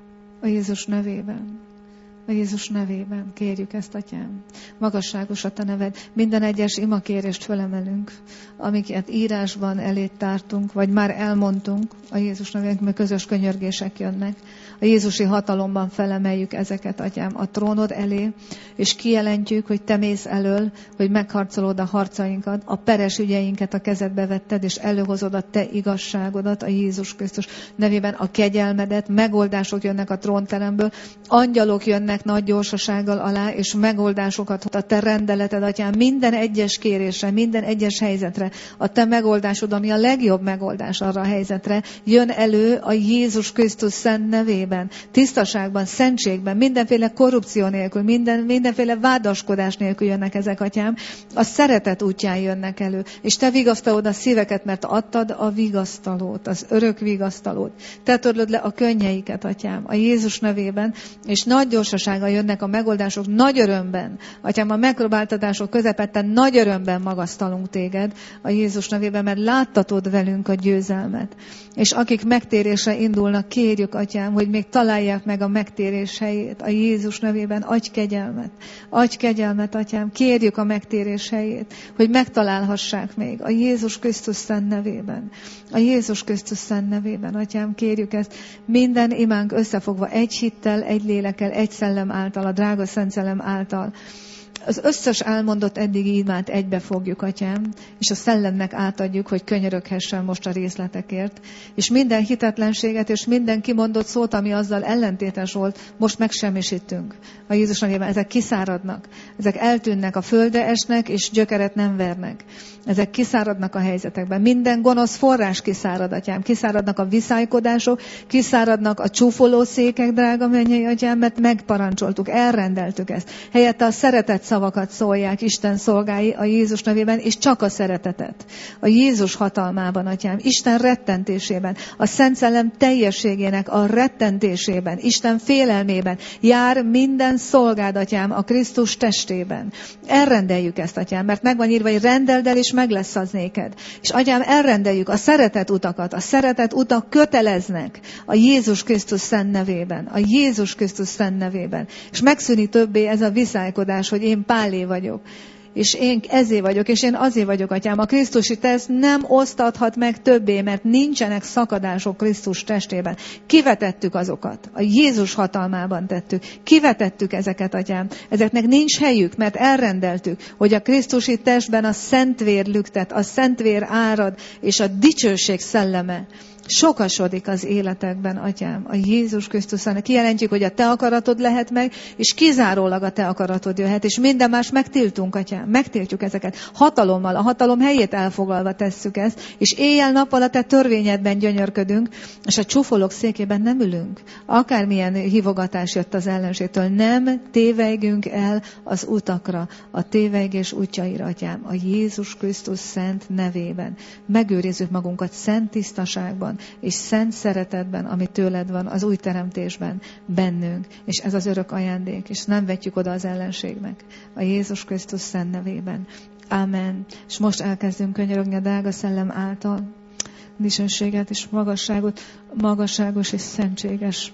A Jézus nevében. A Jézus nevében kérjük ezt, Atyám. Magasságos a Te neved. Minden egyes imakérést fölemelünk, amiket írásban elét tártunk, vagy már elmondtunk. A Jézus nevében, mert közös könyörgések jönnek. A Jézusi hatalomban felemeljük ezeket, Atyám, a trónod elé, és kijelentjük, hogy Te mész elől, hogy megharcolod a harcainkat, a peres ügyeinket a kezedbe vetted, és előhozod a Te igazságodat, a Jézus Krisztus nevében, a kegyelmedet, megoldások jönnek a trónteremből, angyalok jönnek nagy gyorsasággal alá, és megoldásokat hoz a Te rendeleted, Atyám, minden egyes kérésre, minden egyes helyzetre, a Te megoldásod, ami a legjobb megoldás arra a helyzetre, jön elő a Jézus Krisztus szent nevében. Tisztaságban, szentségben, mindenféle korrupció nélkül, minden, mindenféle vádaskodás nélkül jönnek ezek, Atyám. A szeretet útján jönnek elő. És Te vigasztalod a szíveket, mert adtad a vigasztalót, az örök vigasztalót. Te törlöd le a könnyeiket, Atyám, a Jézus nevében, és nagy gyorsasággal jönnek a megoldások, nagy örömben. Atyám, a megpróbáltatások közepette nagy örömben magasztalunk Téged a Jézus nevében, mert láttatod velünk a győzelmet. És akik megtérésre indulnak, kérjük, Atyám, hogy még találják meg a megtérés helyét a Jézus nevében. Adj kegyelmet, adj kegyelmet, Atyám, kérjük a megtérés helyét, hogy megtalálhassák még a Jézus Krisztus szent nevében. A Jézus Krisztus szent nevében, Atyám, kérjük ezt. Minden imánk összefogva egy hittel, egy lélekkel, egy szellem által, a drága szent szellem által. Az összes elmondott eddigi imát egybe fogjuk, Atyám, és a szellemnek átadjuk, hogy könyöröghessen most a részletekért. És minden hitetlenséget és minden kimondott szót, ami azzal ellentétes volt, most megsemmisítünk. A Jézus nevében ezek kiszáradnak, ezek eltűnnek, a földre esnek, és gyökeret nem vernek. Ezek kiszáradnak a helyzetekben. Minden gonosz forrás kiszárad, Atyám. Kiszáradnak a viszálykodások, kiszáradnak a csúfoló székek, drága mennyei Atyám, mert megparancsoltuk, elrendeltük ezt. Helyette a szeretet szavakat szólják Isten szolgái a Jézus nevében, és csak a szeretetet. A Jézus hatalmában, Atyám, Isten rettentésében, a Szent Szellem teljességének a rettentésében, Isten félelmében jár minden szolgád, Atyám, a Krisztus testében. Elrendeljük ezt, Atyám, mert megvan írva, hogy rendeld el, és meg lesz az néked. És Atyám, elrendeljük a szeretet utakat. A szeretet utak köteleznek a Jézus Krisztus szent nevében. A Jézus Krisztus szent nevében. És megszűni többé ez a viszálykodás, hogy én Pálé vagyok. És én ezé vagyok, és én azé vagyok, Atyám. A Krisztusi test nem osztathat meg többé, mert nincsenek szakadások Krisztus testében. Kivetettük azokat. A Jézus hatalmában tettük. Kivetettük ezeket, Atyám. Ezeknek nincs helyük, mert elrendeltük, hogy a Krisztusi testben a szentvér lüktet, a szentvér árad, és a dicsőség szelleme sokasodik az életekben, Atyám, a Jézus Krisztusának. Kijelentjük, hogy a Te akaratod lehet meg, és kizárólag a Te akaratod jöhet, és minden más megtiltunk, Atyám. Megtiltjuk ezeket. Hatalommal, a hatalom helyét elfoglalva tesszük ezt, és éjjel-nappal a Te törvényedben gyönyörködünk, és a csúfolók székében nem ülünk. Akármilyen hívogatás jött az ellenségtől, nem tévejgünk el az utakra, a tévejgés útjaira, Atyám, a Jézus Krisztus szent nevében. Megőrizzük magunkat szent tisztaságban, és szent szeretetben, ami tőled van, az új teremtésben, bennünk. És ez az örök ajándék, és nem vetjük oda az ellenségnek. A Jézus Krisztus szent nevében. Amen. És most elkezdünk könyörögni a drága szellem által. Dicsőséget és magasságot, magasságos és szentséges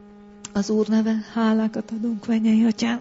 az Úr neve. Hálákat adunk, mennyei Atyám.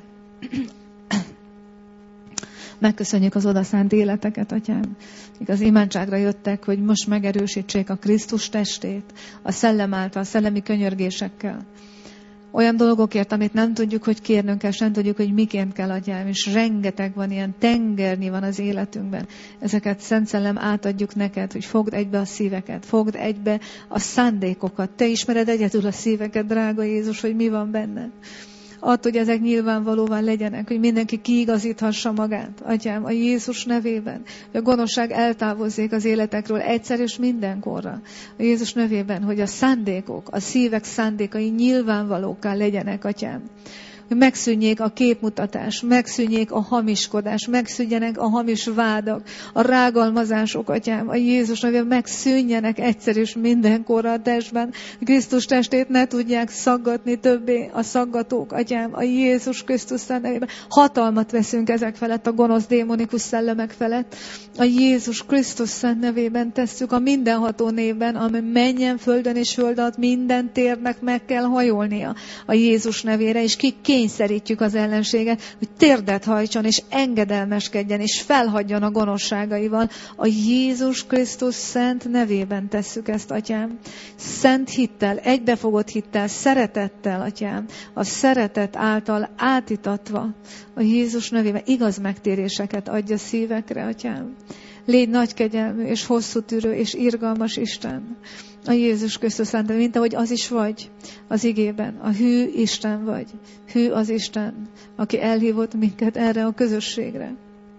Megköszönjük az odaszánt életeket, Atyám. Az imádságra jöttek, hogy most megerősítsék a Krisztus testét, a szellem által, a szellemi könyörgésekkel. Olyan dolgokért, amit nem tudjuk, hogy kérnünk kell, sem tudjuk, hogy miként kell, Atyám, és rengeteg van, ilyen tengernyi van az életünkben. Ezeket Szent Szellem átadjuk neked, hogy fogd egybe a szíveket, fogd egybe a szándékokat. Te ismered egyedül a szíveket, drága Jézus, hogy mi van benne. Add, hogy ezek nyilvánvalóvá legyenek, hogy mindenki kiigazíthassa magát, Atyám, a Jézus nevében, hogy a gonoszság eltávozzék az életekről egyszer és mindenkorra. A Jézus nevében, hogy a szándékok, a szívek szándékai nyilvánvalókká legyenek, Atyám. Hogy megszűnjék a képmutatás, megszűnjék a hamiskodás, megszűnjenek a hamis vádak, a rágalmazások, Atyám, a Jézus nevében megszűnjenek egyszer és mindenkorra a testben. Krisztus testét ne tudják szaggatni többé a szaggatók, Atyám, a Jézus Krisztus nevében. Hatalmat veszünk ezek felett, a gonosz démonikus szellemek felett. A Jézus Krisztus nevében tesszük, a mindenható névben, amely menjen földön és föld alatt, minden térnek meg kell hajolnia a Jézus nevére, és ki kényszerítjük az ellenséget, hogy térdet hajtson, és engedelmeskedjen, és felhagyjon a gonoszságaival. A Jézus Krisztus szent nevében tesszük ezt, Atyám. Szent hittel, egybefogott hittel, szeretettel, Atyám. A szeretet által átitatva a Jézus nevében igaz megtéréseket adja szívekre, Atyám. Légy nagy kegyelmű, és hosszú tűrő, és irgalmas Isten. A Jézus Krisztus szent, mint ahogy az is vagy az igében. A hű Isten vagy. Hű az Isten, aki elhívott minket erre a közösségre.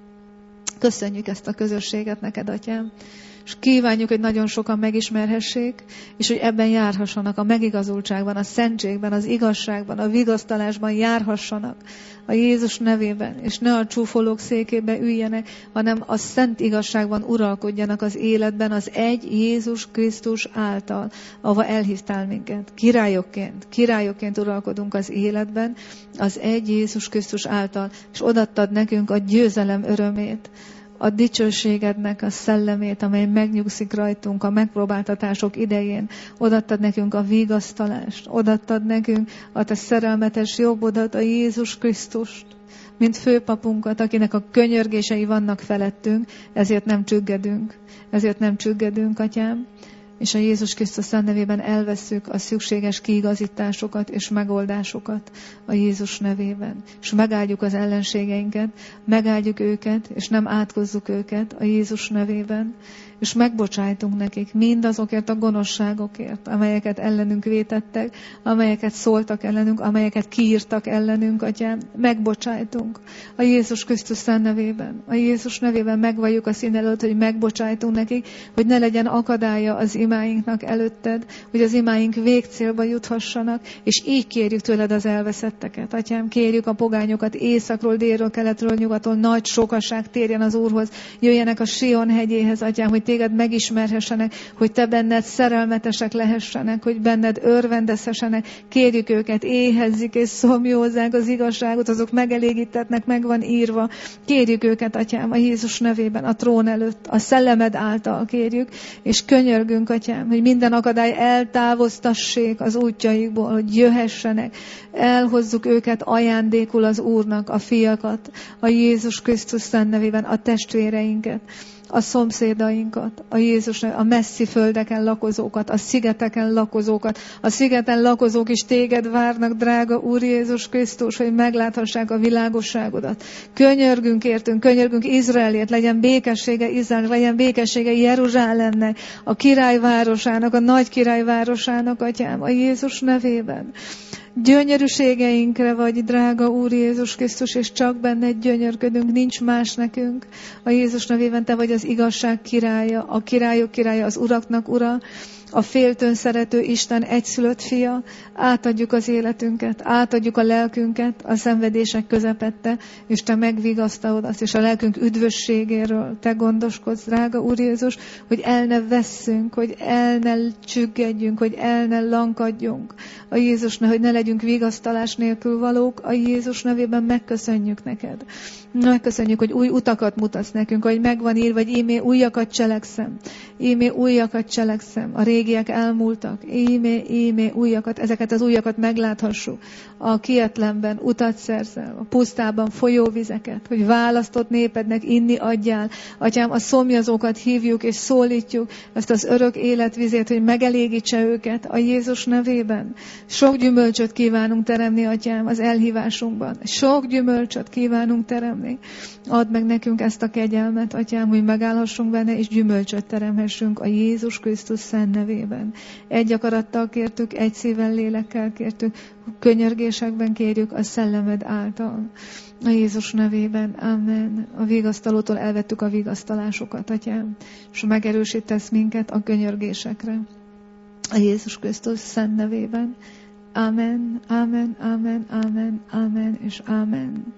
Köszönjük ezt a közösséget neked, Atyám. És kívánjuk, hogy nagyon sokan megismerhessék, és hogy ebben járhassanak, a megigazultságban, a szentségben, az igazságban, a vigasztalásban járhassanak a Jézus nevében, és ne a csúfolók székébe üljenek, hanem a szent igazságban uralkodjanak az életben az egy Jézus Krisztus által, ahova elhívtál minket. Királyokként, királyokként uralkodunk az életben az egy Jézus Krisztus által, és odaadtad nekünk a győzelem örömét, a dicsőségednek a szellemét, amely megnyugszik rajtunk a megpróbáltatások idején. Odaadtad nekünk a vigasztalást, odaadtad nekünk a te szerelmetes jobbodat, a Jézus Krisztust, mint főpapunkat, akinek a könyörgései vannak felettünk, ezért nem csüggedünk, ezért nem csüggedünk, Atyám. És a Jézus Krisztus szent nevében elvesszük a szükséges kiigazításokat és megoldásokat a Jézus nevében. És megáldjuk az ellenségeinket, megáldjuk őket, és nem átkozzuk őket a Jézus nevében. És megbocsájtunk nekik mindazokért a gonoszságokért, amelyeket ellenünk vétettek, amelyeket szóltak ellenünk, amelyeket kiírtak ellenünk, Atyám. Megbocsájtunk a Jézus Krisztus szent nevében. A Jézus nevében megvalljuk a szín előtt, hogy megbocsájtunk nekik, hogy ne legyen akadálya az imáinknak előtted, hogy az imáink végcélba juthassanak, és így kérjük tőled az elveszetteket. Atyám, kérjük a pogányokat északról, délről, keletről, nyugatról, nagy sokaság térjen az Úrhoz, jöjjenek a Sion hegyéhez, Atyám, hogy téged megismerhessenek, hogy te benned szerelmetesek lehessenek, hogy benned örvendezhessenek. Kérjük őket, éhezzik és szomjózzák az igazságot, azok megelégítetnek, meg van írva. Kérjük őket, Atyám, a Jézus nevében, a trón előtt, a szellemed által kérjük, és könyörgünk, Atyám, hogy minden akadály eltávoztassék az útjaikból, hogy jöhessenek. Elhozzuk őket ajándékul az Úrnak, a fiakat, a Jézus Krisztus szent nevében, a testvéreinket, a szomszédainkat, a Jézus, a messzi földeken lakozókat, a szigeteken lakozókat. A szigeten lakozók is téged várnak, drága Úr Jézus Krisztus, hogy megláthassák a világosságodat. Könyörgünk értünk, könyörgünk Izraelért, legyen békessége Izrael, legyen békessége Jeruzsálemnek, a királyvárosának, a nagy királyvárosának, Atyám, a Jézus nevében. Gyönyörűségeinkre vagy, drága Úr Jézus Krisztus, és csak benned gyönyörködünk, nincs más nekünk. A Jézus nevében te vagy az igazság királya, a királyok királya, az uraknak ura, a féltőn szerető Isten egyszülött fia. Átadjuk az életünket, átadjuk a lelkünket a szenvedések közepette, és te megvigasztalod azt, és a lelkünk üdvösségéről te gondoskodsz, drága Úr Jézus, hogy el ne vesszünk, hogy el ne csüggedjünk, hogy el ne lankadjunk. A Jézus ne, hogy ne legyünk vigasztalás nélkül valók, a Jézus nevében megköszönjük neked. Megköszönjük, hogy új utakat mutatsz nekünk, hogy megvan írva, hogy ímé újakat cselekszem. Ímé újakat cselekszem. A régiek elmúltak. Ímé, ímé újakat, ezeket az újakat megláthassuk. A kietlenben utat szerzel, a pusztában folyóvizeket, hogy választott népednek inni adjál. Atyám, a szomjazókat hívjuk és szólítjuk, ezt az örök életvizét, hogy megelégítse őket a Jézus nevében. Sok gyümölcsöt kívánunk teremni, Atyám, az elhívásunkban. Sok gyümölcsöt kívánunk teremni. Add meg nekünk ezt a kegyelmet, Atyám, hogy megállhassunk benne, és gyümölcsöt teremhessünk a Jézus Krisztus szent nevében. nevében. Egy akarattal kértük, egy szívvel, lélekkel kértük, könyörgésekben kérjük a szellemed által. A Jézus nevében, amen. A vigasztalótól elvettük a vigasztalásokat, Atyám, és megerősítesz minket a könyörgésekre. A Jézus Krisztus szent nevében. Amen, amen, amen, amen, amen, és amen.